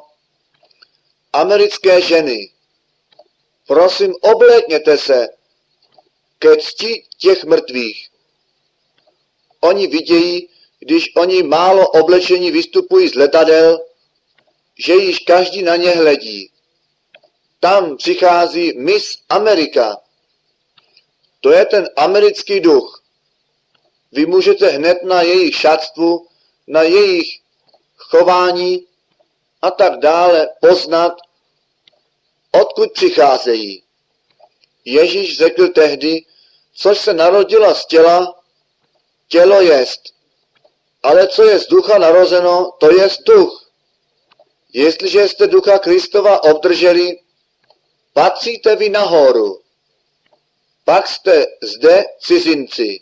americké ženy, prosím, oblékněte se ke cti těch mrtvých. Oni vidějí, když oni málo oblečení vystupují z letadel, že již každý na ně hledí. Tam přichází Miss Amerika. To je ten americký duch. Vy můžete hned na jejich šatstvu, na jejich chování a tak dále poznat, odkud přicházejí. Ježíš řekl tehdy, což se narodilo z těla, tělo jest. Ale co je z ducha narozeno, to je duch. Jestliže jste ducha Kristova obdrželi, patříte vy nahoru. Pak jste zde cizinci.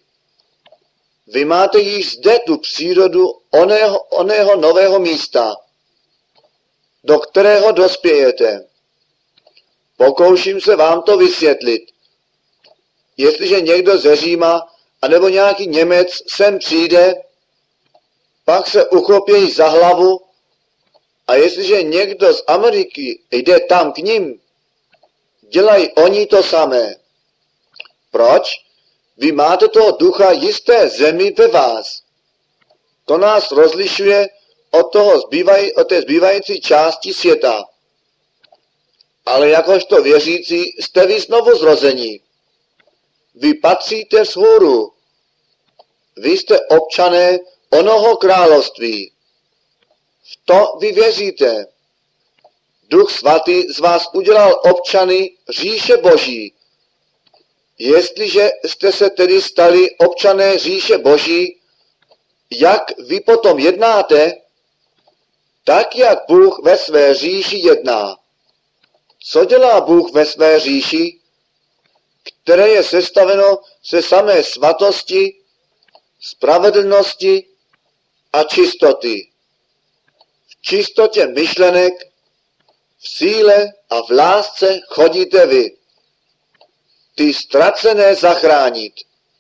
Vy máte již zde tu přírodu oného, oného nového místa, do kterého dospějete. Pokouším se vám to vysvětlit. Jestliže někdo ze Říma, anebo nějaký Němec sem přijde, pak se uchopějí za hlavu, a jestliže někdo z Ameriky jde tam k ním, dělají oni to samé. Proč? Vy máte toho ducha jisté zemi ve vás. To nás rozlišuje od, toho zbývaj, od té zbývající části světa. Ale jakožto věřící jste vy znovu zrození. Vy patříte vzhůru. Vy jste občané onoho království. V to vy věříte. Duch svatý z vás udělal občany říše Boží. Jestliže jste se tedy stali občané říše Boží, jak vy potom jednáte, tak jak Bůh ve své říši jedná. Co dělá Bůh ve své říši, které je sestaveno ze samé svatosti, spravedlnosti a čistoty? V čistotě myšlenek, v síle a v lásce chodíte vy. Ty ztracené zachránit,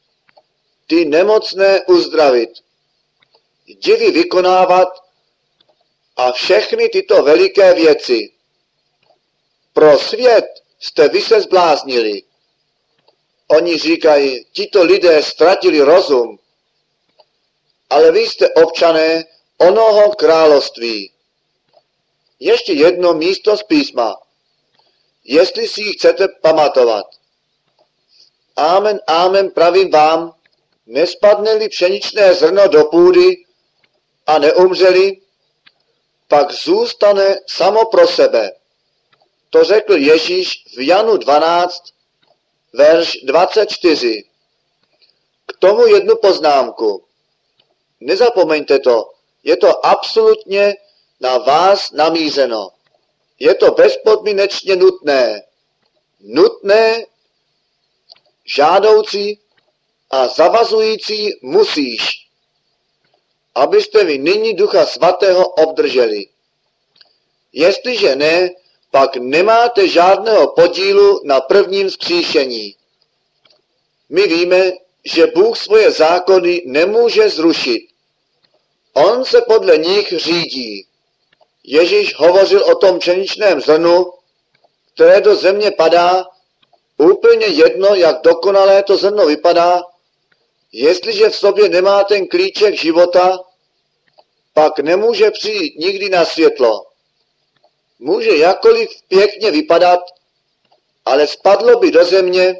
ty nemocné uzdravit, divy vykonávat a všechny tyto veliké věci. Pro svět jste vy se zbláznili. Oni říkají, tito lidé ztratili rozum, ale vy jste občané onoho království. Ještě jedno místo z písma, jestli si ji chcete pamatovat. Amen, amen, pravím vám, nespadne-li pšeničné zrno do půdy a neumřeli, pak zůstane samo pro sebe. To řekl Ježíš v Janu dvanáct, verš dvacet čtyři. K tomu jednu poznámku. Nezapomeňte to, je to absolutně na vás namířeno. Je to bezpodmínečně nutné. Nutné, žádoucí a zavazující musíš, abyste vy nyní Ducha Svatého obdrželi. Jestliže ne, pak nemáte žádného podílu na prvním vzkříšení. My víme, že Bůh svoje zákony nemůže zrušit. On se podle nich řídí. Ježíš hovořil o tom pšeničném zrnu, které do země padá, úplně jedno, jak dokonalé to zrno vypadá, jestliže v sobě nemá ten klíček života, pak nemůže přijít nikdy na světlo. Může jakkoliv pěkně vypadat, ale spadlo by do země,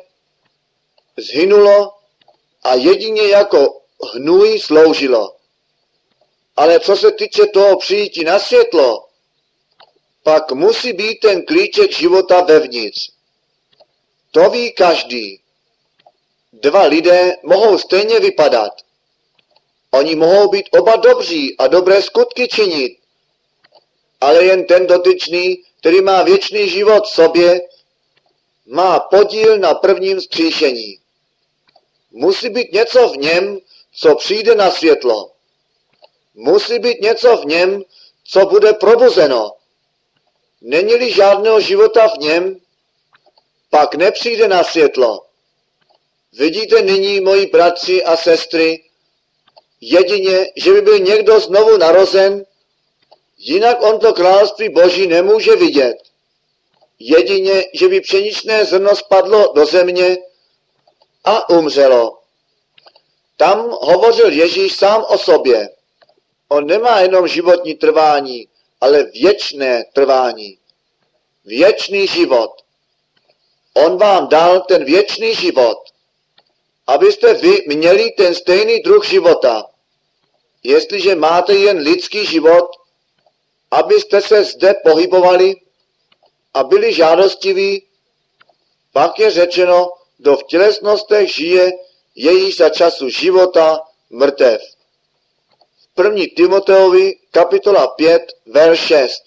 zhynulo a jedině jako hnůj sloužilo. Ale co se týče toho přijítí na světlo, pak musí být ten klíček života vevnitř. To ví každý. Dva lidé mohou stejně vypadat. Oni mohou být oba dobří a dobré skutky činit, ale jen ten dotyčný, který má věčný život v sobě, má podíl na prvním vzkříšení. Musí být něco v něm, co přijde na světlo. Musí být něco v něm, co bude probuzeno. Není-li žádného života v něm, pak nepřijde na světlo. Vidíte nyní, moji bratři a sestry, jedině, že by byl někdo znovu narozen, jinak on to království Boží nemůže vidět. Jedině, že by pšeničné zrno spadlo do země a umřelo. Tam hovořil Ježíš sám o sobě. On nemá jenom životní trvání, ale věčné trvání. Věčný život. On vám dal ten věčný život, abyste vy měli ten stejný druh života. Jestliže máte jen lidský život, abyste se zde pohybovali a byli žádostiví, pak je řečeno, kdo v tělesnostech žije, je již za času života mrtev. V první Timoteovi, kapitola pět, verš šest.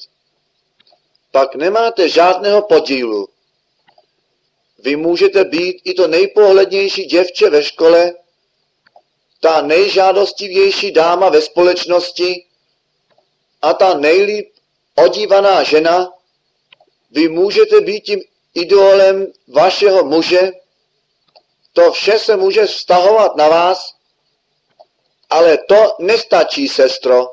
Pak nemáte žádného podílu. Vy můžete být i to nejpohlednější děvče ve škole, ta nejžádostivější dáma ve společnosti a ta nejlíp odívaná žena. Vy můžete být tím idolem vašeho muže. To vše se může vztahovat na vás, ale to nestačí, sestro.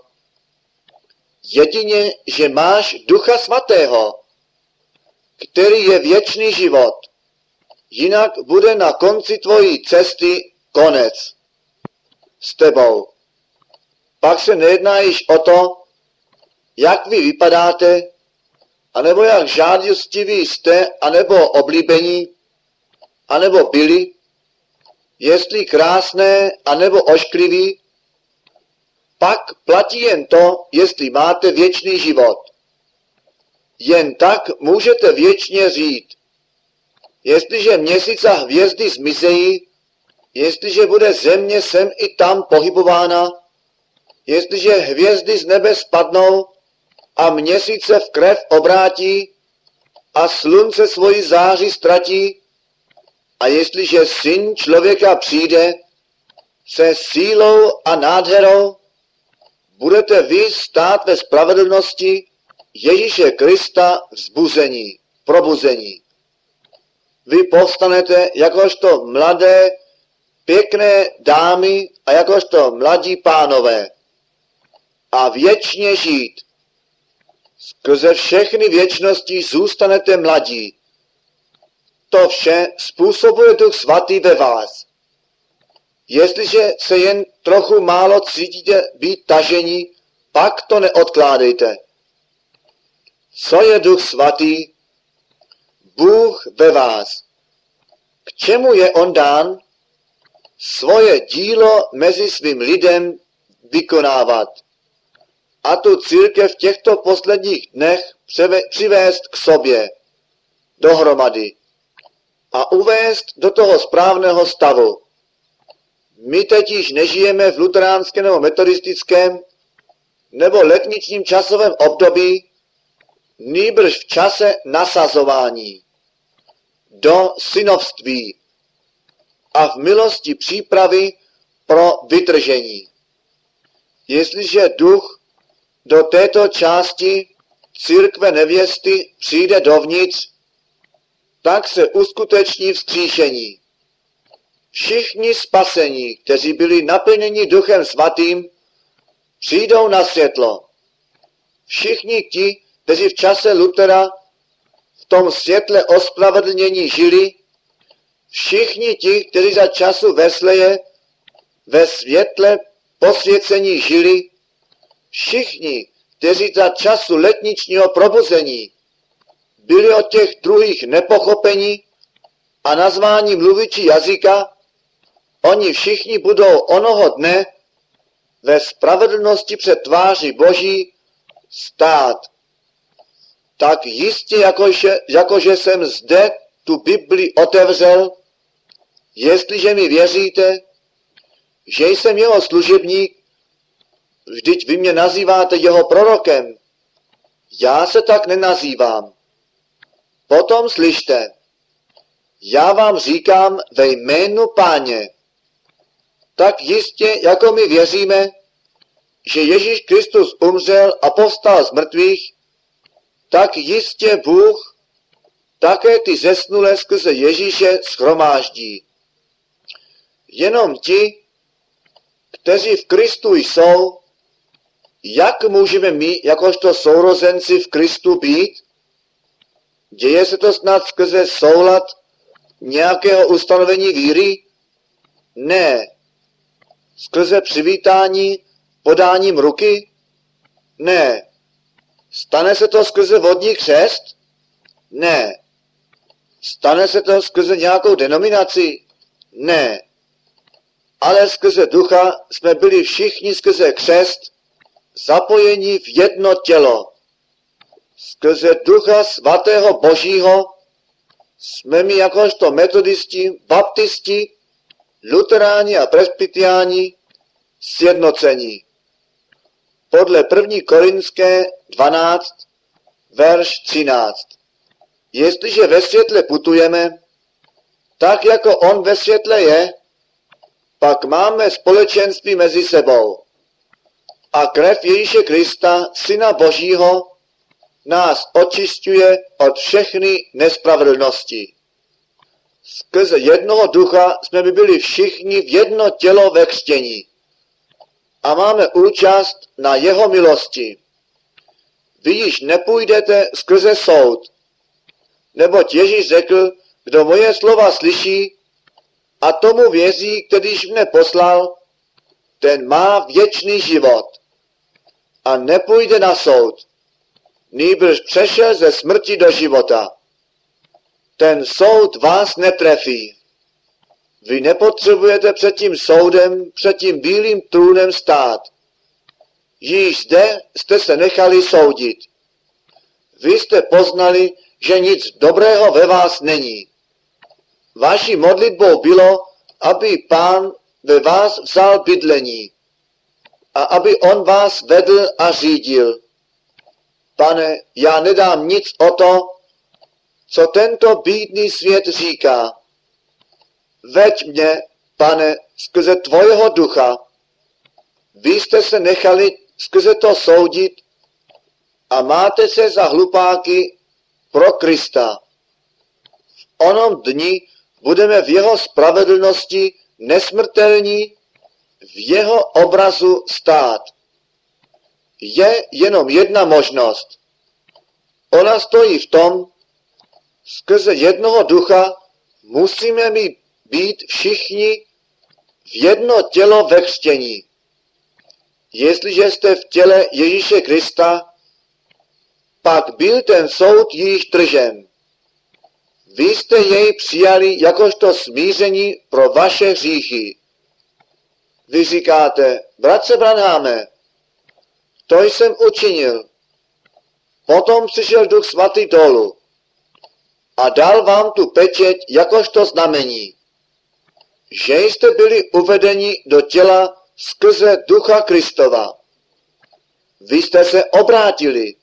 Jedině, že máš Ducha Svatého, který je věčný život. Jinak bude na konci tvojí cesty konec s tebou. Pak se nejedná již o to, jak vy vypadáte, anebo jak žádostiví jste, anebo oblíbení, anebo byli, jestli krásné, anebo oškliví, pak platí jen to, jestli máte věčný život. Jen tak můžete věčně žít. Jestliže měsíc a hvězdy zmizejí, jestliže bude země sem i tam pohybována, jestliže hvězdy z nebe spadnou a měsíce v krev obrátí a slunce svoji záři ztratí, a jestliže Syn člověka přijde se sílou a nádherou, budete vy stát ve spravedlnosti Ježíše Krista vzbuzení, probuzení. Vy povstanete jakožto mladé, pěkné dámy a jakožto mladí pánové a věčně žít. Skrze všechny věčnosti zůstanete mladí. To vše způsobuje Duch Svatý ve vás. Jestliže se jen trochu málo cítíte být tažení, pak to neodkládejte. Co je Duch Svatý? Bůh ve vás. K čemu je on dán? Svoje dílo mezi svým lidem vykonávat. A tu církev v těchto posledních dnech přivést k sobě dohromady a uvést do toho správného stavu. My teď již nežijeme v luteránském nebo metodistickém nebo letničním časovém období, nýbrž v čase nasazování do synovství a v milosti přípravy pro vytržení. Jestliže duch do této části církve nevěsty přijde dovnitř, tak se uskuteční vzkříšení. Všichni spasení, kteří byli naplněni Duchem Svatým, přijdou na světlo. Všichni ti, kteří v čase Lutera v tom světle ospravedlnění žili, všichni ti, kteří za času Wesleje ve světle posvěcení žili, všichni, kteří za času letničního probuzení byli od těch druhých nepochopení a nazvání mluviči jazyka, oni všichni budou onoho dne ve spravedlnosti před tváří Boží stát. Tak jistě, jakože, jakože jsem zde tu Bibli otevřel, jestliže mi věříte, že jsem jeho služebník, vždyť vy mě nazýváte jeho prorokem. Já se tak nenazývám. Potom slyšte, já vám říkám ve jménu Páně, tak jistě, jako my věříme, že Ježíš Kristus umřel a povstal z mrtvých, tak jistě Bůh také ty zesnulé skrze Ježíše shromáždí. Jenom ti, kteří v Kristu jsou, jak můžeme my, jakožto sourozenci v Kristu být? Děje se to snad skrze soulad nějakého ustanovení víry? Ne. Skrze přivítání podáním ruky? Ne. Stane se to skrze vodní křest? Ne. Stane se to skrze nějakou denominaci? Ne. Ale skrze ducha jsme byli všichni skrze křest zapojeni v jedno tělo. Skrze Ducha Svatého Božího jsme my jakožto metodisti, baptisti, luteráni a presbytiáni sjednocení. podle první Korinské dvanáct, verš třináct. Jestliže ve světle putujeme, tak jako on ve světle je, pak máme společenství mezi sebou. A krev Ježíše Krista, Syna Božího, nás očišťuje od všechny nespravedlnosti. Skrze jednoho ducha jsme by byli všichni v jedno tělo ve křtění a máme účast na jeho milosti. Vy již nepůjdete skrze soud, neboť Ježíš řekl, kdo moje slova slyší a tomu věří, kterýž mne poslal, ten má věčný život a nepůjde na soud, nýbrž přešel ze smrti do života. Ten soud vás netrefí. Vy nepotřebujete před tím soudem, před tím bílým trůnem stát. Již zde jste se nechali soudit. Vy jste poznali, že nic dobrého ve vás není. Vaší modlitbou bylo, aby Pán ve vás vzal bydlení a aby on vás vedl a řídil. Pane, já nedám nic o to, co tento bídný svět říká. Veď mě, Pane, skrze tvojeho ducha. Vy jste se nechali skrze to soudit a máte se za hlupáky pro Krista. V onom dni budeme v jeho spravedlnosti nesmrtelní, v jeho obrazu stát. Je jenom jedna možnost. Ona stojí v tom, skrze jednoho ducha musíme mi být všichni v jedno tělo ve křtění. Jestliže jste v těle Ježíše Krista, pak byl ten soud již tržen. Vy jste jej přijali jakožto smíření pro vaše hříchy. Vy říkáte, bratře Branháme, to jsem učinil. Potom přišel Duch Svatý dolů a dal vám tu pečeť jakožto znamení, že jste byli uvedeni do těla skrze Ducha Kristova. Vy jste se obrátili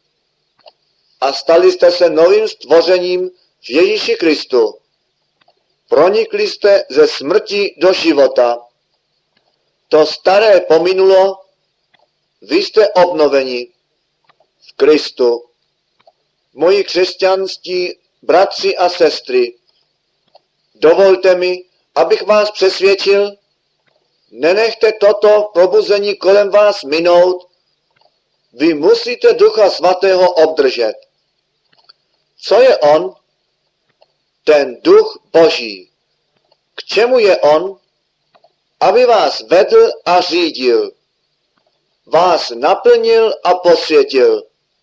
a stali jste se novým stvořením v Ježíši Kristu. Pronikli jste ze smrti do života. To staré pominulo, vy jste obnoveni v Kristu. Moji křesťanští bratři a sestry, dovolte mi, abych vás přesvědčil, nenechte toto probuzení kolem vás minout, vy musíte Ducha Svatého obdržet. Co je on? Ten Duch Boží. K čemu je on? Aby vás vedl a řídil. Vás naplnil a posvětil.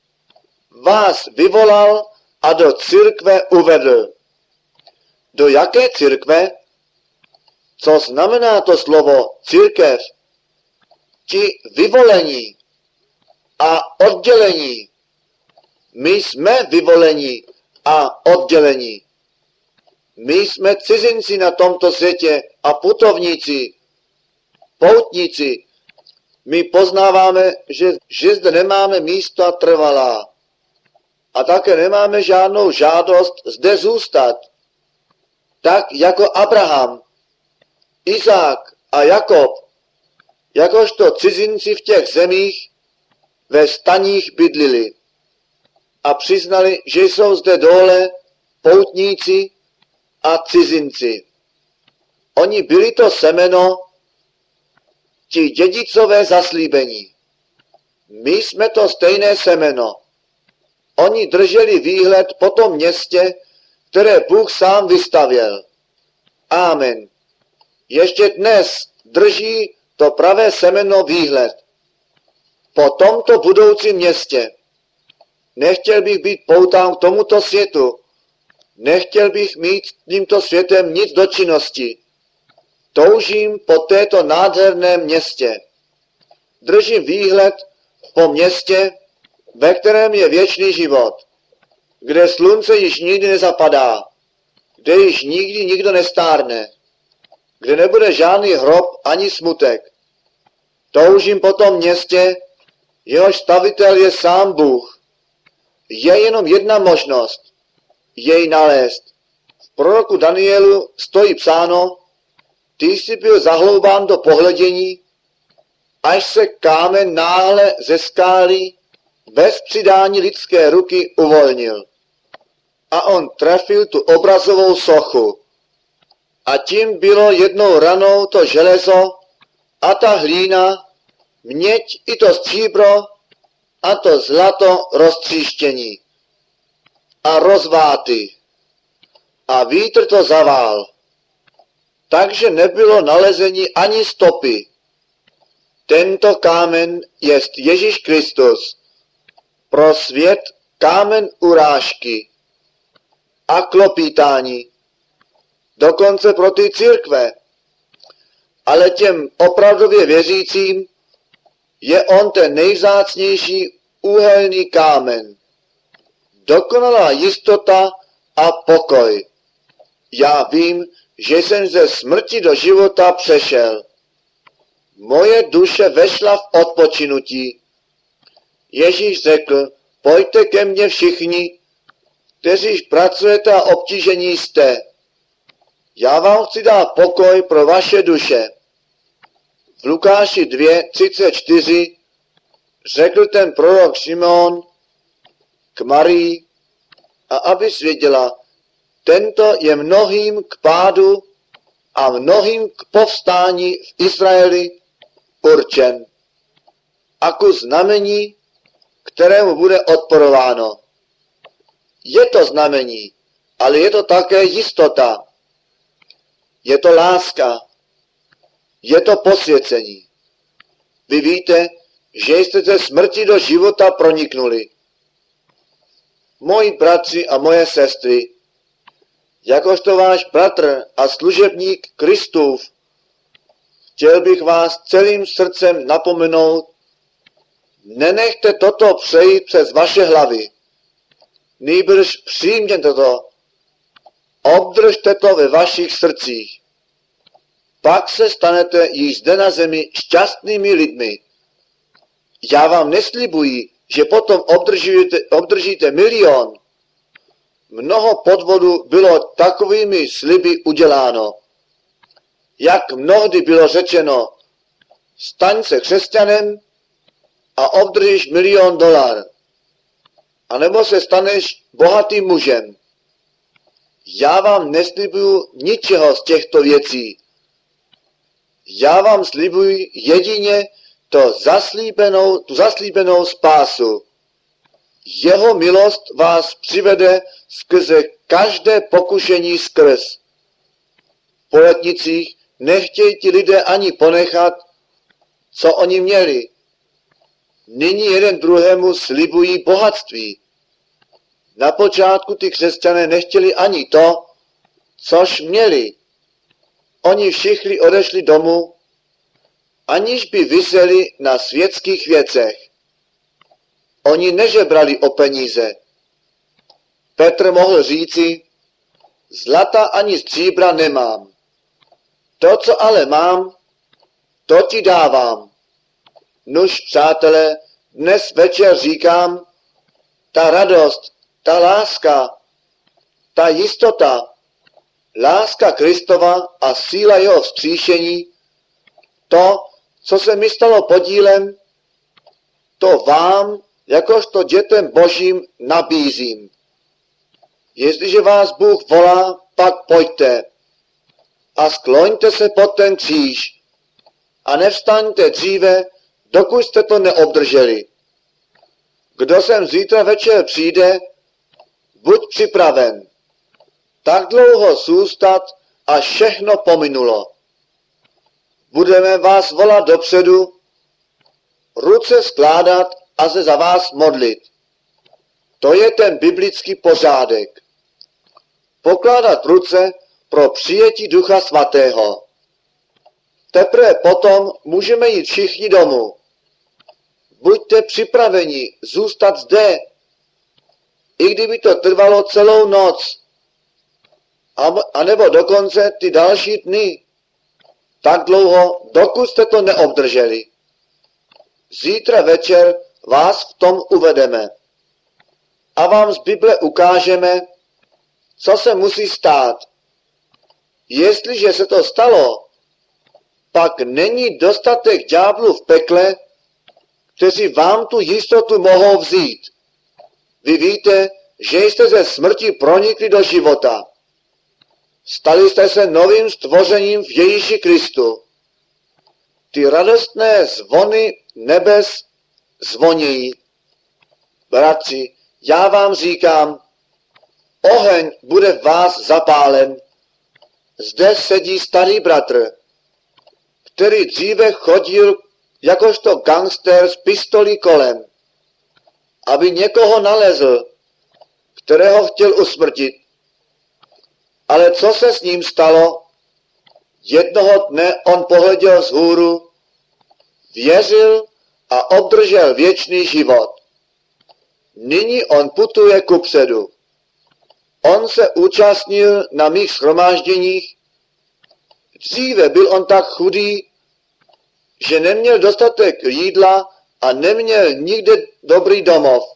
Vás vyvolal a do církve uvedl. Do jaké církve? Co znamená to slovo církev? Ti vyvolení a oddělení. My jsme vyvolení a oddělení. My jsme cizinci na tomto světě a putovníci, poutníci. My poznáváme, že, že zde nemáme místa trvalá a také nemáme žádnou žádost zde zůstat. Tak jako Abraham, Izák a Jakob, jakožto cizinci v těch zemích, ve staních bydlili a přiznali, že jsou zde dole poutníci a cizinci. Oni byli to semeno, ti dědicové zaslíbení. My jsme to stejné semeno. Oni drželi výhled po tom městě, které Bůh sám vystavěl. Amen. Ještě dnes drží to pravé semeno výhled po tomto budoucím městě. Nechtěl bych být poután k tomuto světu. Nechtěl bych mít s tímto světem nic do činnosti. Toužím po této nádherném městě. Držím výhled po městě, ve kterém je věčný život, kde slunce již nikdy nezapadá, kde již nikdy nikdo nestárne, kde nebude žádný hrob ani smutek. Toužím po tom městě, Jehož stavitel je sám Bůh. Je jenom jedna možnost jej nalézt. V proroku Danielu stojí psáno, ty jsi byl zahloubán do pohledění, až se kámen náhle ze skály bez přidání lidské ruky uvolnil. A on trefil tu obrazovou sochu. A tím bylo jednou ranou to železo a ta hlína, měď i to stříbro a to zlato roztříštění a rozváty. A vítr to zavál. Takže nebylo nalezení ani stopy. Tento kámen jest Ježíš Kristus. Pro svět kámen urážky a klopítání. Dokonce pro ty církve. Ale těm opravdově věřícím je on ten nejvzácnější úhelný kámen. Dokonalá jistota a pokoj. Já vím, že jsem ze smrti do života přešel. Moje duše vešla v odpočinutí. Ježíš řekl, pojďte ke mně všichni, kteří pracujete a obtížení jste. Já vám chci dát pokoj pro vaše duše. V Lukáši dva třicet čtyři řekl ten prorok Šimeon k Marii, a aby věděla, tento je mnohým k pádu a mnohým k povstání v Izraeli určen. A ku znamení, kterému bude odporováno. Je to znamení, ale je to také jistota. Je to láska. Je to posvěcení. Vy víte, že jste ze smrti do života proniknuli. Moji bratři a moje sestry, jakožto váš bratr a služebník Kristův, chtěl bych vás celým srdcem napomenout, nenechte toto přejít přes vaše hlavy. Nýbrž přijměte to, obdržte to ve vašich srdcích. Pak se stanete již zde na zemi šťastnými lidmi. Já vám neslibuji, že potom obdržíte, obdržíte milion. Mnoho podvodů bylo takovými sliby uděláno. Jak mnohdy bylo řečeno, staň se křesťanem a obdržíš milion dolar. A nebo se staneš bohatým mužem. Já vám neslibuju ničeho z těchto věcí. Já vám slibuji jedině to zaslíbenou, tu zaslíbenou spásu. Jeho milost vás přivede skrze každé pokušení skrz. Po letnicích nechtějí ti lidé ani ponechat, co oni měli. Nyní jeden druhému slibují bohatství. Na počátku ty křesťané nechtěli ani to, což měli. Oni všichni odešli domů, aniž by viseli na světských věcech. Oni nežebrali o peníze. Petr mohl říci, zlata ani stříbra nemám. To, co ale mám, to ti dávám. Nuž, přátelé, dnes večer říkám, ta radost, ta láska, ta jistota, láska Kristova a síla jeho vzkříšení, to, co se mi stalo podílem, to vám, jakožto dětem Božím, nabízím. Jestliže vás Bůh volá, pak pojďte a skloňte se pod ten kříž a nevstaňte dříve, dokud jste to neobdrželi. Kdo sem zítra večer přijde, buď připraven. Tak dlouho zůstat, až všechno pominulo. Budeme vás volat dopředu, ruce skládat a se za vás modlit. To je ten biblický pořádek. Pokládat ruce pro přijetí Ducha Svatého. Teprve potom můžeme jít všichni domů. Buďte připraveni zůstat zde, i kdyby to trvalo celou noc, anebo dokonce ty další dny, tak dlouho, dokud jste to neobdrželi. Zítra večer vás v tom uvedeme a vám z Bible ukážeme, co se musí stát. Jestliže se to stalo, pak není dostatek ďáblů v pekle, kteří vám tu jistotu mohou vzít. Vy víte, že jste ze smrti pronikli do života. Stali jste se novým stvořením v Ježíši Kristu. Ty radostné zvony nebes zvonějí. Bratři, já vám říkám, oheň bude v vás zapálen. Zde sedí starý bratr, který dříve chodil jakožto gangster s pistolí kolem, aby někoho nalezl, kterého chtěl usmrtit. Ale co se s ním stalo? Jednoho dne on pohleděl vzhůru, věřil a obdržel věčný život. Nyní on putuje kupředu. On se účastnil na mých shromážděních. Dříve byl on tak chudý, že neměl dostatek jídla a neměl nikde dobrý domov.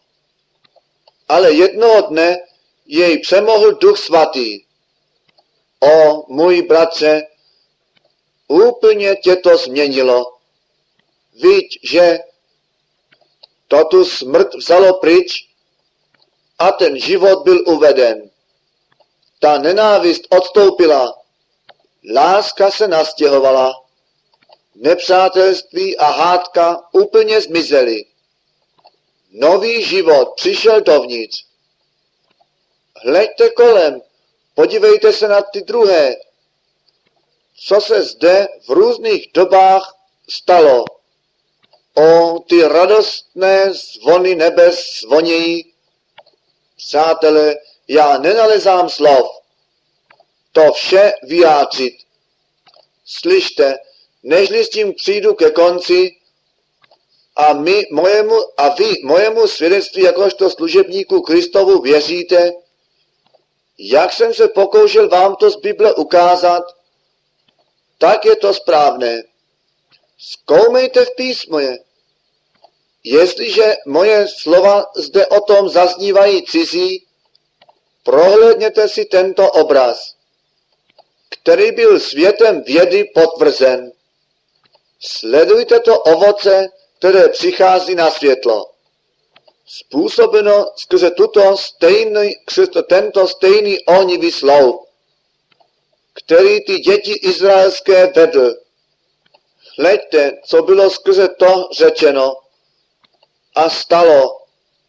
Ale jednoho dne jej přemohl Duch Svatý. O, můj bratře, úplně tě to změnilo. Viď, že to tu smrt vzalo pryč a ten život byl uveden. Ta nenávist odstoupila, láska se nastěhovala, nepřátelství a hádka úplně zmizely. Nový život přišel dovnitř. Hleďte kolem, podívejte se na ty druhé, co se zde v různých dobách stalo. O, ty radostné zvony nebes zvonějí. Přátelé, já nenalezám slov to vše vyjádřit. Slyšte, nežli s tím přijdu ke konci a, my, mojemu, a vy mojemu svědectví jakožto služebníku Kristovu věříte, jak jsem se pokoušel vám to z Bible ukázat, tak je to správné. Zkoumejte v písmě. Jestliže moje slova zde o tom zaznívají cizí, prohlédněte si tento obraz, který byl světem vědy potvrzen. Sledujte to ovoce, které přichází na světlo. Způsobeno skrze tuto stejný, skrze tento stejný ohnivý sloup, který ty děti izraelské vedl. Hleďte, co bylo skrze to řečeno a stalo.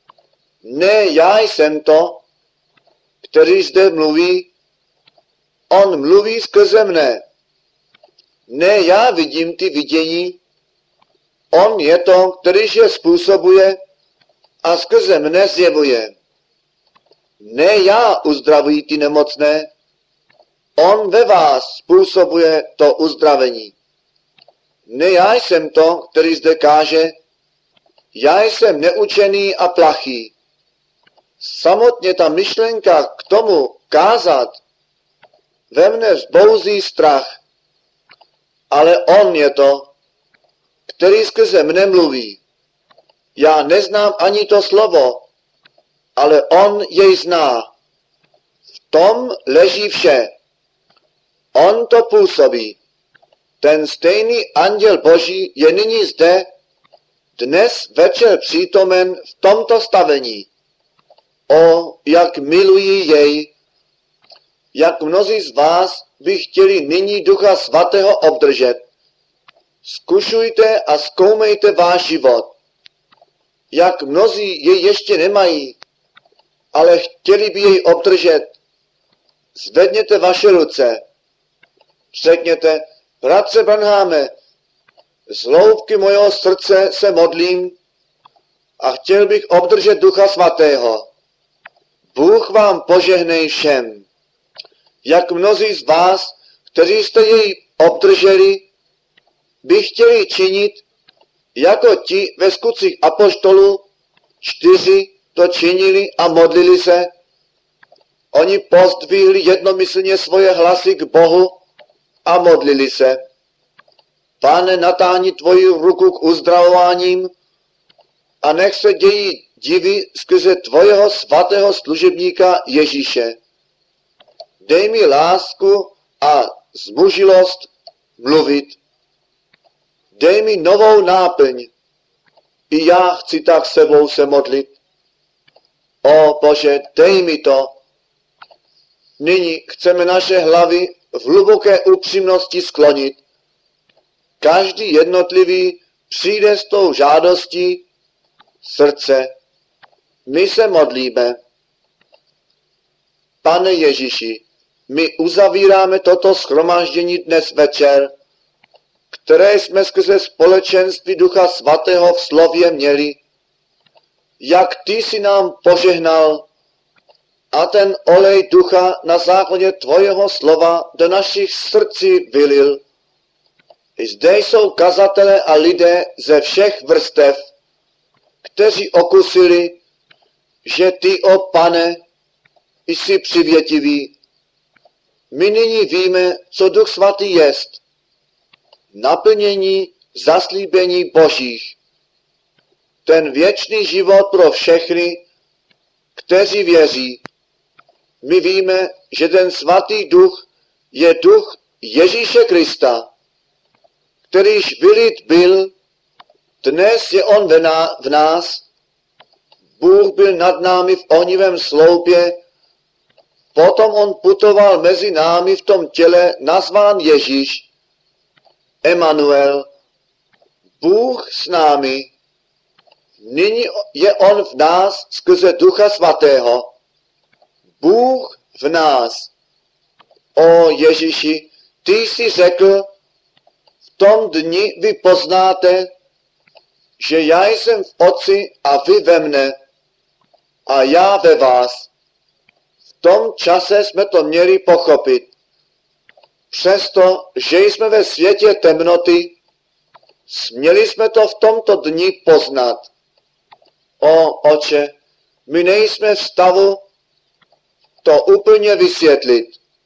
Ne já jsem to, který zde mluví, on mluví skrze mne. Ne já vidím ty vidění, on je to, kterýž je způsobuje a skrze mne zjevuje. Ne já uzdravuji ty nemocné, on ve vás způsobuje to uzdravení. Ne já jsem to, který zde káže, já jsem neučený a plachý. Samotně ta myšlenka k tomu kázat ve mne vzbouzí strach. Ale on je to, který skrze mne mluví. Já neznám ani to slovo, ale on jej zná. V tom leží vše. On to působí. Ten stejný anděl Boží je nyní zde, dnes večer přítomen v tomto stavení. O, jak miluji jej, jak mnozí z vás by chtěli nyní Ducha Svatého obdržet. Zkušujte a zkoumejte váš život. Jak mnozí jej ještě nemají, ale chtěli by jej obdržet. Zvedněte vaše ruce. Řekněte, bratře Branháme, z hloubky mojho srdce se modlím a chtěl bych obdržet Ducha Svatého. Bůh vám požehnej všem. Jak mnozí z vás, kteří jste jej obdrželi, by chtěli činit, jako ti ve skutcích apoštolů, čtyři to činili a modlili se. Oni pozdvihli jednomyslně svoje hlasy k Bohu a modlili se. Pane, natáhni tvoji ruku k uzdravováním a nech se dějí divy skrze tvojeho svatého služebníka Ježíše. Dej mi lásku a zmužilost mluvit. Dej mi novou náplň. I já chci tak sebou se modlit. O Bože, dej mi to. Nyní chceme naše hlavy v hluboké upřímnosti sklonit. Každý jednotlivý přijde s tou žádostí srdce. My se modlíme. Pane Ježíši, my uzavíráme toto shromáždění dnes večer, které jsme skrze společenství Ducha Svatého v slově měli. Jak ty jsi nám požehnal a ten olej Ducha na základě tvojeho slova do našich srdcí vylil. I zde jsou kazatelé a lidé ze všech vrstev, kteří okusili, že ty, o Pane, jsi přivětivý. My nyní víme, co Duch Svatý jest. Naplnění zaslíbení Božích. Ten věčný život pro všechny, kteří věří. My víme, že ten svatý duch je duch Ježíše Krista, kterýž vylit byl, dnes je on v nás. Bůh byl nad námi v ohnivém sloupě, potom on putoval mezi námi v tom těle nazván Ježíš, Emanuel, Bůh s námi. Nyní je on v nás skrze Ducha Svatého. Bůh v nás. O Ježíši, ty jsi řekl, v tom dni vy poznáte, že já jsem v Otci a vy ve mne a já ve vás. V tom čase jsme to měli pochopit. Přesto, že jsme ve světě temnoty, směli jsme to v tomto dni poznat. O Otče, my nejsme v stavu to úplně vysvětlit,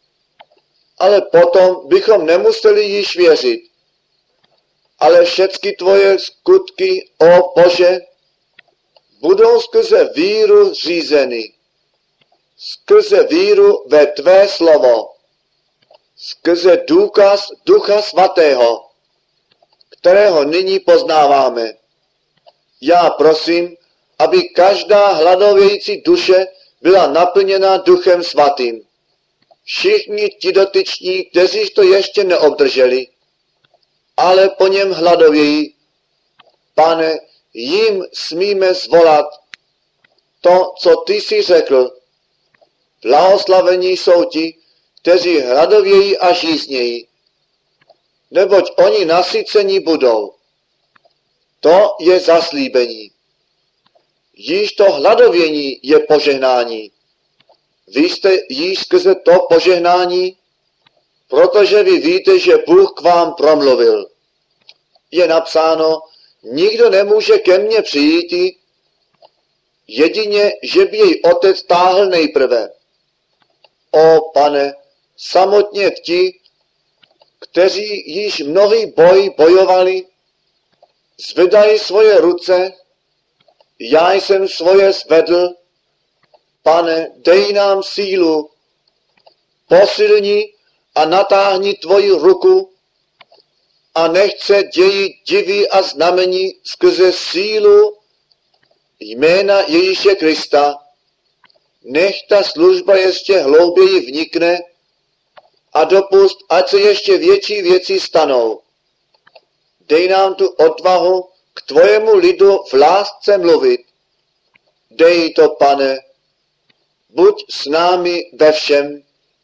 ale potom bychom nemuseli již věřit. Ale všechny tvoje skutky, o Bože, budou skrze víru řízeny. Skrze víru ve tvé slovo. Skrze důkaz Ducha Svatého, kterého nyní poznáváme. Já prosím, aby každá hladovějící duše byla naplněna Duchem Svatým. Všichni ti dotyční, kteří to ještě neobdrželi, ale po něm hladovějí. Pane, jim smíme zvolat to, co ty jsi řekl. Blahoslavení jsou ti, kteří hladovějí a žíznějí, neboť oni nasycení budou. To je zaslíbení. Již to hladovění je požehnání. Vy jste již skrze to požehnání, protože vy víte, že Bůh k vám promluvil. Je napsáno, nikdo nemůže ke mně přijít, jedině, že by jej otec táhl nejprve. O Pane, samotně ti, kteří již mnohý boj bojovali, zvedají svoje ruce, já jsem svoje zvedl. Pane, dej nám sílu, posilni a natáhni tvoji ruku a nech se dějí divy a znamení skrze sílu jména Ježíše Krista. Nech ta služba ještě hlouběji vnikne a dopust, ať se ještě větší věci stanou. Dej nám tu odvahu k tvojemu lidu v lásce mluvit. Dej to, Pane, buď s námi ve všem,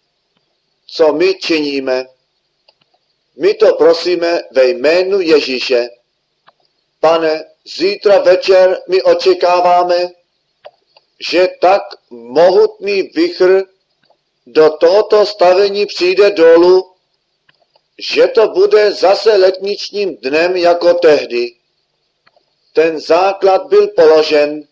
co my činíme. My to prosíme ve jménu Ježíše. Pane, zítra večer my očekáváme, že tak mohutný vichr do tohoto stavení přijde dolů, že to bude zase letničním dnem jako tehdy. Ten základ byl položen,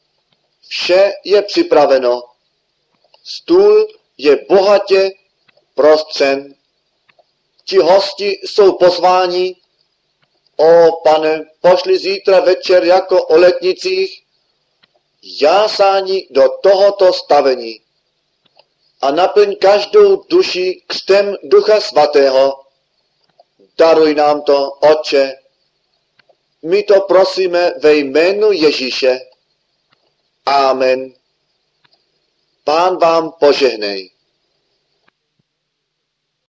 vše je připraveno, stůl je bohatě prostřen, ti hosti jsou pozváni, O Pane, pošli zítra večer jako o letnicích jásání do tohoto stavení a naplň každou duši křtem Ducha Svatého. Daruj nám to, Otče. My to prosíme ve jménu Ježíše. Amen. Pán vám požehnej.